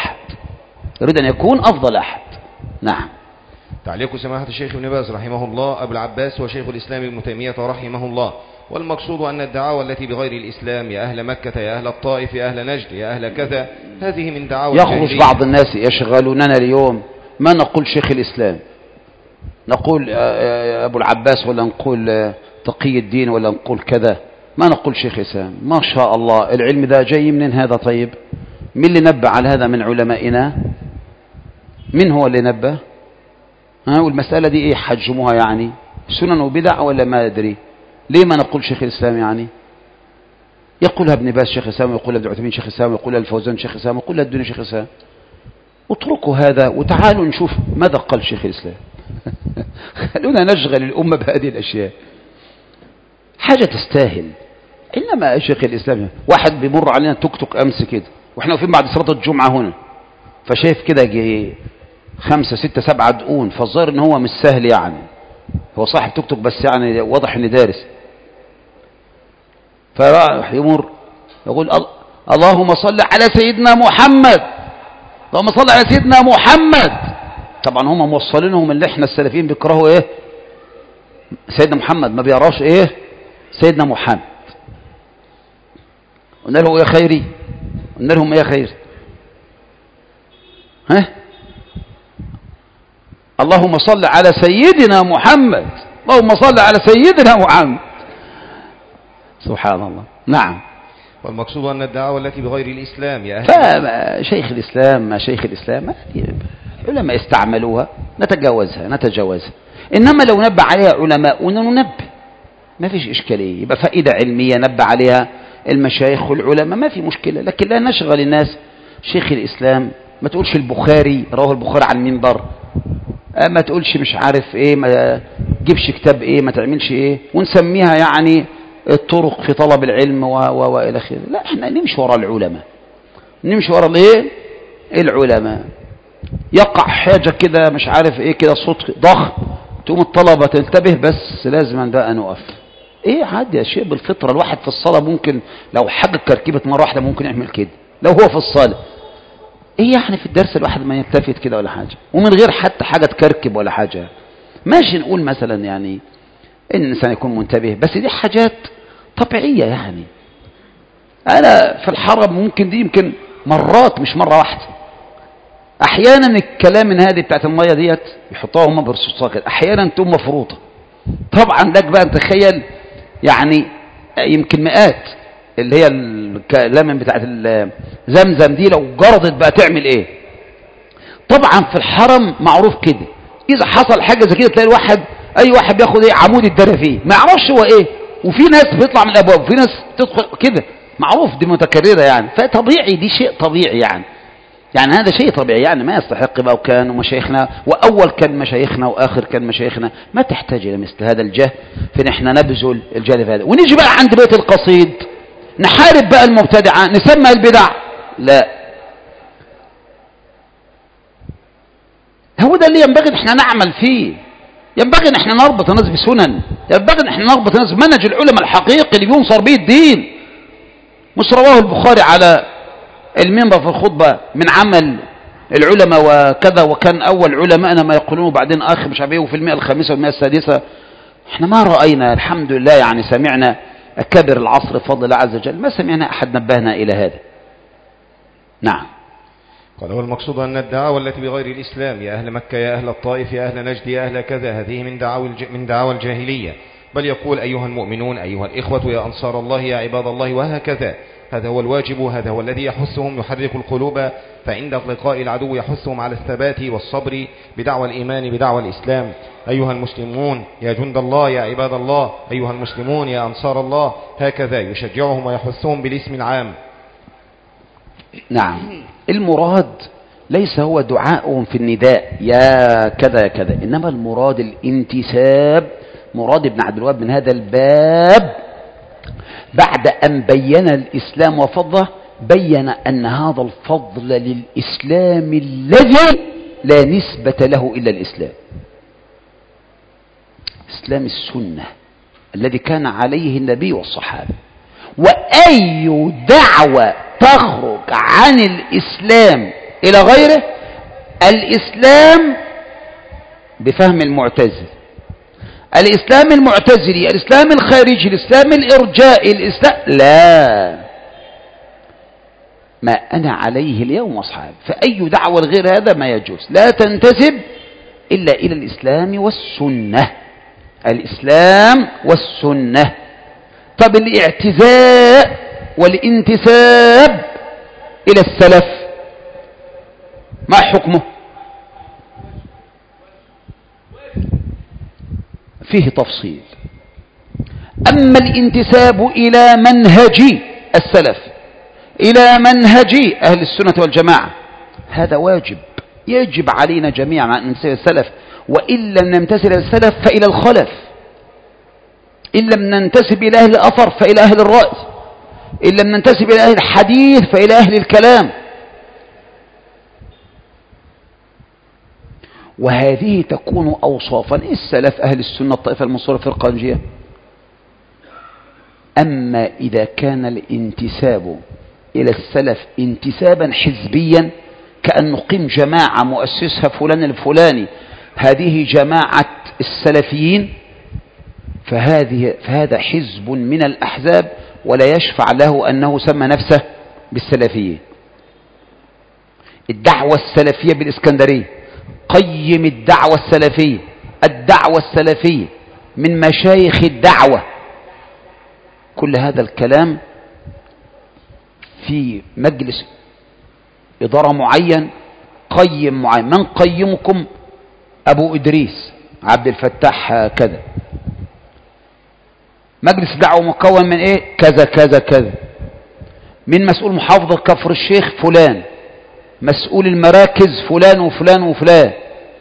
أفضل أحد. نعم. تعليق سماحة الشيخ ابن باز رحمه الله. أبو العباس وشيخ الإسلام ابن تيمية رحمه الله: والمقصود أن الدعاوى التي بغير الإسلام، يا أهل مكة يا أهل الطائف يا أهل نجد يا أهل كذا، هذه من دعاوى الجاهلية. يخرج بعض الناس يشغلوننا اليوم، ما نقول شيخ الإسلام، نقول أبو العباس، ولا نقول تقي الدين، ولا نقول كذا، ما نقول شيخ الإسلام. ما شاء الله، العلم ذا جاي من هذا. طيب من اللي نبه على هذا من علمائنا؟ من هو اللي نبه؟ والمسألة دي إيه حجموها يعني؟ سنن وبدع ولا ما أدري؟ ليه ما نقول شيخ الإسلام يعني؟ يقولها ابن باز شيخ الإسلام، ويقولها ابن عثيمين شيخ الإسلام، ويقولها الفوزان شيخ الإسلام، ويقولها الدنيا شيخ الإسلام. اتركوا هذا وتعالوا نشوف ماذا قال شيخ الإسلام. خلونا نشغل الأمة بهذه الأشياء، حاجة تستاهل. إنما شيخ الإسلام، واحد بيمر علينا توك توك أمس كده وإحنا واقفين بعد صلاة الجمعة هنا، فشايف كده جه 5 6 7 دقون، فالظاهر إن هو مش سهل يعني، هو صاحب توك توك بس يعني واضح إن دارس، فراح يمر يقول اللهم صل على سيدنا محمد، اللهم صل على سيدنا محمد. طبعا هم موصلينهم اللي احنا السلفيين بيكرهوا ايه؟ سيدنا محمد، ما بيقراش ايه؟ سيدنا محمد. قلنا له يا خيري، قلنا لهم يا خير، ها، اللهم صل على سيدنا محمد، اللهم صل على سيدنا محمد. سبحان الله. نعم. والمقصود أن الدعوة التي بغير الإسلام، يا أهل شيخ الإسلام، ما شيخ الإسلام علماء استعملوها نتجاوزها. إنما لو نبه عليها علماء ننبه، ما فيش إشكالية، يبقى فائدة علمية نبه عليها المشايخ والعلماء، ما في مشكلة. لكن لا نشغل الناس شيخ الإسلام، ما تقولش البخاري رواه البخاري على المنبر، ما تقولش مش عارف ايه، ما تجيبش كتاب ايه، ما تعملش ايه، ونسميها يعني الطرق في طلب العلم والى اخره. لا، احنا نمشي وراء العلماء، نمشي وراء الايه؟ العلماء. يقع حاجة كده مش عارف ايه كده، صوت ضخم، تقوم الطلبة تنتبه، بس لازم بقى نقف. ايه عادي يا شيء بالفطرة، الواحد في الصلاة ممكن لو حاجة كركبت مرة واحدة ممكن يعمل كده لو هو في الصلاة. ايه يعني في الدرس الواحد ما يلتفت كده ولا حاجة، ومن غير حتى حاجة تكركب ولا حاجة، ماشي نقول مثلا يعني ان الانسان يكون منتبه، بس دي حاجات طبيعية يعني. انا في الحرم ممكن دي يمكن مرات مش مرة واحدة، احيانا الكلام من هذه بتاعت المية ديت يحطوها هم برصاصة كده، احيانا تقوم مفروطة. طبعا لك بقى تخيل يعني يمكن مئات اللي هي الكلام بتاعت زمزم دي لو جرضت بقى تعمل ايه. طبعا في الحرم معروف كده، اذا حصل حاجة زي كده تلاقي الواحد اي واحد بياخد ايه عمود الدرة فيه، ما يعرفش هو ايه، وفي ناس بيطلع من الابواب وفي ناس تدخل كده، معروف دي متكررة يعني، فطبيعي دي شيء طبيعي يعني هذا شيء طبيعي يعني، ما يستحق بقى. وكانوا مشايخنا، واول كان مشايخنا واخر كان مشايخنا، ما تحتاج الى مثل هذا الجهل في ان احنا نبذل الجهل في هذا. ونيجي بقى عند بيت القصيد نحارب بقى المبتدعة، نسمى البدع. لا، هو ده اللي ينبغي ان احنا نعمل فيه، ينبغي ان احنا نربط الناس بسنن، ينبغي ان احنا نربط الناس بمنهج العلماء الحقيقي اللي بينصر به الدين، مش رواه البخاري على المنبر في الخطبة من عمل العلماء وكذا، وكان أول علماءنا ما يقولون وبعدين آخر مش عارف ايه، وفي 105 والمئة السادسة. احنا ما رأينا الحمد لله يعني، سمعنا أكابر العصر بفضل الله عز وجل، ما سمعنا أحد نبهنا إلى هذا. نعم. قال والمقصود أن الدعاوى التي بغير الإسلام، يا أهل مكة يا أهل الطائف يا أهل نجد يا أهل كذا، هذه من دعاوى الجاهلية، بل يقول أيها المؤمنون أيها الإخوة يا أنصار الله يا عباد الله وهكذا. هذا هو الواجب، هذا هو الذي يحثهم يحرك القلوب فعند لقاء العدو يحثهم على الثبات والصبر بدعوى الإيمان بدعوى الإسلام. أيها المسلمون يا جند الله يا عباد الله، أيها المسلمون يا أنصار الله، هكذا يشجعهم ويحثهم بالاسم العام. نعم، المراد ليس هو دعاء في النداء يا كذا يا كذا، إنما المراد الانتساب. مراد ابن عبد الوهاب من هذا الباب بعد أن بين الإسلام وفضله بين أن هذا الفضل للإسلام الذي لا نسبة له إلا الإسلام، إسلام السنة الذي كان عليه النبي والصحابة. وأي دعوة تخرج عن الإسلام إلى غيره، الإسلام بفهم المعتزل، الإسلام المعتزلي، الإسلام الخارجي، الإسلام الإرجائي، الإسلام لا، ما أنا عليه اليوم أصحابي. فأي دعوة غير هذا ما يجوز، لا تنتسب إلا إلى الإسلام والسنة، الإسلام والسنة. طب الاعتزاء والانتساب إلى السلف ما حكمه؟ فيه تفصيل. أما الانتساب إلى منهج السلف، إلى منهج أهل السنة والجماعة، هذا واجب، يجب علينا جميعا أن ننتسب إلى السلف، وإن لم ننتسب إلى السلف فإلى الخلف، إن لم ننتسب إلى أهل الأثر فإلى أهل الرأي، إن لم ننتسب إلى أهل الحديث فإلى أهل الكلام. وهذه تكون أوصافا السلف أهل السنة الطائفة المنصورة فرقة ناجية. أما إذا كان الانتساب إلى السلف انتسابا حزبيا، كأن نقيم جماعة مؤسسها فلان الفلاني، هذه جماعة السلفيين، فهذا حزب من الأحزاب ولا يشفع له أنه سمى نفسه بالسلفية. الدعوة السلفية بالإسكندرية، قيم الدعوة السلفية، الدعوة السلفية من مشايخ الدعوة، كل هذا الكلام في مجلس إدارة معين، قيم معين. من قيمكم؟ أبو إدريس عبد الفتاح كذا. مجلس دعوة مكون من إيه؟ كذا كذا كذا. من مسؤول محافظة كفر الشيخ فلان، مسؤول المراكز فلان وفلان وفلان.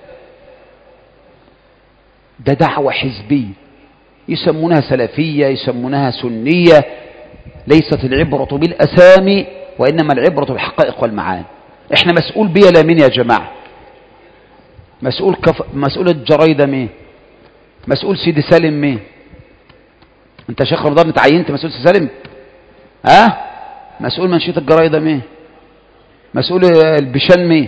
ده دعوة حزبية، يسمونها سلفية، يسمونها سنية. ليست العبرة بالأسامي، وإنما العبرة بالحقائق والمعاني. احنا مسؤول بيا لا مين يا جماعة؟ مسؤول الجرايدة مين؟ مسؤول سيدي سالم مين؟ انت شيخ رمضان اتعينت مسؤول سيدي سالم؟ ها؟ مسؤول منشية الجرايدة مين؟ مسؤول البشان مين؟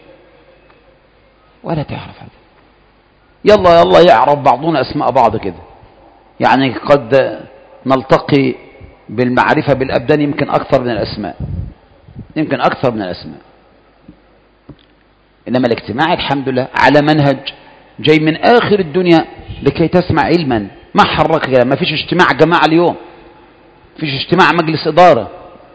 ولا تعرف هذا. يلا يلا يعرف بعضنا أسماء بعض كده، يعني قد نلتقي بالمعرفة بالأبدان يمكن أكثر من الأسماء، يمكن أكثر من الأسماء. إنما الاجتماع الحمد لله على منهج جاي من آخر الدنيا لكي تسمع علما. ما حرك كلام، ما فيش اجتماع جماعة اليوم، فيش اجتماع مجلس إدارة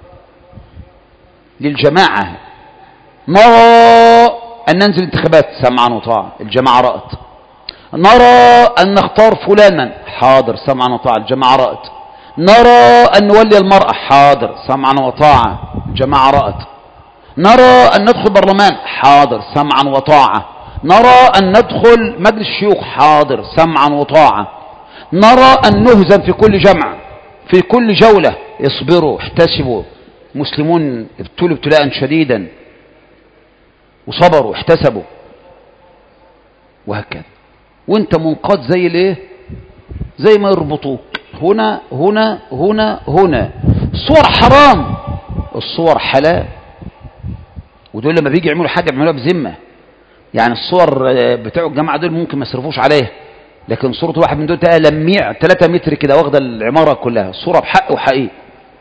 للجماعة. نرى أن ننزل انتخابات، سمعا وطاعة، الجماعة رأت. نرى أن نختار فلانا، حاضر، سمعا وطاعة، الجماعة رأت. نرى أن نولي المرأة، حاضر، سمعا وطاعة، الجماعة رأت. نرى أن ندخل برلمان، حاضر، سمعا وطاعة. نرى أن ندخل مجلس الشيوخ، حاضر، سمعا وطاعة. نرى أن نهزم في كل جمع، في كل جولة، اصبروا احتسبوا، مسلمون ابتلوا ابتلاء شديدا وصبروا احتسبوا، وهكذا. وانت منقاد زي الايه؟ زي ما يربطوك هنا هنا هنا هنا. الصور حرام، الصور حلال. ودول لما بيجي يعملوا حاجة بيعملوها بذمة. يعني الصور بتاع الجماعة دول ممكن ما يصرفوش عليها، لكن صورة واحد من دول لميع 3 متر كده واخدة العمارة كلها، صورة بحق وحقيقي.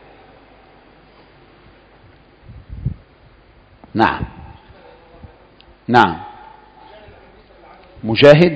نعم نعم. مجاهد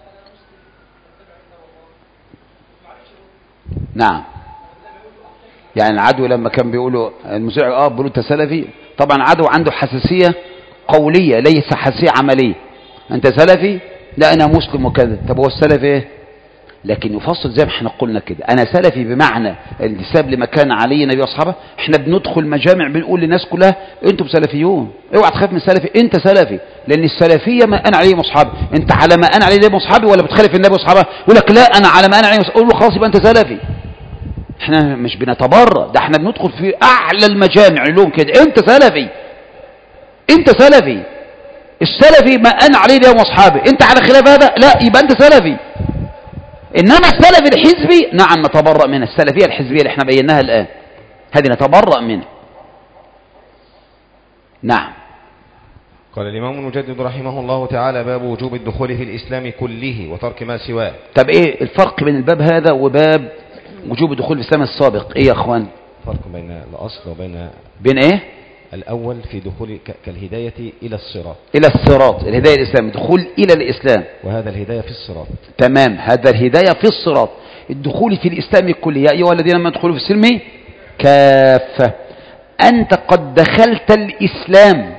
نعم يعني العدو لما كان بيقولوا المذيع بيقولوا انت سلفي، طبعا العدو عنده حساسية قولية ليس حساسية عملية. انت سلفي؟ لا انا مسلم وكذا. طب هو السلف ايه؟ لكن يفصل زي ما احنا قلنا كده، انا سلفي بمعنى الانتساب لمكان علي النبي واصحابه. احنا بندخل مجامع بنقول للناس كلها انتم سلفيون، اوعى تخاف من سلفي، انت سلفي، لان السلفيه ما انا عليه واصحابي. انت على ما انا عليه واصحابي ولا بتخالف النبي واصحابه؟ يقول لك لا انا على ما انا عليه واصحابي. له خلاص يبقى انت سلفي. احنا مش بنتبرأ، ده احنا بندخل في اعلى المجامع لهم كده انت سلفي، انت سلفي. السلفي ما انا عليه اليوم واصحابي، انت على خلاف هذا لا يبقى انت سلفي. انما السلفي الحزبي نعم نتبرأ منه، السلفيه الحزبيه اللي احنا بيناها الان هذه نتبرأ منه. نعم. قال الإمام المجدد رحمه الله تعالى: باب وجوب الدخول في الإسلام كله وترك ما سواه. طب ايه الفرق بين الباب هذا وباب وجوب الدخول في الإسلام السابق؟ ايه يا اخوان؟ فرق بين الأصل وبين ايه؟ الأول في دخول كالهداية إلى الصراط. إلى الصراط، الهداية الإسلام، دخول إلى الإسلام. وهذا الهداية في الصراط. تمام، هذا الهداية في الصراط. الدخول في الإسلام كله، يا أيها الذين آمنوا ادخلوا في السلم كافة. أنت قد دخلت الإسلام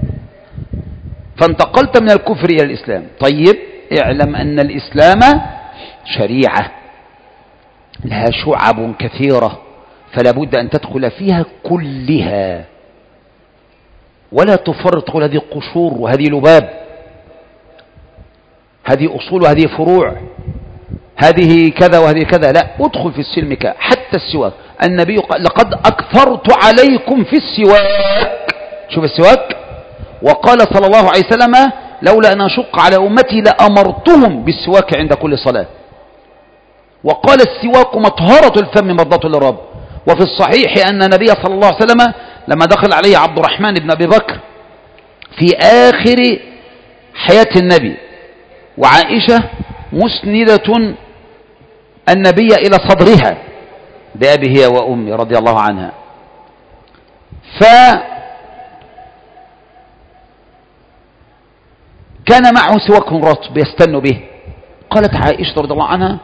فانتقلت من الكفر إلى الإسلام. طيب اعلم أن الإسلام شريعة لها شعب كثيرة، فلا بد أن تدخل فيها كلها ولا تفرط. تقول هذه قشور وهذه لباب، هذه أصول وهذه فروع، هذه كذا وهذه كذا. لا، ادخل في السلم حتى السواك. النبي قال لقد أكثرت عليكم في السواك. شوف السواك، وقال صلى الله عليه وسلم لولا أن أشق على أمتي لأمرتهم بالسواك عند كل صلاة. وقال السواك مطهرة الفم مرضاة للرب. وفي الصحيح أن النبي صلى الله عليه وسلم لما دخل عليه عبد الرحمن بن أبي بكر في آخر حياة النبي وعائشة مسندة النبي إلى صدرها بأبي هي وأمي رضي الله عنها، فكان معه سواك رطب يستن به. قالت عائشة رضي الله عنها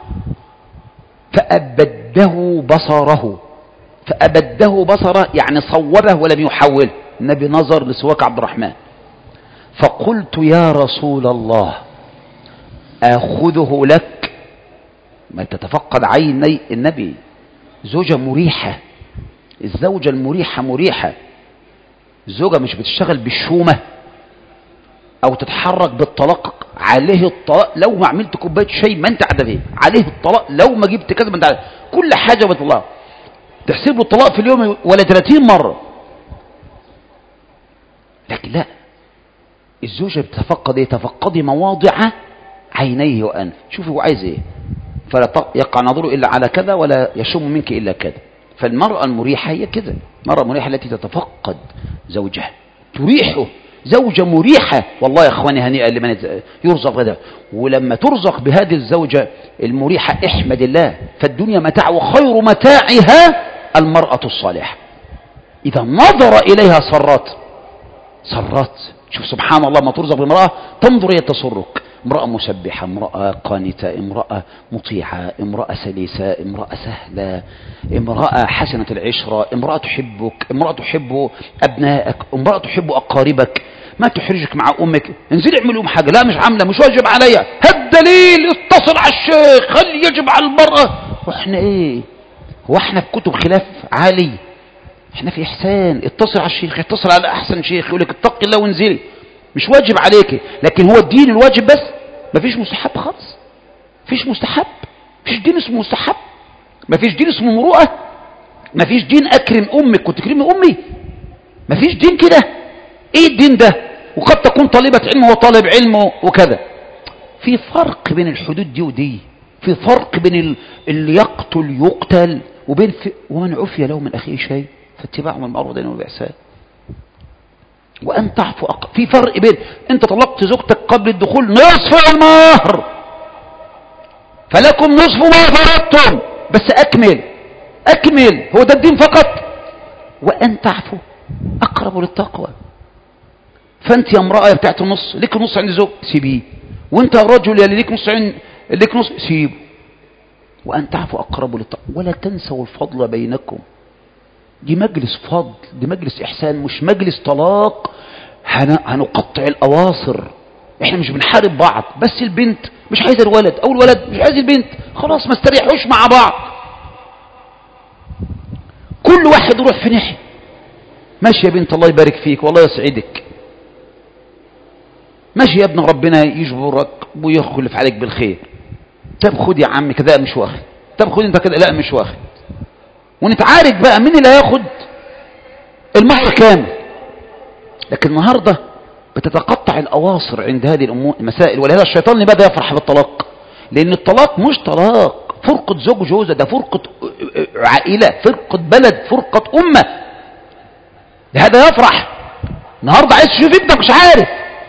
فأبده بصره. فأبده بصره يعني صوبه ولم يحول. النبي نظر لسواك عبد الرحمن فقلت يا رسول الله آخذه لك. ما تتفقد عيني النبي، زوجة مريحة. الزوجة المريحة مريحة، الزوجة مش بتشتغل بالشومة أو تتحرك بالطلاق. عليه الطلاق لو ما عملت كوباية شاي ما أنت قاعدة فيه، عليه الطلاق لو ما جبت كذا ما أنت قاعدة. كل حاجة بطلاق، تحسب له الطلاق في اليوم ولا 30 مرة. لكن لا، الزوجة بتتفقد ايه؟ تفقدي مواضع عينيه وأنف. شوفي هو عايز ايه، فلا يقع نظره إلا على كذا ولا يشم منك إلا كذا. فالمرأة المريحة هي كذا، المرأة المريحة التي تتفقد زوجها تريحه. زوجة مريحة والله يا اخواني هنيئا لمن يرزق بهذا. ولما ترزق بهذه الزوجة المريحة احمد الله، فالدنيا متاع وخير متاعها المرأة الصالحة. إذا نظر إليها صرات. شوف سبحان الله، ما ترزق بامرأة تنظر إلى تسرك. امرأة مسبحة، امرأة قانتة، امرأة مطيعة، امرأة سليسة، امرأة سهلة، امرأة حسنة العشرة، امرأة تحبك، امرأة تحب أبنائك، امرأة تحب أقاربك. ما تحرجك مع أمك، انزل اعمل لهم حاجة، لا مش عاملة، مش واجب عليا، هالدليل اتصل على الشيخ خلي يجب على المرأة. واحنا ايه؟ هو احنا في كتب خلاف عالي؟ احنا في إحسان. اتصل على الشيخ، اتصل على أحسن شيخ يقول لك اتق الله وانزلي. مش واجب عليك، لكن هو الدين الواجب بس، مفيش مستحب خالص. مفيش مستحب، مفيش دين اسمه مستحب، مفيش دين اسمه مروءة، مفيش دين أكرم أمك وتكرمي أمي، مفيش دين كده. ايه الدين ده؟ وقد تكون طالبة علم وطالب علم وكذا. في فرق بين الحدود دي ودي، في فرق بين اللي يقتل وبين ومن عفي له من أخيه شيء فاتباع بالمعروف والإحسان وأن تعفو في فرق بين أنت طلقت زوجتك قبل الدخول نصف المهر فلكم نصف ما فرضتم، بس أكمل هو ده الدين فقط. وأن تعفو أقرب للتقوى. فأنت يا امرأة بتاعت النص ليك نص عند زوج سيبيه، وأنت يا رجل يلي ليك نص عند ليك نص سيبه. وأن تعفو أقرب للتقوى ولا تنسوا الفضل بينكم. دي مجلس فضل، دي مجلس إحسان، مش مجلس طلاق هنقطع الأواصر. احنا مش بنحارب بعض، بس البنت مش عايزة الولد أو الولد مش عايز البنت، خلاص ما استريحوش مع بعض، كل واحد يروح في ناحية. ماشي يا بنت الله يبارك فيك والله يسعدك، ماشي يا ابن ربنا يجبرك ويخلف عليك بالخير. طب خد يا عم كده مش واخد، طب خد انت كده لا مش واخد، ونتعارك بقى مين اللي هياخد المهر كامل. لكن النهارده بتتقطع الاواصر عند هذه المسائل. ولهذا الشيطان لماذا يفرح بالطلاق؟ لان الطلاق مش طلاق فرقة زوج وجوزة، ده فرقة عائلة، فرقة بلد، فرقة أمة. لهذا يفرح. النهارده عايز تشوف ابنك مش عارف،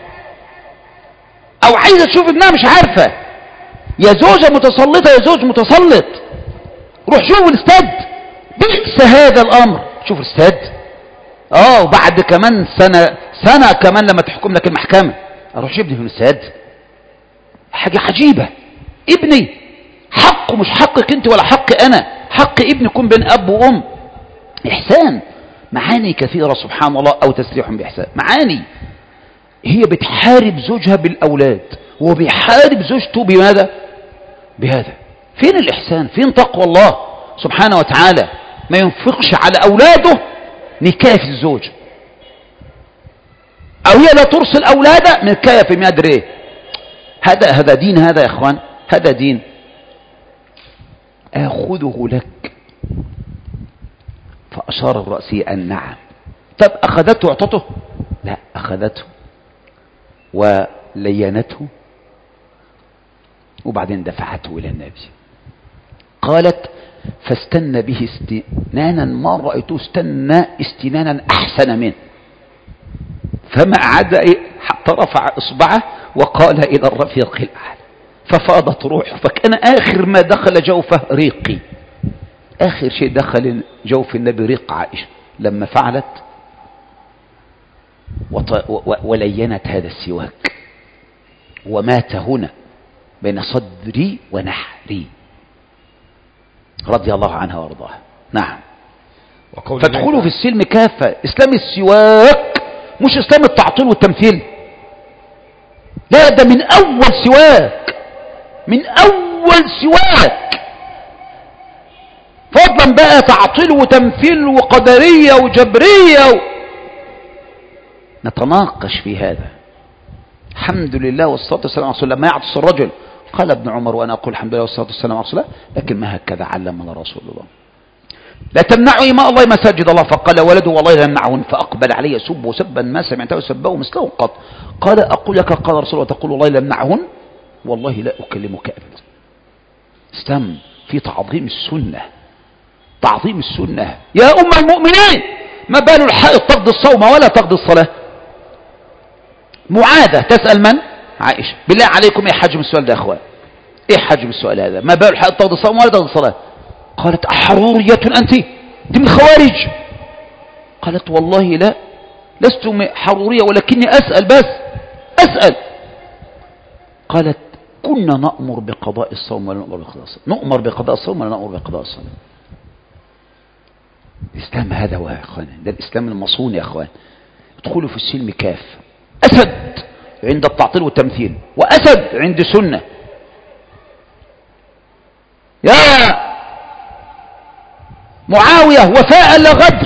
او عايزه تشوف ابنها مش عارفه، يا زوجة متسلطة يا زوج متسلط، روح شوف الاستاد. بئس هذا الامر. شوف الاستاد وبعد كمان سنة كمان لما تحكم لك المحكمة اروح ابني في الاستاد. حاجة عجيبة. ابني حقه مش حقك انت ولا حق انا، حق ابني يكون بين اب وام. احسان معاني كثيرة سبحان الله، او تسريح باحسان. معاني هي بتحارب زوجها بالاولاد وبيحارب زوجته بماذا؟ بهذا. فين الإحسان؟ فين تقوى الله سبحانه وتعالى؟ ما ينفقش على أولاده نكاية الزوج، أو هي لا ترسل أولادها نكاية في مدري إيه. هذا دين، هذا يا إخوان هذا دين. آخذه لك. فأشار الرأسي أن نعم. طب أخذته واعطته؟ لا، أخذته ولينته وبعدين دفعته إلى النبي. قالت فاستنى به استنانا ما رأيته استنى استنانا أحسن منه، فما عاد حتى رفع إصبعه وقال إلى الرفيق الأعلى، ففاضت روحه. فكان آخر ما دخل جوفه ريقي، آخر شيء دخل جوف النبي ريق عائشة لما فعلت ولينت هذا السواك، ومات هنا بين صدري ونحري رضي الله عنها وارضاها. نعم. فادخلوا في السلم كافة. اسلام السواك مش اسلام التعطيل والتمثيل، لا، ده من اول سواك، من اول سواك، فضلا بقى تعطيل وتمثيل وقدرية وجبرية نتناقش في هذا. الحمد لله والصلاة والسلام على رسول الله. ما يعطس الرجل قال ابن عمر وانا اقول الحمد لله والصلاة والسلام على رسول الله، لكن ما هكذا علمنا رسول الله. لا تمنعوا إماء الله مساجد الله. فقال ولده والله لا يمنعهن. فأقبل علي سب سبا ما سمعته سبه مثله قط. قال أقول لك قال رسول الله تقول والله لا يمنعهن، والله لا أكلمك أبدا. استم في تعظيم السنة، تعظيم السنة. يا أم المؤمنين ما بال الحائض تقضي الصوم ولا تقضي الصلاة؟ معاذة تسأل من؟ عائشة. بالله عليكم ايه حجم السؤال ده يا اخوان؟ ايه حجم السؤال هذا؟ ما بال الحائض تقضي الصوم ولا تقضي الصلاة؟ قالت أحرورية أنت؟ دي من الخوارج. قالت والله لا، لست حرورية ولكني أسأل بس أسأل. قالت كنا نأمر بقضاء الصوم ولا نأمر بقضاء الصلاة؟ نؤمر بقضاء الصوم ولا نأمر بقضاء الصلاة؟ الإسلام هذا هو يا أخوان، ده الإسلام المصون يا أخوان. ادخلوا في السلم كاف. أسد عند التعطيل والتمثيل، وأسد عند سنة. يا معاوية وفاء لا غدر.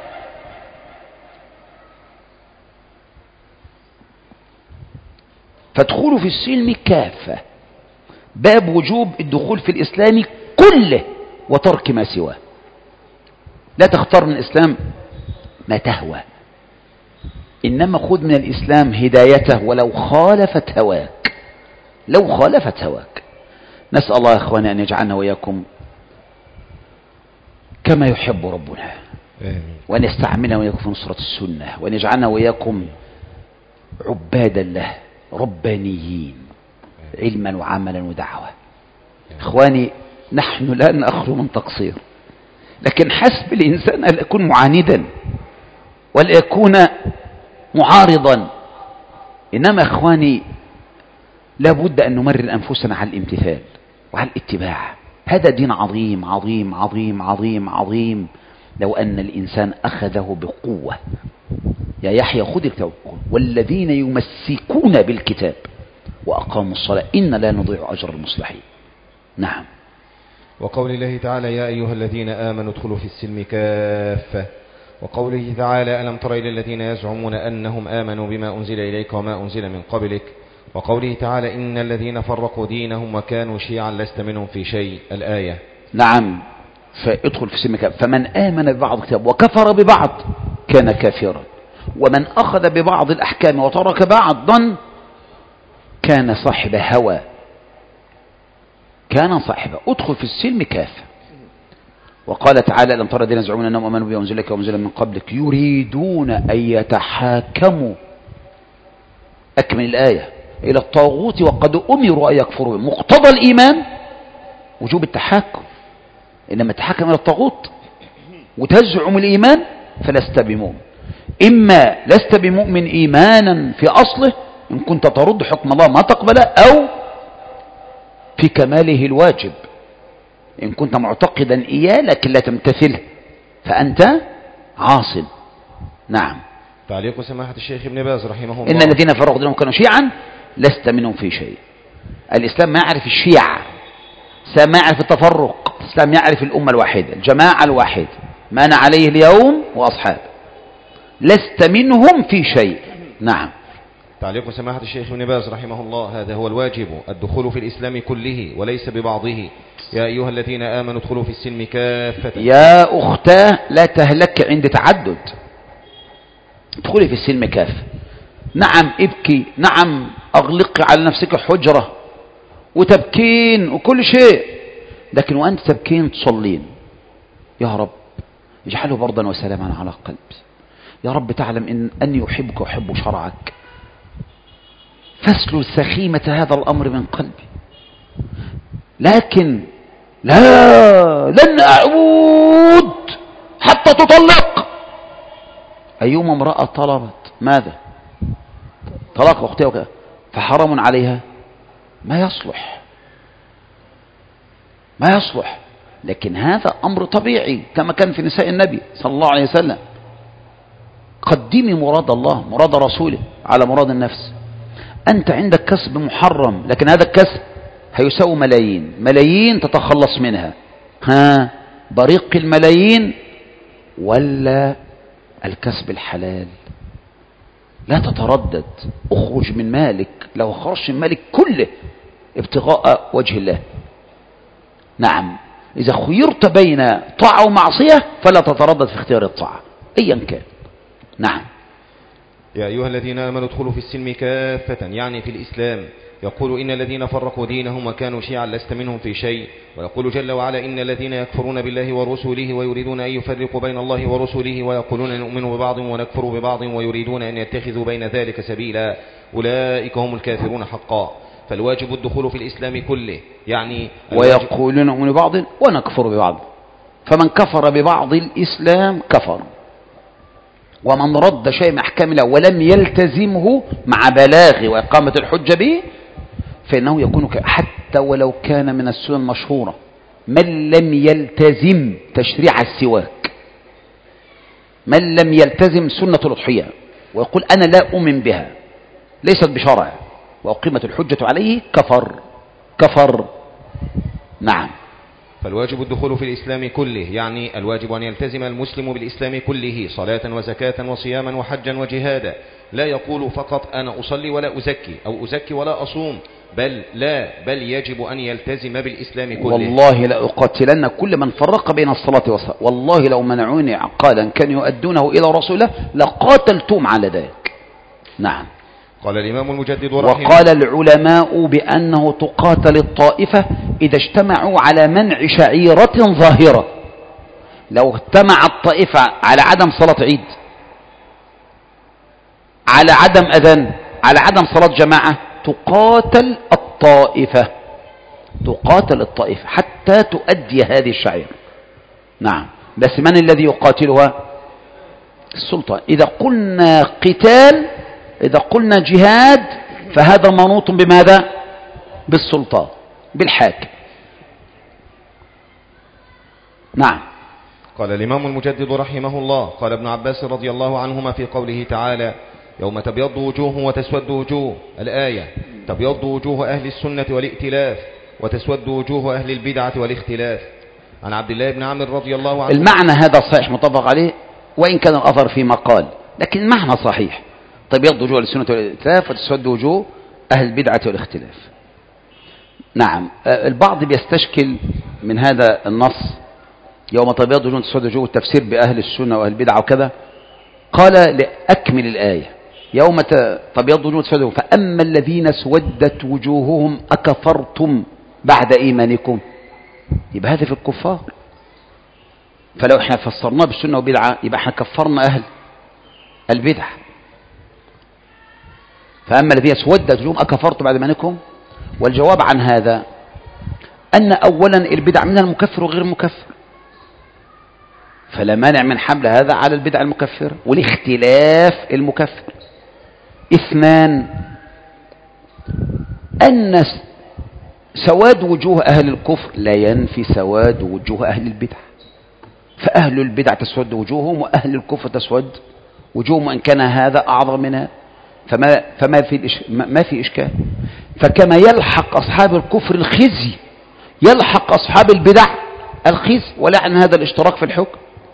فادخلوا في السلم كافة. باب وجوب الدخول في الإسلام كله وترك ما سواه. لا تختار من الإسلام ما تهوى، إنما خذ من الإسلام هدايته ولو خالفت هواك، لو خالفت هواك. نسأل الله يا أخواني أن يجعلنا وإياكم كما يحب ربنا، وأن يستعملنا وإياكم في نصرة السنة، وأن يجعلنا وإياكم عبادا له ربانيين علما وعملا ودعوة. إخواني نحن لا نأخذ من تقصير، لكن حسب الإنسان أن يكون معاندا ولا يكون معارضا. إنما إخواني لابد أن نمرن أنفسنا على الامتثال وعلى الاتباع. هذا دين عظيم عظيم عظيم عظيم عظيم، لو أن الإنسان أخذه بقوة. يا يحيى خذ الكتاب، والذين يمسكون بالكتاب وأقاموا الصلاة إن لا نضيع أجر المصلحين. نعم. وقول الله تعالى يا أيها الذين آمنوا ادخلوا في السلم كافة. وقوله تعالى ألم تر إلى الذين يزعمون أنهم آمنوا بما أنزل إليك وما أنزل من قبلك. وقوله تعالى إن الذين فرقوا دينهم وكانوا شيعا لست منهم في شيء الآية. نعم. فادخل في السلم كافة. فمن آمن ببعض الكتاب وكفر ببعض كان كافرا، ومن أخذ ببعض الأحكام وترك بعضا كان صاحب هوى، كان صاحبه. ادخل في السلم كافة. وقال تعالى ألم تر الذين يزعمون أنهم آمنوا بما أنزل إليك وما أنزل من قبلك يريدون أن يتحاكموا، أكمل الآية، إلى الطاغوت وقد أمروا أن يكفروا. مقتضى الإيمان وجوب التحاكم، إنما تحاكم إلى الطاغوت وتزعم الإيمان فلست بمؤمن. إما لست بمؤمن إيمانا في أصله إن كنت ترد حكم الله ما تقبله، أو في كماله الواجب إن كنت معتقدا إياه لكن لا تمتثله فأنت عاص. نعم. تعليق سماحة الشيخ ابن باز رحمه الله. إن الذين فرقوا دينهم كانوا شيعا لست منهم في شيء. الإسلام ما يعرف الشيع، الإسلام ما يعرف التفرق، الإسلام يعرف الأمة الواحدة، الجماعة الواحدة، ما أنا عليه اليوم وأصحاب، لست منهم في شيء. نعم. تعليق سماحة الشيخ ابن باز رحمه الله هذا هو الواجب الدخول في الإسلام كله وليس ببعضه. يا أيها الذين آمنوا ادخلوا في السلم كافة. يا أختاه لا تهلك عند تعدد، ادخلي في السلم كافة. نعم ابكي، نعم أغلقي على نفسك حجرة وتبكين وكل شيء، لكن وأنت تبكين تصلين يا رب اجعله بردا وسلاما على قلبي، يا رب تعلم أني أحبك وأحب شرعك، فاسلل سخيمة هذا الأمر من قلبي. لكن لا، لن أعود حتى تطلق. أيما امرأة طلبت ماذا؟ طلاق أختها وكذا فحرام عليها، ما يصلح، ما يصلح. لكن هذا أمر طبيعي كما كان في نساء النبي صلى الله عليه وسلم. قدمي مراد الله مراد رسوله على مراد النفس. أنت عندك كسب محرم، لكن هذا الكسب هيساوي ملايين، ملايين تتخلص منها. ها، بريق الملايين ولا الكسب الحلال؟ لا تتردد، اخرج من مالك، لو خرج من مالك كله ابتغاء وجه الله. نعم. إذا خيرت بين طاعة ومعصية فلا تتردد في اختيار الطاعة أيا كان. نعم. يا أيها الذين آمنوا ادخلوا في السلم كافة، يعني في الإسلام. يقول إن الذين فرقوا دينهم وكانوا شيعا لست منهم في شيء. ويقول جل وعلا إن الذين يكفرون بالله ورسله ويريدون أن يفرقوا بين الله ورسله ويقولون نؤمن ببعض ونكفر ببعض ويريدون أن يتخذوا بين ذلك سبيلا أولئك هم الكافرون حقا. فالواجب الدخول في الإسلام كله، يعني ويقولون نؤمن ببعض ونكفر ببعض، فمن كفر ببعض الإسلام كفر، ومن رد شيء من أحكام الله ولم يلتزمه مع بلاغه وإقامة الحجة به فإنه يكون حتى ولو كان من السنن المشهورة. من لم يلتزم تشريع السواك، من لم يلتزم سنة الأضحية ويقول أنا لا أؤمن بها ليست بشرع وأقيمت الحجة عليه كفر، كفر. نعم. فالواجب الدخول في الإسلام كله، يعني الواجب أن يلتزم المسلم بالإسلام كله صلاة وزكاة وصياما وحجا وجهادا. لا يقول فقط أنا أصلي ولا أزكي أو أزكي ولا أصوم، بل يجب أن يلتزم بالإسلام كله. والله لأقاتلن كل من فرق بين الصلاة والصلاة، والله لو منعوني عقالا كان يؤدونه إلى رسوله لقاتلتهم على ذلك. نعم. قال الإمام المجدد وقال العلماء بأنه تقاتل الطائفة إذا اجتمعوا على منع شعيرة ظاهرة. لو اجتمع الطائفة على عدم صلاة عيد، على عدم أذان، على عدم صلاة جماعة، تقاتل الطائفة، تقاتل الطائفة حتى تؤدي هذه الشعيرة. نعم. بس من الذي يقاتلها؟ السلطة. إذا قلنا قتال، إذا قلنا جهاد فهذا منوط بماذا؟ بالسلطة، بالحاكم. نعم. قال الإمام المجدد رحمه الله: قال ابن عباس رضي الله عنهما في قوله تعالى: يوم تبيض وجوه وتسود وجوه، الآية: تبيض وجوه أهل السنة والائتلاف، وتسود وجوه أهل البدعة والاختلاف. عن عبد الله بن عمرو رضي الله عنه. المعنى هذا صحيح متفق عليه، وإن كان الأثر في مقال، لكن المعنى صحيح. تبيض وجوه أهل السنة والائتلاف، وتسود وجوه أهل البدعة والاختلاف. نعم. البعض بيستشكل من هذا النص يوم تبيض وجوه وتسود وجوه التفسير بأهل السنة وأهل البدعة وكذا. قال لأكمل الآية: يوم تبيض وجوه وتسود وجوه، فأما الذين اسودت وجوههم أكفرتم بعد إيمانكم. يبقى هذا في الكفار، فلو احنا فسرناه بالسنة وبدعة يبقى احنا كفرنا أهل البدع. فأما الذين اسودت وجوههم أكفرتم بعد إيمانكم، والجواب عن هذا أن أولا البدع منها المكفر وغير المكفر، فلا مانع من حمل هذا على البدع المكفر والاختلاف المكفر. اثنان، أن سواد وجوه أهل الكفر لا ينفي سواد وجوه أهل البدع، فأهل البدع تسود وجوههم وأهل الكفر تسود وجوههم، وإن كان هذا أعظم منها ما في إشكال. فكما يلحق أصحاب الكفر الخزي يلحق أصحاب البدع الخزي، ولعن هذا الاشتراك في الحكم.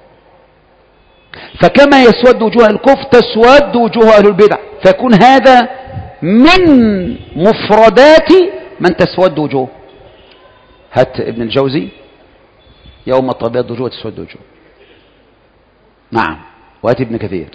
فكما يسود وجوه الكفر تسود وجوه أهل البدع، فيكون هذا من مفردات من تسود وجوه. هات ابن الجوزي: يوم تبيض وجوه تسود وجوه. نعم. وهات ابن كثير.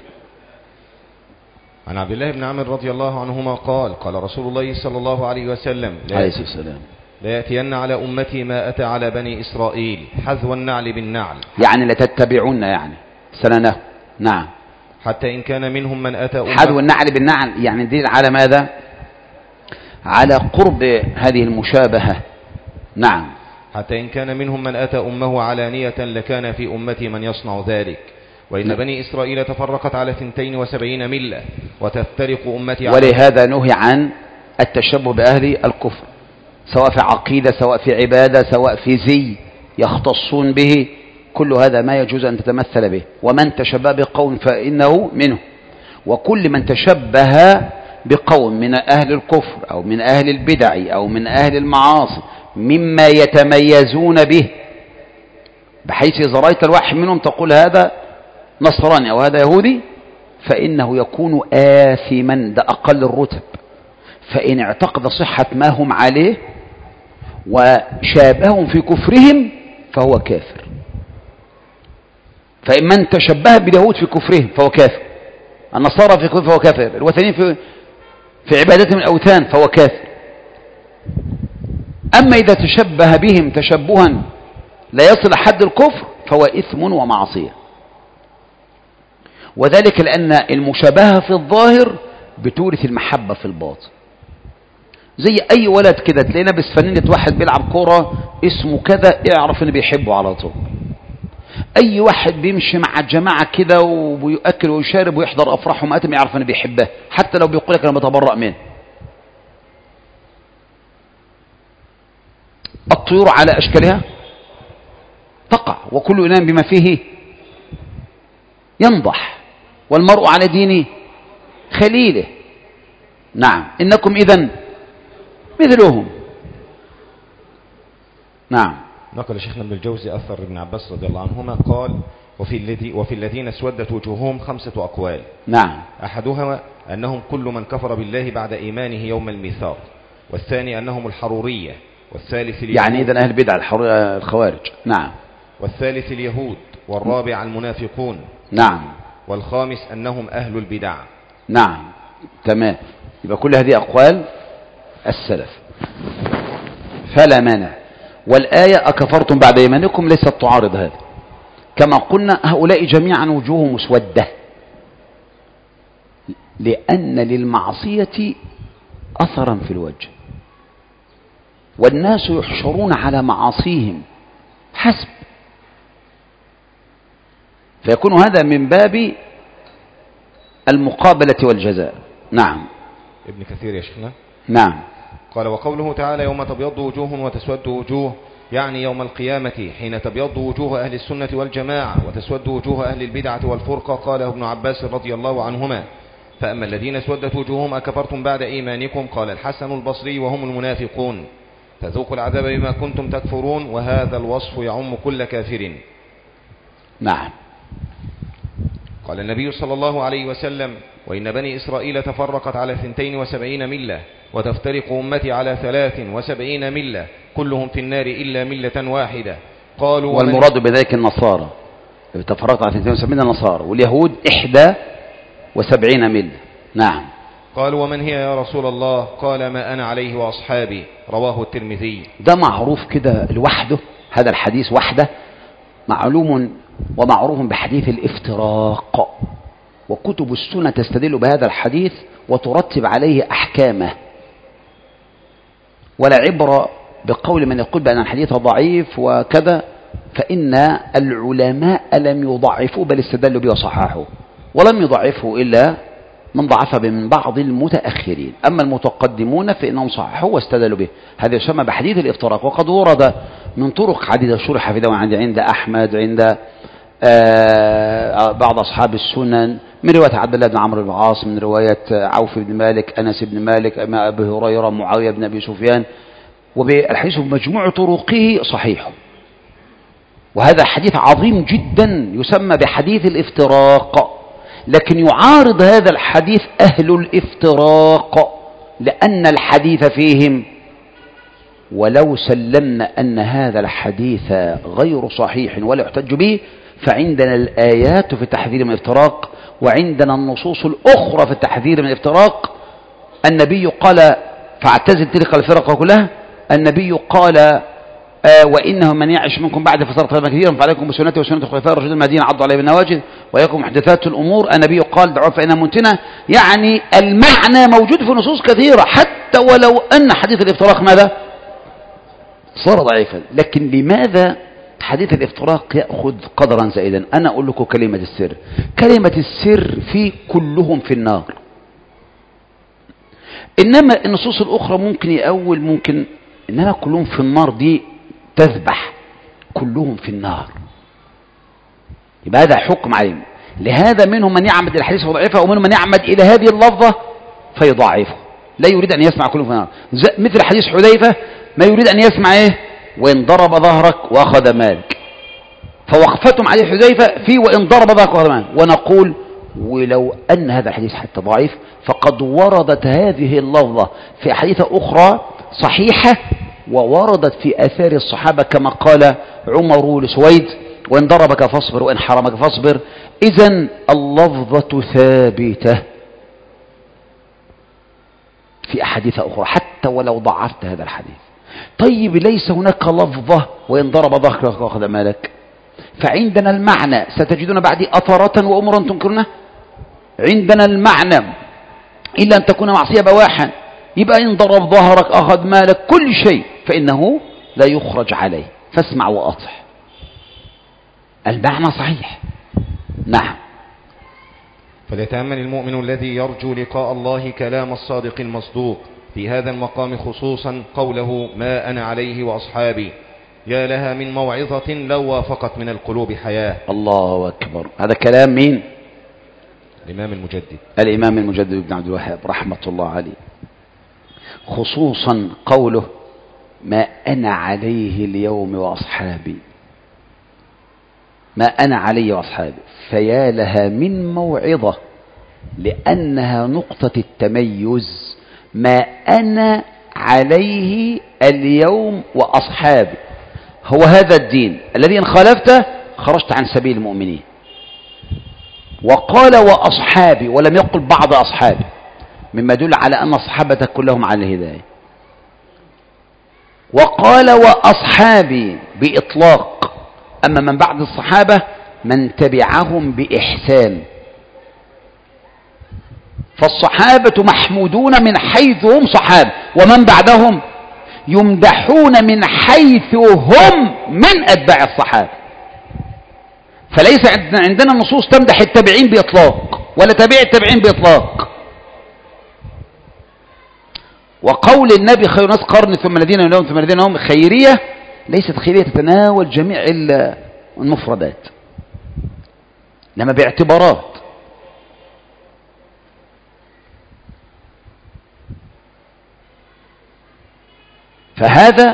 عن عبد الله بن عمرو رضي الله عنهما قال: قال رسول الله صلى الله عليه وسلم: لا يأتين على أمتي ما أتى على بني إسرائيل، حذو النعل بالنعل، يعني لتتبعون يعني سننه. نعم. حتى إن كان منهم من أتى حذو النعل بالنعل يعني دليل على ماذا؟ على قرب هذه المشابهة. نعم. حتى إن كان منهم من أتى أمه علانية لكان في أمتي من يصنع ذلك، وإن بني إسرائيل تفرقت على 72 ملة، وتفترق أمتي على. ولهذا نهي عن التشبه بأهل الكفر، سواء في عقيدة، سواء في عبادة، سواء في زي يختصون به، كل هذا ما يجوز أن تتمثل به. ومن تشبه بقوم فإنه منه، وكل من تشبه بقوم من أهل الكفر أو من أهل البدع أو من أهل المعاصي مما يتميزون به، بحيث إذا رأيت الواحد منهم تقول هذا نصراني أو هذا يهودي، فإنه يكون آثما، ده أقل الرتب. فإن اعتقد صحة ما هم عليه وشابههم في كفرهم فهو كافر. فإن من تشبه باليهود في كفرهم فهو كافر، النصارى في كفرهم فهو كافر، الوثنيين في عبادتهم الأوثان فهو كافر. أما إذا تشبه بهم تشبها لا يصل حد الكفر فهو إثم ومعصية. وذلك لأن المشابهة في الظاهر بتورث المحبة في الباطن. زي أي ولد كده تلاقي لابس فانلة واحد بيلعب كورة اسمه كذا، اعرف إنه بيحبه على طول. أي واحد بيمشي مع الجماعة كده وبيأكل ويشارب ويحضر أفراحهم ومآتم يعرف إنه بيحبه، حتى لو بيقول لك أنا بتبرأ منه. الطيور على أشكالها تقع، وكل إناء بما فيه ينضح، والمرء على دين خليله. نعم. إنكم إذن مثلهم. نعم. نقل شيخنا ابن الجوزي أثر ابن عباس رضي الله عنهما قال: وفي الذين اسودت وجوههم 5 أقوال. نعم. أحدها أنهم كل من كفر بالله بعد إيمانه يوم الميثاق، والثاني أنهم الحرورية، والثالث اليهود. يعني إذن أهل بدع الخوارج. نعم. والثالث اليهود، والرابع المنافقون. نعم. والخامس أنهم أهل البدع. نعم. تمام. يبقى كل هذه أقوال السلف فلا مانع. والآية أكفرتم بعد إيمانكم ليست تعارض هذا. كما قلنا هؤلاء جميعا وجوههم مسودة، لأن للمعصية أثرا في الوجه، والناس يحشرون على معاصيهم حسب، فيكون هذا من باب المقابلة والجزاء. نعم. ابن كثير يا شيخنا. نعم. قال: وقوله تعالى: يوم تبيض وجوه وتسود وجوه، يعني يوم القيامة حين تبيض وجوه أهل السنة والجماعة وتسود وجوه أهل البدعة والفرقة. قاله ابن عباس رضي الله عنهما: فأما الذين اسودت وجوههم أكفرتم بعد إيمانكم؟ قال الحسن البصري: وهم المنافقون، فذوقوا العذاب بما كنتم تكفرون. وهذا الوصف يعم كل كافر. نعم. قال النبي صلى الله عليه وسلم: وإن بني إسرائيل تفرقت على 72 ملة، وتفترق أمتي على 73 ملة، كلهم في النار إلا ملة واحدة. قالوا: والمراد بذلك النصارى، تفرقت على 72 النصارى، واليهود 71 ملة. نعم. قالوا: ومن هي يا رسول الله؟ قال: ما أنا عليه وأصحابي. رواه الترمذي. ده معروف كده لوحده، هذا الحديث وحده معلوم ومعروف بحديث الافتراق، وكتب السنة تستدل بهذا الحديث وترتب عليه أحكامه، ولا عبرة بقول من يقول بأن الحديث ضعيف وكذا، فإن العلماء لم يضعفوا بل استدلوا به وصححوا، ولم يضعفوا إلا من ضعف من بعض المتأخرين، أما المتقدمون فإنهم صححوا واستدلوا به. هذا يسمى بحديث الافتراق، وقد ورد من طرق عديدة شرح في دون عند أحمد، عند بعض أصحاب السنن، من رواية عبد الله بن عمرو بن العاص، من رواية عوف بن مالك، أنس بن مالك، أبي هريرة، معاوية بن أبي سفيان، وبالحديث بمجموع طرقه صحيح. وهذا حديث عظيم جدا يسمى بحديث الافتراق، لكن يعارض هذا الحديث أهل الافتراق، لأن الحديث فيهم. ولو سلمنا أن هذا الحديث غير صحيح ولا يحتج به، فعندنا الآيات في التحذير من الافتراق، وعندنا النصوص الأخرى في التحذير من الافتراق. النبي قال: فاعتزل تلك الفرق كلها. النبي قال: وإنه من يعش منكم بعد فسار طيبا كثيرا، فعليكم بسنتي وسنة الخلفاء الراشدين المهديين عضوا عليها بالنواجذ، وإياكم محدثات الأمور. النبي قال: دعوا فإنها منتنة. يعني المعنى موجود في نصوص كثيرة، حتى ولو أن حديث الافتراق ماذا؟ صار ضعيفا. لكن لماذا حديث الافتراق يأخذ قدرا زائدا؟ أنا أقول لكم كلمة السر. كلمة السر في كلهم في النار، إنما النصوص الأخرى ممكن يأول، ممكن، إنما كلهم في النار دي تذبح، كلهم في النار. يبقى هذا حكم عليهم. لهذا منهم من يعمد الحديث وضعيفه، ومنهم من يعمد إلى هذه اللفظة فيضعفه، لا يريد أن يسمع كلهم في النار. مثل حديث حذيفة، ما يريد أن يسمع إيه؟ وإن ضرب ظهرك وأخذ مالك. فوقفتهم عليه حذيفة في وإن ضرب ظهرك وأخذ مالك. ونقول ولو أن هذا الحديث حتى ضعيف، فقد وردت هذه اللفظة في أحاديث أخرى صحيحة، ووردت في آثار الصحابة، كما قال عمر لسويد: وإن ضربك فاصبر وإن حرمك فاصبر. إذن اللفظة ثابتة في أحاديث أخرى حتى ولو ضعفت هذا الحديث. طيب ليس هناك لفظة وإن ضرب ظهرك وأخذ مالك؟ فعندنا المعنى، ستجدون بعدي أثرة وأمرا تنكرونه. عندنا المعنى إلا أن تكون معصية بواحا، يبقى إن ضرب ظهرك أخذ مالك كل شيء فإنه لا يخرج عليه، فاسمع وأطع. المعنى صحيح. نعم. فليتأمل المؤمن الذي يرجو لقاء الله كلام الصادق المصدوق في هذا المقام، خصوصا قوله: ما أنا عليه وأصحابي. يا لها من موعظة لو وافقت من القلوب حياة. الله أكبر. هذا كلام مين؟ الإمام المجدد، الإمام المجدد ابن عبد الوهاب رحمة الله عليه. خصوصا قوله: ما أنا عليه اليوم وأصحابي، ما أنا عليه وأصحابي. فيا لها من موعظة، لأنها نقطة التميز. ما أنا عليه اليوم وأصحابي، هو هذا الدين الذي إن خالفته خرجت عن سبيل المؤمنين. وقال وأصحابي ولم يقل بعض أصحابي، مما يدل على أن الصحابة كلهم على الهداية. وقال وأصحابي بإطلاق، أما من بعد الصحابة من تبعهم بإحسان. فالصحابة محمودون من حيث هم صحابة، ومن بعدهم يمدحون من حيث هم من أتباع الصحابة. فليس عندنا نصوص تمدح التابعين بإطلاق ولا تابع التابعين بإطلاق. وقول النبي: خير الناس قرني ثم الذين يلونهم ثم الذين هم، خيرية ليست خلية تتناول جميع المفردات، لما باعتبارات. فهذا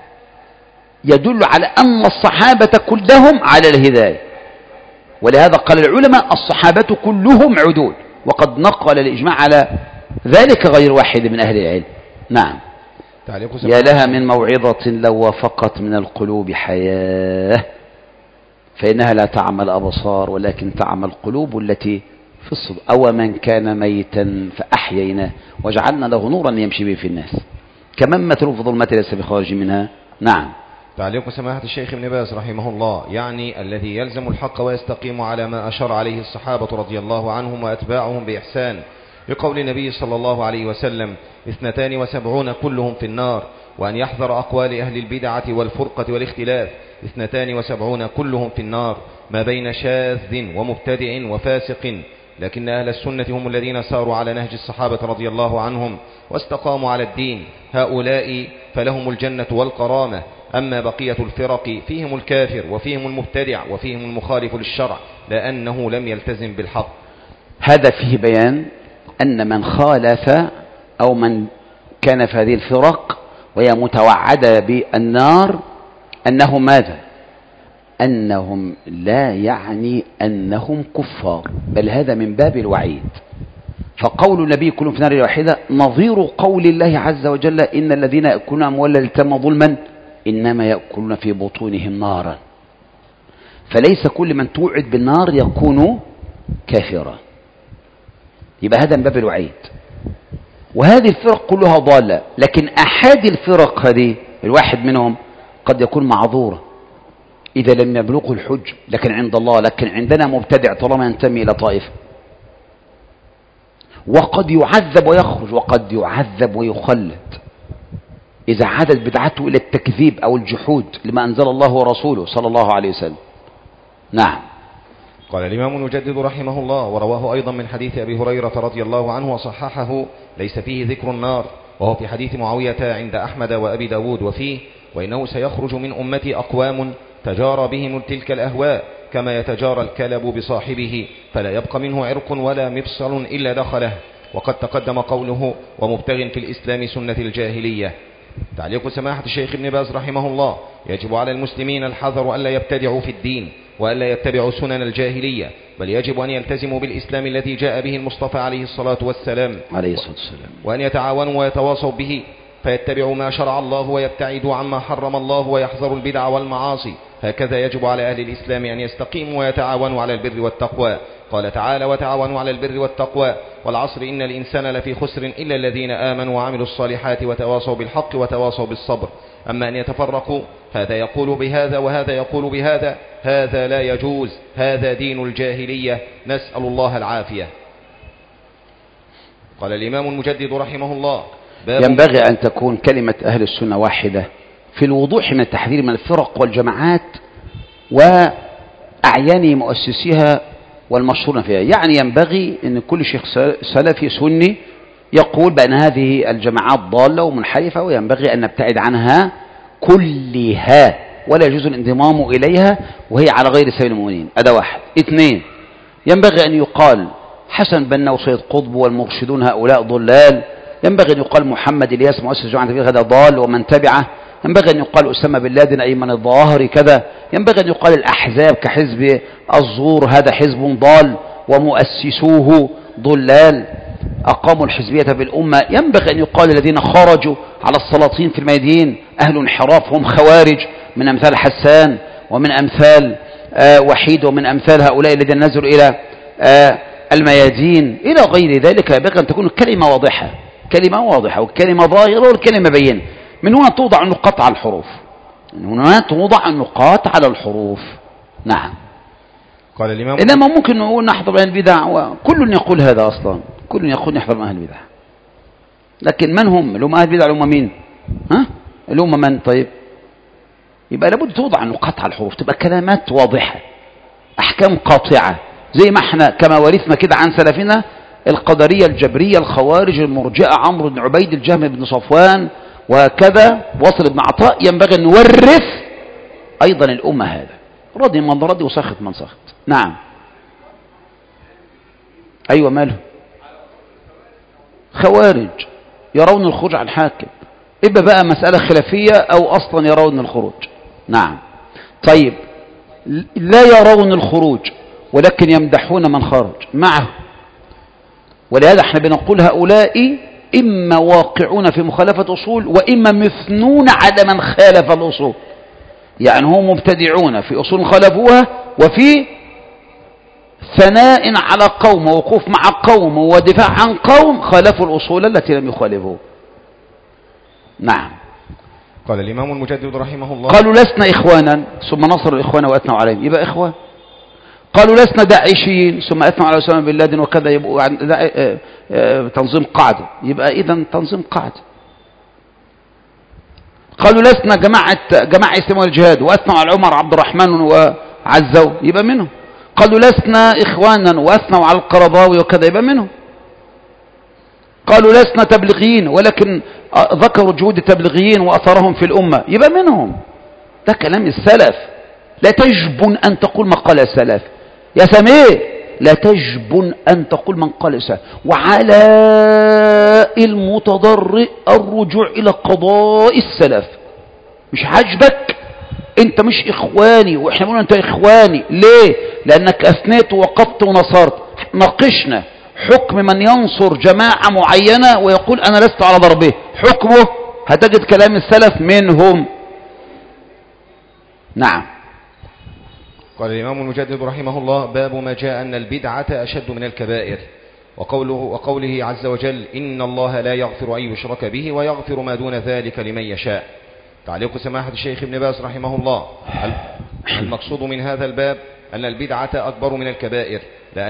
يدل على أن الصحابة كلهم على الهداية، ولهذا قال العلماء الصحابة كلهم عدول، وقد نقل الإجماع على ذلك غير واحد من أهل العلم. نعم. يا لها من موعظة لو وافقت من القلوب حياة، فإنها لا تعمى الأبصار ولكن تعمى القلوب التي في الصدور. أو من كان ميتا فأحييناه وجعلنا له نورا يمشي به في الناس كمن مثل في ظلمات ليس بخارج منها. نعم. تعليق سماحة الشيخ ابن باز رحمه الله، يعني الذي يلزم الحق ويستقيم على ما أشار عليه الصحابة رضي الله عنهم وأتباعهم بإحسان، لقول النبي صلى الله عليه وسلم 72 كلهم في النار، وأن يحذر أقوال أهل البدعة والفرقة والاختلاف 72 كلهم في النار، ما بين شاذ ومبتدع وفاسق، لكن أهل السنة هم الذين ساروا على نهج الصحابة رضي الله عنهم واستقاموا على الدين، هؤلاء فلهم الجنة والكرامة. أما بقية الفرق فيهم الكافر وفيهم المبتدع وفيهم المخالف للشرع، لأنه لم يلتزم بالحق. هذا فيه بيان أن من خالف أو من كان في هذه الفرق وهي متوعدة بالنار أنهم ماذا؟ أنهم لا يعني أنهم كفار، بل هذا من باب الوعيد. فقول النبي كلهم في نار واحدة نظير قول الله عز وجل إن الذين يأكلون أموال اليتامى ظلما إنما يأكلون في بطونهم نارا. فليس كل من توعد بالنار يكون كافرا، يبقى هذا من باب الوعيد. وهذه الفرق كلها ضالة، لكن أحد الفرق هذه الواحد منهم قد يكون معذورا إذا لم يبلغه الحج، لكن عند الله، لكن عندنا مبتدع طالما ينتمي إلى طائفة، وقد يعذب ويخرج، وقد يعذب ويخلد إذا عادت بدعته إلى التكذيب أو الجحود لما أنزل الله ورسوله صلى الله عليه وسلم. نعم. قال الإمام المجدد رحمه الله، ورواه أيضا من حديث أبي هريرة رضي الله عنه وصححه، ليس فيه ذكر النار، وهو في حديث معاوية عند أحمد وأبي داود، وفيه وإنه سيخرج من أمتي أقوام تجارى بهم تلك الأهواء كما يتجارى الكلب بصاحبه، فلا يبقى منه عرق ولا مفصل إلا دخله. وقد تقدم قوله ومبتغ في الإسلام سنة الجاهلية. تعليق سماحة الشيخ ابن باز رحمه الله، يجب على المسلمين الحذر ألا يبتدعوا في الدين وألا يتبعوا سنن الجاهلية، بل يجب أن يلتزموا بالإسلام الذي جاء به المصطفى عليه الصلاة والسلام، وأن يتعاونوا ويتواصوا به، فيتبعوا ما شرع الله ويبتعدوا عما حرم الله ويحذروا البدع والمعاصي. هكذا يجب على أهل الإسلام أن يستقيموا ويتعاونوا على البر والتقوى. قال تعالى وتعاونوا على البر والتقوى، والعصر إن الإنسان لفي خسر إلا الذين آمنوا وعملوا الصالحات وتواصوا بالحق وتواصوا بالصبر. أما أن يتفرقوا، هذا يقول بهذا وهذا يقول بهذا، هذا لا يجوز، هذا دين الجاهلية، نسأل الله العافية. قال الإمام المجدد رحمه الله، ينبغي أن تكون كلمة أهل السنة واحدة في الوضوح من التحذير من الفرق والجماعات وأعيان مؤسسيها والمشهورين فيها. يعني ينبغي أن كل شيخ سلفي سني يقول بأن هذه الجماعات ضالة ومنحرفة وينبغي أن نبتعد عنها كلها ولا يجوز الانضمام إليها وهي على غير سبيل المؤمنين. هذا واحد. اثنين، ينبغي أن يقال حسن بنا وسيد قطب والمرشدون هؤلاء ضلال، ينبغي أن يقال محمد إلياس مؤسس جماعة التبليغ هذا ضال ومن تبعه، ينبغي أن يقال أسامة بن لادن أيمن الظواهري كذا، ينبغي أن يقال الأحزاب كحزب الزور هذا حزب ضال ومؤسسوه ضلال أقاموا الحزبية بالأمة، ينبغي أن يقال الذين خرجوا على السلاطين في الميادين أهل انحراف هم خوارج، من أمثال حسان ومن أمثال وحيد ومن أمثال هؤلاء الذين نزلوا إلى الميادين إلى غير ذلك. ينبغي أن تكون الكلمة واضحة، كلمة واضحة والكلمة ظاهرة والكلمة بينة. من هنا توضع النقاط على الحروف، من هنا توضع النقاط على الحروف. نعم. قال الإمام إنما ممكن نقول نحضر أهل البدع وكل يقول هذا أصلا، كل يقول نحضر أهل البدع، لكن من هم اللي هم أهل البدع؟ اللي هم مين؟ اللي هم من؟ طيب يبقى لابد توضع النقاط على الحروف، تبقى كلمات واضحة، أحكام قاطعة، زي ما احنا كما ورثنا كده عن سلفنا القدرية الجبرية الخوارج المرجئة عمرو بن عبيد الجهم بن صفوان وكذا وصل ابن عطاء ينبغي أن نورث أيضا الأمة هذا، رضي من رضي وسخط من سخط. نعم. أيوة ماله؟ خوارج يرون الخروج عن الحاكم، إبقى بقى مسألة خلافية أو أصلا يرون الخروج. نعم. طيب لا يرون الخروج ولكن يمدحون من خرج معه، ولهذا احنا بنقول هؤلاء إما واقعون في مخالفة أصول وإما مثنون على من خالف الأصول، يعني هم مبتدعون في أصول خالفوها وفي ثناء على قوم ووقوف مع قوم ودفاع عن قوم خالفوا الأصول التي لم يخالفوه. نعم. قال الإمام المجدد رحمه الله قالوا لسنا إخوانا ثم نصروا الإخوان وأثنوا عليهم، يبقى إخوان. قالوا لسنا داعشيين ثم أثنوا على أسامة بن لادن وكذا، يبقوا تنظيم قاعدة، يبقى إذن تنظيم قاعدة. قالوا لسنا جماعة إسلام والجهاد وأثنوا على عمر عبد الرحمن وعزوا، يبقى منهم. قالوا لسنا إخوانا وأثنوا على القرضاوي وكذا، يبقى منهم. قالوا لسنا تبليغيين ولكن ذكروا جهود التبليغيين وأثرهم في الأمة، يبقى منهم. ده كلام السلف، لا تجبن أن تقول ما قال السلف يا سمير، لا تجبن أن تقول من قال السلف. وعلى المتضرئ الرجوع إلى قضاء السلف. مش عاجبك انت مش إخواني واحنا بنقول انت إخواني، ليه؟ لأنك أثنيت ووقفت ونصرت. ناقشنا حكم من ينصر جماعة معينة ويقول أنا لست على ضربه، حكمه هتجد كلام السلف منهم. نعم. قال الإمام المجدد رحمه الله باب ما جاء أن البدعة أشد من الكبائر، وقوله عز وجل إن الله لا يغفر أن يشرك به ويغفر ما دون ذلك لمن يشاء. تعليق سماحة الشيخ ابن باز رحمه الله: المقصود من هذا الباب أن البدعة أكبر من الكبائر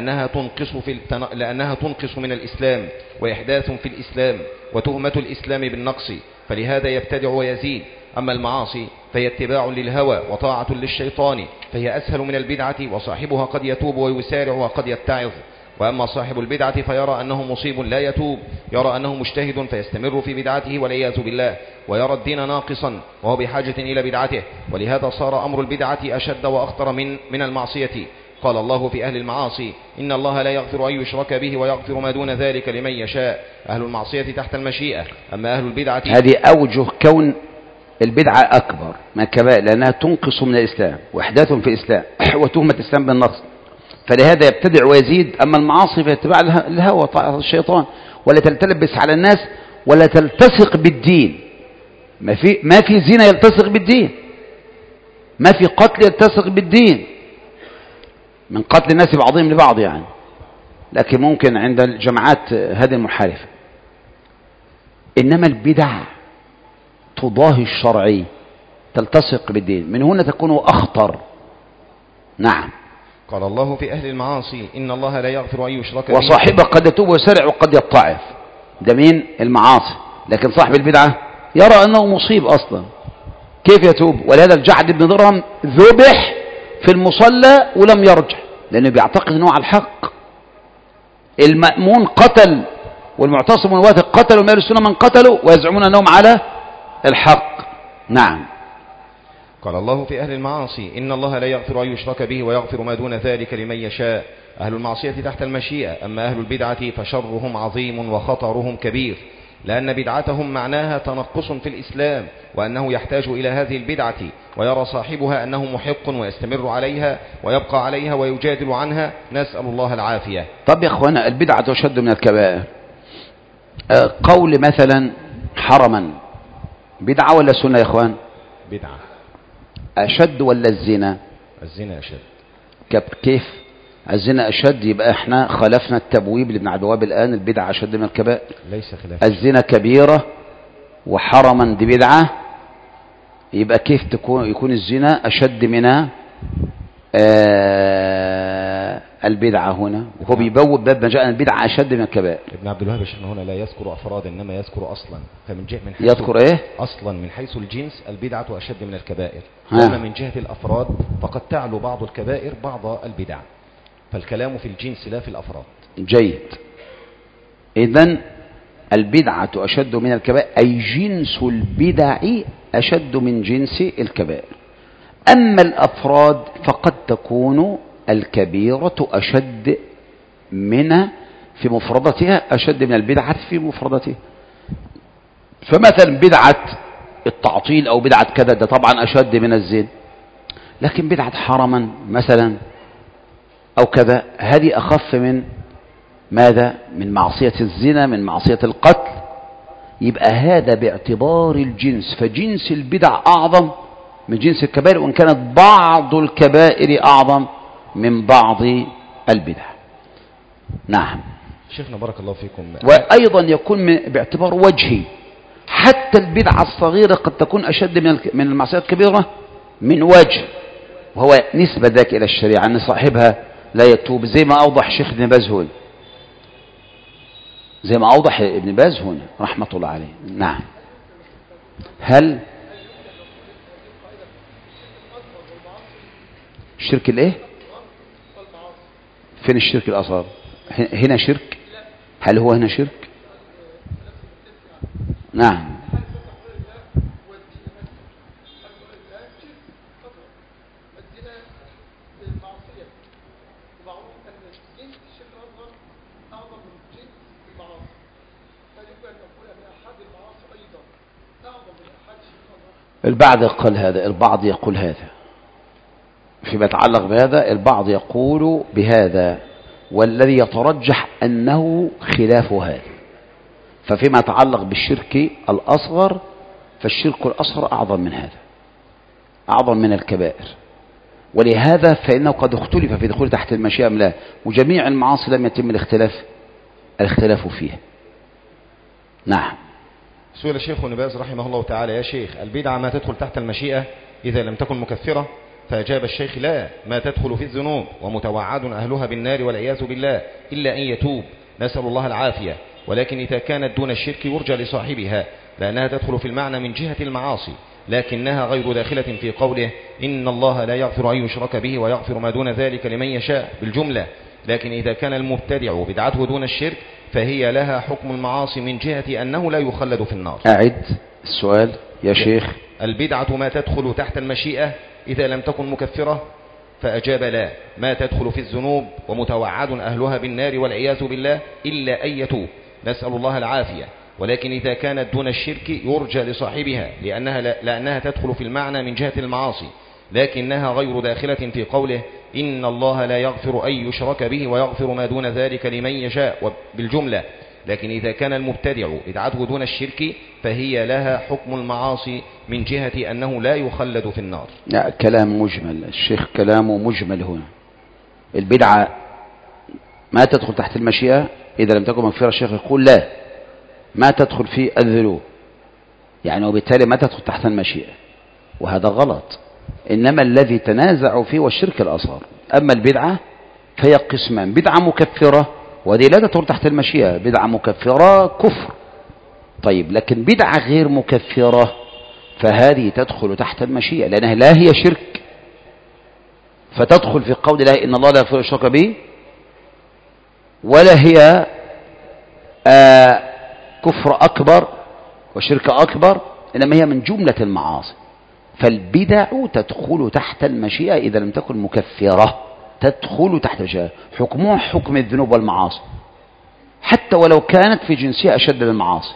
لأنها تنقص من الإسلام وإحداث في الإسلام وتهمة الإسلام بالنقص، فلهذا يبتدع ويزيد. أما المعاصي فهي اتباع للهوى وطاعة للشيطان، فهي أسهل من البدعة وصاحبها قد يتوب ويسارع وقد يتعظ. وأما صاحب البدعة فيرى أنه مصيب لا يتوب، يرى أنه مجتهد فيستمر في بدعته والعياذ بالله، ويرى الدين ناقصا وهو بحاجة إلى بدعته، ولهذا صار أمر البدعة أشد وأخطر من المعصية. قال الله في أهل المعاصي إن الله لا يغفر أن يشرك به ويغفر ما دون ذلك لمن يشاء. أهل المعصية تحت المشيئة، أما أهل البدعة. هذه أوجه كون البدعة أكبر من الكبائر، لأنها تنقص من الإسلام وإحداث في الإسلام وتهمة الإسلام بالنقص، فلهذا يبتدع ويزيد. أما المعاصي فيتبع الهوى وطاعة الشيطان، ولا تلتبس على الناس ولا تلتصق بالدين. ما في زنا يلتصق بالدين، ما في قتل يلتصق بالدين، من قتل الناس بعضهم لبعض يعني، لكن ممكن عند الجماعات هذه المحارفة. إنما البدع تضاهي الشرعي، تلتصق بالدين، من هنا تكون أخطر. نعم. قال الله في أهل المعاصي إن الله لا يغفر أن يشرك به وصاحبه قد يتوب ويسرع وقد يضطعف، ده مين؟ المعاصي. لكن صاحب البدعة يرى أنه مصيب أصلا، كيف يتوب؟ ولهذا الجعد بن درهم ذبح في المصلى ولم يرجع، لأنه بيعتقد أنه على الحق. المأمون قتل والمعتصم والواثق قتلوا، من أهل السنة من قتلوا ويزعمون أنهم على الحق. نعم. قال الله في أهل المعاصي إن الله لا يغفر أن يشرك به ويغفر ما دون ذلك لمن يشاء. أهل المعصية تحت المشيئة، أما أهل البدعة فشرهم عظيم وخطرهم كبير، لأن بدعتهم معناها تنقص في الإسلام، وأنه يحتاج إلى هذه البدعة، ويرى صاحبها أنه محق ويستمر عليها ويبقى عليها ويجادل عنها، نسأل الله العافية. طب يا أخوانا، البدعة أشد من الكبائر. قول مثلا حرما بدعة ولا سنة يا أخوان؟ بدعة. أشد ولا الزنا؟ الزنا أشد. كيف الزنا أشد؟ يبقى احنا خلفنا التبويب لابن عبد الوهاب الآن، البدعة أشد من الكبائر. ليس خلاف. الزنا كبيرة وحرما دي بدعة، يبقى كيف يكون الزنا أشد من البدعة هنا؟ وهو بيبوب باب ما جاء البدعة أشد من الكبائر. ابن عبد الوهاب هنا لا يذكر أفرادا إنما يذكر أصلا، فمن جهة من يذكر إيه؟ أصلا من حيث الجنس البدعة أشد من الكبائر، أما من جهة الأفراد فقد تعلو بعض الكبائر بعض البدع، فالكلام في الجنس لا في الأفراد. جيد. إذن البدعة أشد من الكبائر، أي جنس البدع أشد من جنس الكبائر. أما الأفراد فقد تكون الكبيرة أشد في مفردتها أشد من البدعة في مفردتها. فمثلا بدعة التعطيل أو بدعة كذا ده طبعا أشد من الزنا، لكن بدعة حرما مثلا أو كذا هذه أخف من ماذا؟ من معصية الزنا، من معصية القتل. يبقى هذا باعتبار الجنس، فجنس البدع أعظم من جنس الكبائر، وإن كانت بعض الكبائر أعظم من بعض البدع. نعم. شيخنا بارك الله فيكم. وأيضا يكون باعتبار وجهي، حتى البدعة الصغيرة قد تكون أشد من المعصية الكبيرة من وجه، وهو نسبة ذاك إلى الشريعة أن صاحبها لا يتوب، زي ما أوضح شيخ ابن باز هنا، زي ما أوضح ابن باز هنا رحمة الله عليه. نعم. هل الشرك الايه؟ فين الشرك الأصغر؟ هنا شرك؟ هل هو هنا شرك؟ نعم. البعض يقول هذا، البعض يقول هذا فيما يتعلق بهذا، البعض يقول بهذا، والذي يترجح أنه خلاف هذا. ففيما يتعلق بالشرك الأصغر فالشرك الأصغر أعظم من هذا، أعظم من الكبائر، ولهذا فإنه قد اختلف في دخول تحت المشيئة أم لا، وجميع المعاصي لم يتم الاختلاف فيها. نعم. سئل الشيخ ابن باز رحمه الله تعالى: يا شيخ، البدعة ما تدخل تحت المشيئة إذا لم تكن مكفرة؟ فأجاب الشيخ: لا، ما تدخل في الذنوب ومتوعد أهلها بالنار والعياذ بالله إلا أن يتوب، نسأل الله العافية. ولكن إذا كانت دون الشرك يرجى لصاحبها، لأنها تدخل في المعنى من جهة المعاصي، لكنها غير داخلة في قوله: إن الله لا يغفر أن يشرك به ويغفر ما دون ذلك لمن يشاء بالجملة. لكن إذا كان المبتدع بدعته دون الشرك فهي لها حكم المعاصي من جهة أنه لا يخلد في النار. أعد السؤال يا شيخ. البدعة ما تدخل تحت المشيئة إذا لم تكن مكفرة؟ فأجاب: لا، ما تدخل في الذنوب ومتوعد أهلها بالنار والعياذ بالله إلا أن يتوب، نسأل الله العافية. ولكن إذا كانت دون الشرك يرجى لصاحبها، لأنها تدخل في المعنى من جهة المعاصي، لكنها غير داخلة في قوله: إن الله لا يغفر أن يشرك به ويغفر ما دون ذلك لمن يشاء بالجملة. لكن إذا كان المبتدع بدعته دون الشرك فهي لها حكم المعاصي من جهة أنه لا يخلد في النار. لا، كلام مجمل، الشيخ كلامه مجمل هنا. البدعة ما تدخل تحت المشيئة إذا لم تكن مغفرة. الشيخ يقول لا، ما تدخل في الذنوب، يعني وبالتالي ما تدخل تحت المشيئة، وهذا غلط. إنما الذي تنازع فيه والشرك الأصغر. أما البدعة فهي قسمان: بدعة مكفرة وهذه لا تدخل تحت المشيئة، بدعة مكفرة كفر. طيب، لكن بدعة غير مكفرة فهذه تدخل تحت المشيئة، لأنها لا هي شرك فتدخل في قول الله إن الله لا يغفر الشرك به، ولا هي كفر أكبر وشرك أكبر، إنما هي من جملة المعاصي. فالبدع تدخل تحت المشيئة إذا لم تكن مكفرة، تدخل تحت المشيئة، حكمها حكم الذنوب والمعاصي، حتى ولو كانت في جنسها أشد من المعاصي.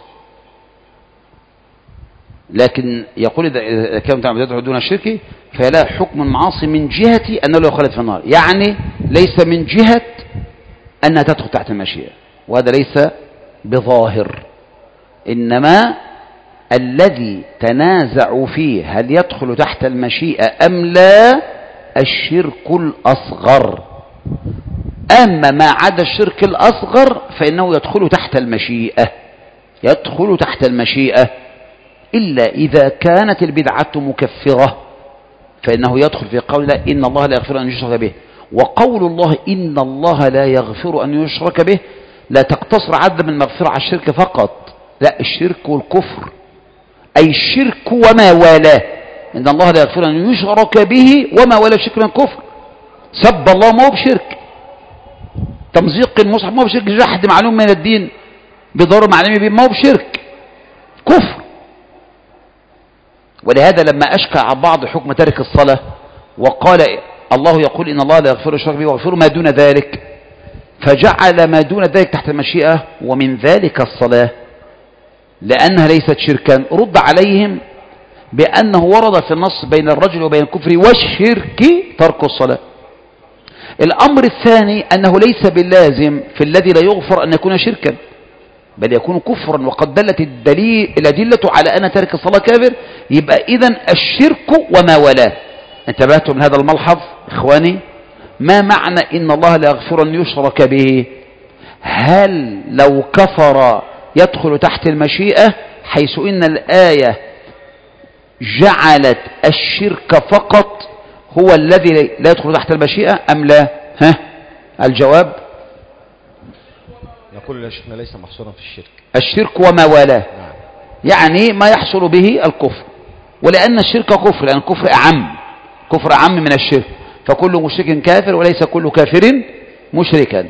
لكن يقول إذا كانت تدعو دون الشرك فلا حكم المعاصي من جهة أنه لا يخلد في النار، يعني ليس من جهة أنها تدخل تحت المشيئة، وهذا ليس بظاهر. إنما الذي تنازع فيه هل يدخل تحت المشيئة أم لا الشرك الأصغر. أما ما عدا الشرك الأصغر فإنه يدخل تحت المشيئة، يدخل تحت المشيئة، إلا إذا كانت البدعة مكفرة فإنه يدخل في قول إن الله لا يغفر أن يشرك به. وقول الله إن الله لا يغفر أن يشرك به لا تقتصر عدم المغفرة على الشرك فقط، لا، الشرك والكفر، أي الشرك وما والاه. إن الله لا يغفر أن يشرك به وما والاه الشرك من كفر. سب الله ما هو بشرك، تمزيق المصحف ما هو بشرك، جحد معلوم من الدين بضرر معلوم به ما هو بشرك، كفر. ولهذا لما أشكى بعض حكم ترك الصلاة وقال الله يقول إن الله لا يغفر الشرك به ويغفر ما دون ذلك، فجعل ما دون ذلك تحت المشيئة ومن ذلك الصلاة لأنها ليست شركا، رد عليهم بأنه ورد في النص بين الرجل وبين الكفر والشرك ترك الصلاة. الأمر الثاني أنه ليس باللازم في الذي لا يغفر أن يكون شركا، بل يكون كفرا، وقد دلت الأدلة على أن ترك الصلاة كافر. يبقى إذن الشرك وما ولاه. انتبهتم من هذا الملحظ إخواني؟ ما معنى إن الله لا يغفر أن يشرك به؟ هل لو كفر يدخل تحت المشيئة، حيث إن الآية جعلت الشرك فقط هو الذي لا يدخل تحت المشيئة أم لا؟ الجواب نقول شيخنا ليس محصورا في الشرك، الشرك وما والاه، يعني ما يحصل به الكفر. ولأن الشرك كفر، لأن الكفر أعم، كفر أعم من الشرك، فكل مشرك كافر وليس كل كافر مشركا.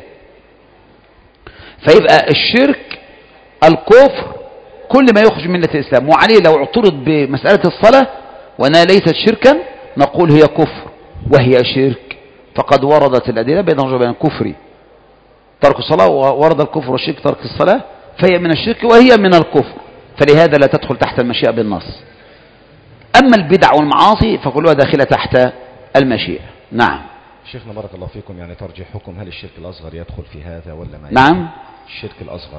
فيبقى الشرك الكفر كل ما يخرج من ملة الإسلام. وعليه لو اعترض بمسألة الصلاة وأنها ليست شركا نقول هي كفر وهي شرك، فقد وردت الأدلة بين الرجل وبين الكفر ترك الصلاة، وورد الكفر والشرك ترك الصلاة، فهي من الشرك وهي من الكفر، فلهذا لا تدخل تحت المشيئة بالنص. أما البدع والمعاصي فكلها داخلة تحت المشيئة. نعم شيخنا بارك الله فيكم، يعني ترجيح حكم هل الشرك الأصغر يدخل في هذا ولا ما؟ نعم الشرك الأصغر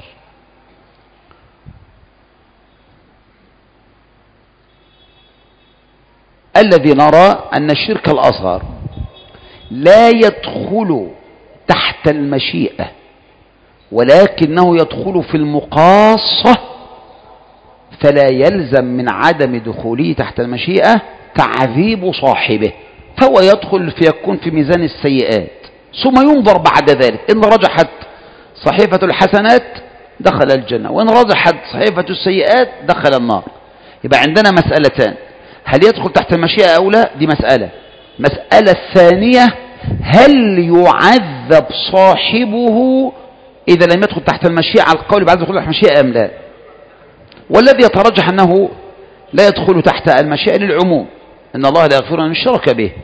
الذي نرى أن الشرك الأصغر لا يدخل تحت المشيئة، ولكنه يدخل في المقاصة، فلا يلزم من عدم دخوله تحت المشيئة تعذيب صاحبه، فهو يدخل فيكون في ميزان السيئات، ثم ينظر بعد ذلك إن رجحت صحيفة الحسنات دخل الجنة، وإن رجحت صحيفة السيئات دخل النار. يبقى عندنا مسألتان: هل يدخل تحت المشيئة أو لا؟ دي مسألة الثانية: هل يعذب صاحبه إذا لم يدخل تحت المشيئة على القول بعد دخول المشيئة أم لا؟ والذي يترجح أنه لا يدخل تحت المشيئة للعموم، إن الله لا يغفر أن يشرك به،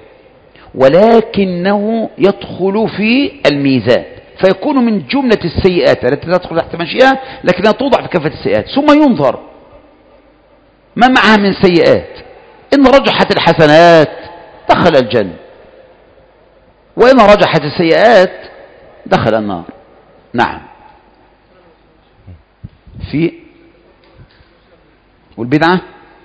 ولكنه يدخل في الميزان، فيكون من جملة السيئات التي تدخل تحت المشيئة لكنها توضع في كافة السيئات، ثم ينظر ما معها من سيئات، إن رجحت الحسنات دخل الجنة، وإن رجحت السيئات دخل النار. نعم. في والبدعة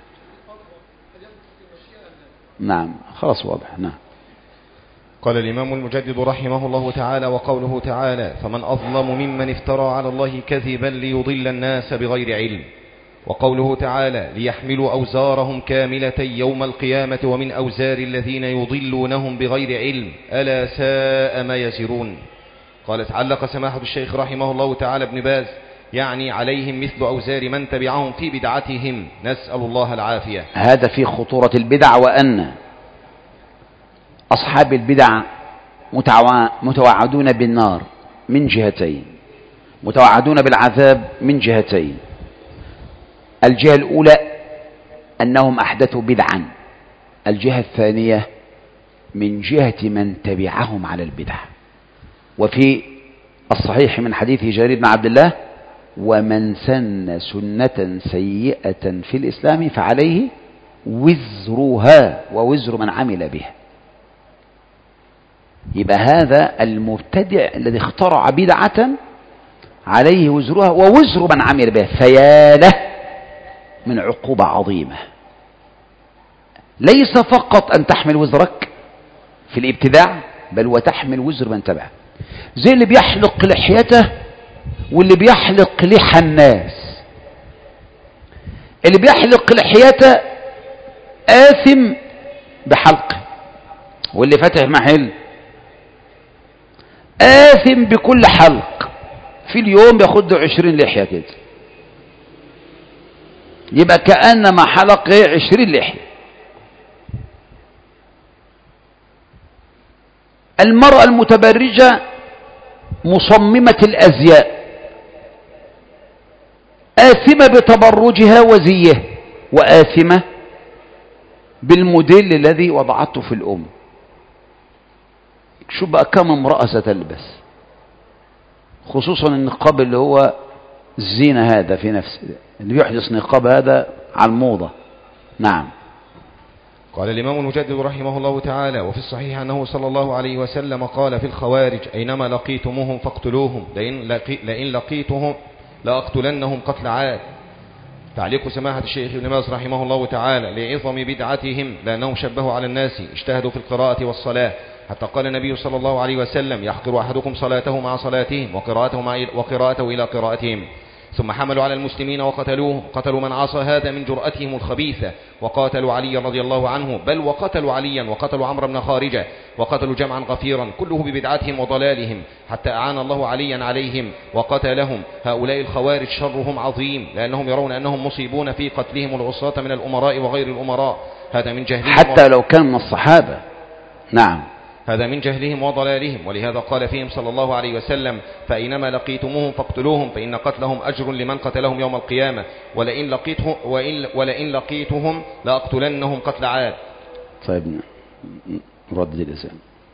نعم خلاص واضح. نعم. قال الإمام المجدد رحمه الله تعالى: وقوله تعالى: فمن أظلم ممن افترى على الله كذبا ليضل الناس بغير علم. وقوله تعالى: ليحملوا أوزارهم كاملة يوم القيامة ومن أوزار الذين يضلونهم بغير علم ألا ساء ما يزرون. قال: تعلق سماحة الشيخ رحمه الله تعالى ابن باز: يعني عليهم مثل أوزار من تبعهم في بدعتهم، نسأل الله العافية. هذا في خطورة البدع، وأن أصحاب البدع متوعدون بالنار من جهتين، متوعدون بالعذاب من جهتين. الجهة الأولى أنهم أحدثوا بدعا، الجهة الثانية من جهة من تبعهم على البدع. وفي الصحيح من حديث جرير بن عبد الله: ومن سن سنة سيئة في الإسلام فعليه وزرها ووزر من عمل بها. يبقى هذا المبتدع الذي اخترع بدعة عليه وزرها ووزر من عمل بها، فيا له من عقوبة عظيمة. ليس فقط أن تحمل وزرك في الابتداع، بل وتحمل وزر من تبعه، زي اللي بيحلق لحيته واللي بيحلق لحى الناس. اللي بيحلق لحيته آثم بحلقه، واللي فتح محل آثم بكل حلق، في اليوم بياخد 20 لحية كده، يبقى كأنما حلق 20 لحية. المرأة المتبرجة مصممة الأزياء، آثمة بتبرجها وزيه، وآثمة بالموديل الذي وضعته في الأم. شو بقى كم امرأة ستلبس، خصوصا النقاب اللي هو الزينة هذا في نفسه، اللي بيحدث نقاب هذا على الموضة. نعم. قال الإمام المجدد رحمه الله تعالى: وفي الصحيح أنه صلى الله عليه وسلم قال في الخوارج: أينما لقيتموهم فاقتلوهم، لئن لقيتهم لأقتلنهم قتل عاد. تعليق سماحة الشيخ ابن باز رحمه الله تعالى: لعظم بدعتهم، لأنهم شبهوا على الناس، اجتهدوا في القراءة والصلاة، حتى قال النبي صلى الله عليه وسلم: يحقر أحدكم صلاته مع صلاتهم وقراءته إلى قراءتهم. ثم حملوا على المسلمين وقتلوه، قتلوا من عصى هذا من جرأتهم الخبيثة، وقاتلوا علي رضي الله عنه، بل وقتلوا عليا، وقتلوا عمرو بن خارجة، وقتلوا جمعا غفيرا، كله ببدعتهم وضلالهم، حتى أعان الله عليا عليهم وقتلهم. هؤلاء الخوارج شرهم عظيم، لأنهم يرون أنهم مصيبون في قتلهم العصاة من الأمراء وغير الأمراء، هذا من جهلهم حتى لو كان من الصحابة. نعم. هذا من جهلهم وضلالهم، ولهذا قال فيهم صلى الله عليه وسلم: فأينما لقيتموهم فاقتلوهم، فإن قتلهم أجر لمن قتلهم يوم القيامة، ولئن لقيتهم لأقتلنهم قتل عاد. طيب رد الإسلام.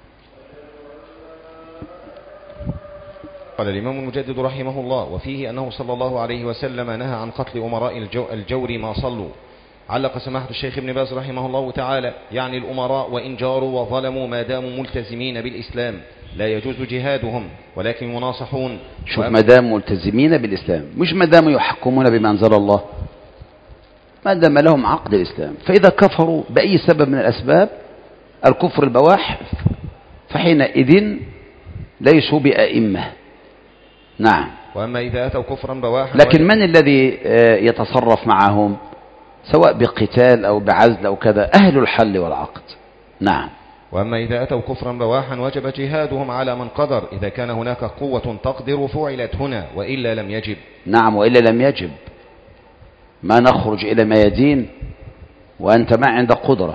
قال الإمام المجدد رحمه الله: وفيه أنه صلى الله عليه وسلم نهى عن قتل أمراء الجور ما صلوا. علق سماحة الشيخ ابن باز رحمه الله تعالى: يعني الأمراء وإن جاروا وظلموا ما داموا ملتزمين بالإسلام لا يجوز جهادهم، ولكن يناصحون. شوف، ما داموا ملتزمين بالإسلام، مش ما داموا يحكمون بما أنزل الله، ما دام لهم عقد الإسلام. فإذا كفروا بأي سبب من الأسباب، الكفر البواح، فحينئذ ليسوا بأئمة. نعم. وأما إذا أتوا كفرا بواحا، لكن من الذي يتصرف معهم سواء بقتال أو بعزل أو كذا؟ أهل الحل والعقد. نعم. وأما إذا أتوا كفرا بواحا وجب جهادهم على من قدر، إذا كان هناك قوة تقدر فعلت هنا، وإلا لم يجب. نعم، وإلا لم يجب. ما نخرج إلى ميادين وأنت ما عندك قدرة.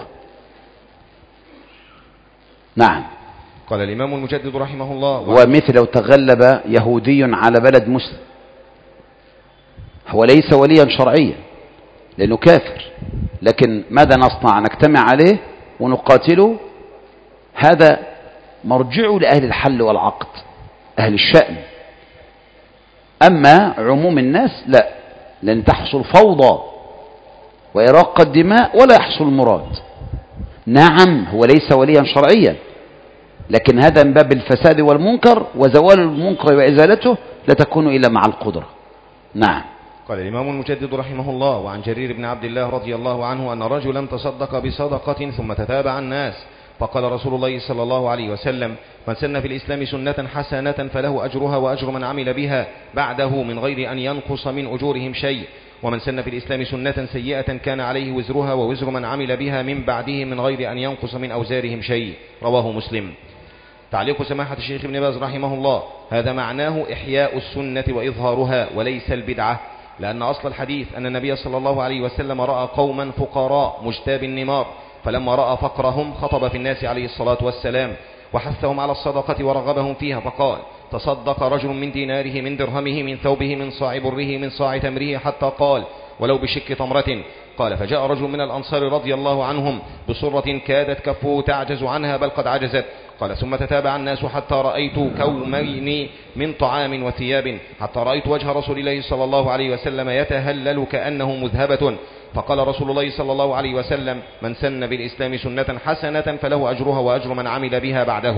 نعم. قال الإمام المجدد رحمه الله: ومثل لو تغلب يهودي على بلد مسلم، هو ليس وليا شرعيا لأنه كافر، لكن ماذا نصنع؟ نجتمع عليه ونقاتله. هذا مرجع لأهل الحل والعقد، أهل الشأن. أما عموم الناس لا، لن تحصل فوضى وإراقة الدماء ولا يحصل المراد. نعم، هو ليس وليا شرعيا، لكن هذا من باب الفساد والمنكر، وزوال المنكر وإزالته لا تكون إلا مع القدرة. نعم. قال الإمام المجدد رحمه الله: وعن جرير بن عبد الله رضي الله عنه أن رجلا تصدق بصدقة ثم تتابع الناس، فقال رسول الله صلى الله عليه وسلم: من سن في الإسلام سنة حسنة فله أجرها وأجر من عمل بها بعده من غير أن ينقص من أجورهم شيء، ومن سن في الإسلام سنة سيئة كان عليه وزرها ووزر من عمل بها من بعده من غير أن ينقص من أوزارهم شيء. رواه مسلم. تعليق سماحة الشيخ ابن باز رحمه الله: هذا معناه إحياء السنة وإظهارها وليس البدعة، لأن أصل الحديث أن النبي صلى الله عليه وسلم رأى قوما فقراء مجتاب النمار، فلما رأى فقرهم خطب في الناس عليه الصلاة والسلام وحثهم على الصدقة ورغبهم فيها، فقال: تصدق رجل من ديناره من درهمه من ثوبه من صاع بره من صاع تمره، حتى قال: ولو بشك تمرة. قال: فجاء رجل من الأنصار رضي الله عنهم بصرة كادت كفه تعجز عنها بل قد عجزت. قال: ثم تتابع الناس حتى رأيت كومين من طعام وثياب، حتى رأيت وجه رسول الله صلى الله عليه وسلم يتهلل كأنه مذهبة. فقال رسول الله صلى الله عليه وسلم: من سن بالإسلام سنة حسنة فله أجرها وأجر من عمل بها بعده.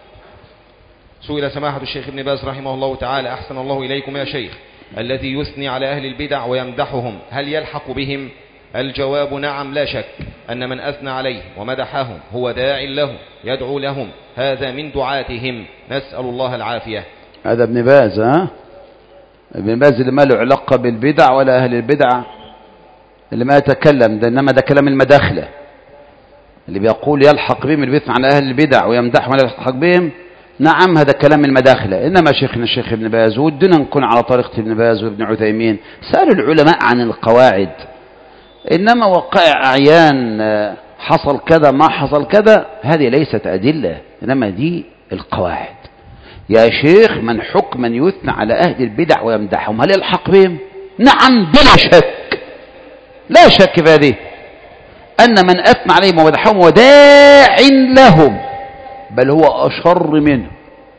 سئل سماحة الشيخ ابن باز رحمه الله تعالى: أحسن الله إليكم يا شيخ، الذي يثني على أهل البدع ويمدحهم هل يلحق بهم؟ الجواب: نعم، لا شك أن من أثنى عليه ومدحهم هو داع له يدعو لهم، هذا من دعاتهم، نسأل الله العافية. هذا ابن باز. ابن باز اللي ما له علاقة بالبدع ولا أهل البدع، اللي ما يتكلم ده، إنما ده كلام المداخلة اللي بيقول يلحق بهم، اللي بيثنى على أهل البدع ويمدحهم ولا يلحق بهم. نعم، هذا كلام المداخلة. إنما شيخنا الشيخ ابن باز، ودنا نكون على طريقة ابن باز وابن عثيمين، سألوا العلماء عن القواعد. إنما وقائع أعيان، حصل كذا ما حصل كذا، هذه ليست أدلة، إنما دي القواعد. يا شيخ، من حكم من يثنى على أهل البدع ويمدحهم هل يلحق بهم؟ نعم بلا شك، لا شك في هذه، أن من أثنى عليهم ومدحهم وداع لهم، بل هو أشر منه.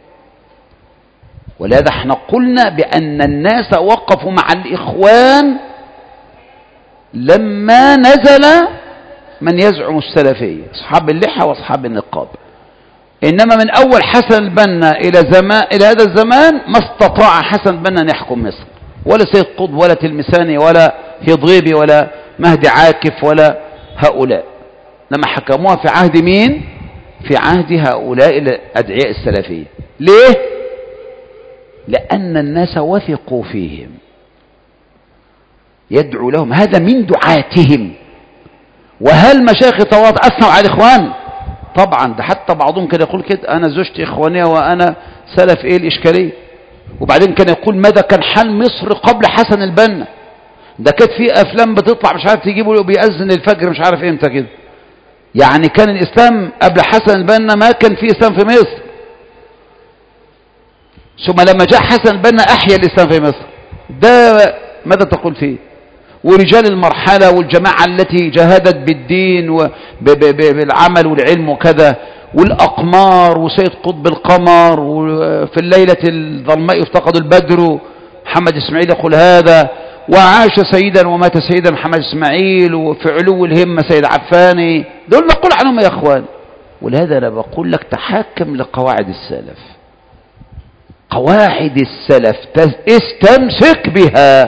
ولهذا احنا قلنا بأن الناس وقفوا مع الإخوان لما نزل من يزعم السلفية، أصحاب اللحى وأصحاب النقاب. إنما من أول حسن البنا إلى هذا الزمان ما استطاع حسن البنا أن يحكم مصر، ولا سيد قطب ولا تلمساني ولا هضيبي ولا مهدي عاكف ولا هؤلاء، لما حكموها في عهد مين؟ في عهد هؤلاء الأدعياء السلفية. ليه؟ لأن الناس وثقوا فيهم، يدعو لهم، هذا من دعاتهم. وهل مشايخ الطوائف أثنوا على الإخوان؟ طبعا، ده حتى بعضهم كان يقول كده، أنا زوجتي إخوانية وأنا سلف، إيه الإشكالية؟ وبعدين كان يقول ماذا كان حال مصر قبل حسن البنا؟ ده كانت في أفلام بتطلع مش عارف تجيبه بيأذن الفجر مش عارف إمتى كده. يعني كان الإسلام قبل حسن البنا ما كان في إسلام في مصر، ثم لما جاء حسن البنا أحيا الإسلام في مصر. ده ماذا تقول فيه؟ ورجال المرحلة والجماعة التي جاهدت بالدين وبالعمل والعلم وكذا، والأقمار وسيد قطب القمر، وفي الليلة الظلماء افتقد البدر، محمد إسماعيل يقول هذا، وعاش سيدا ومات سيدا محمد إسماعيل، وفي علو الهمة سيد عفاني. دول نقول عنهم يا أخوان. ولهذا أنا بقول لك تحكم لقواعد السلف، قواعد السلف استمسك بها،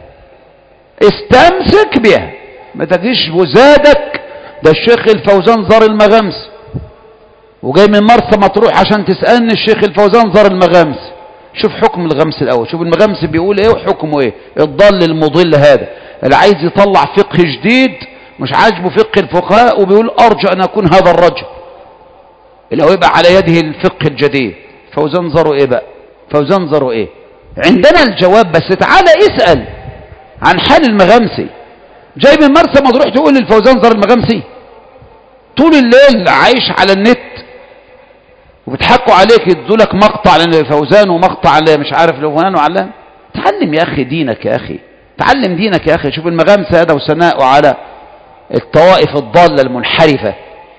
استمسك بها، ما تجيش وزادك. ده الشيخ الفوزان زار المغامس وجاي من مرسى مطروح عشان تسألني الشيخ الفوزان زار المغامس. شوف حكم الغمس الأول، شوف المغامس بيقول ايه وحكمه ايه. الضال المضل هذا اللي عايز يطلع فقه جديد مش عاجبه فقه الفقهاء وبيقول أرجو أن أكون هذا الرجل اللي هو يبقى على يده الفقه الجديد. فوزان زاروا ايه بقى؟ فوزان زاروا ايه؟ عندنا الجواب، بس تعالى اسأل عن حال المغامسي. جاي من مرسى مطروح تقول للفوزان زار المغامسي؟ طول الليل عايش على النت وبتحكوا عليك، يدولك مقطع لفوزان ومقطع مش عارف لفلان وعلان. تعلم يا اخي دينك، يا اخي تعلم دينك يا اخي. شوف المغامسي هذا وثناءه على الطوائف الضالة المنحرفة.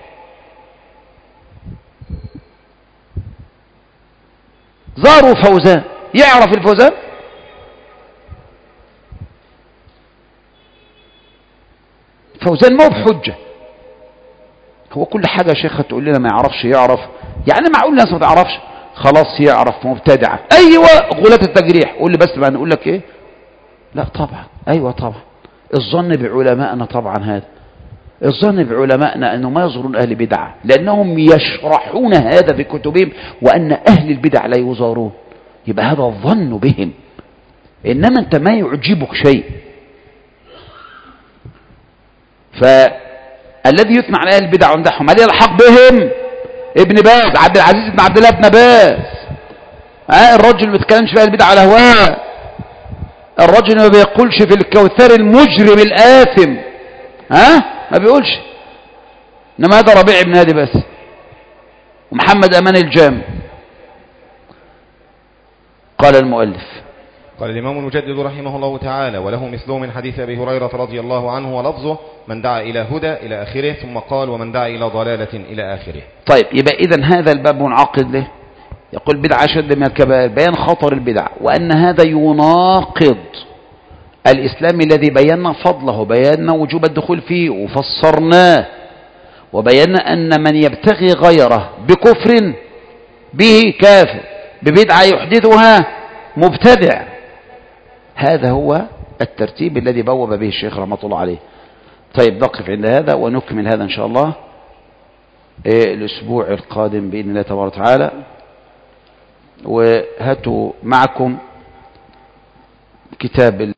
زاروا فوزان، يعرف الفوزان؟ فوزان ما هو بحجة. هو كل حاجة يا شيخ تقول لنا ما يعرفش، يعرف يعني معقول الناس ما تعرفش؟ خلاص يعرف، مبتدعة. ايوه غلاة التجريح. قول لي بس ما نقول لك ايه؟ لا طبعا، ايوه طبعا. الظن بعلمائنا طبعا، هذا الظن بعلمائنا انه ما يزورون اهل بدعة لانهم يشرحون هذا في كتبهم، وان اهل البدع لا يزارون. يبقى هذا الظن بهم، انما انت ما يعجبك شيء. فالذي يثنى على اهل البدع ويمدحهم هل يلحق بهم؟ ابن باز، عبد العزيز بن عبد الله بن باز، الرجل ما بيتكلمش في اهل البدع على هواه، الرجل ما بيقولش في الكوثر المجرم الآثم، ما بيقولش. انما هذا ربيع بن هادي بس، ومحمد امان الجام. قال المؤلف، قال الإمام المجدد رحمه الله تعالى: وله مثله من حديث أبي هريرة رضي الله عنه ولفظه: من دعا إلى هدى إلى آخره، ثم قال: ومن دعا إلى ضلالة إلى آخره. طيب، يبقى إذن هذا الباب منعقد له. يقول بدعة شد من الكبائر، بيان خطر البدع، وأن هذا يناقض الإسلام الذي بينا فضله، بينا وجوب الدخول فيه وفسرناه، وبينا أن من يبتغي غيره بكفر به كافر، ببدعة يحدثها مبتدع. هذا هو الترتيب الذي بوب به الشيخ رحمة الله عليه. طيب نقف عند هذا ونكمل هذا إن شاء الله الأسبوع القادم بإذن الله تبارك وتعالى. وهاتوا معكم كتاب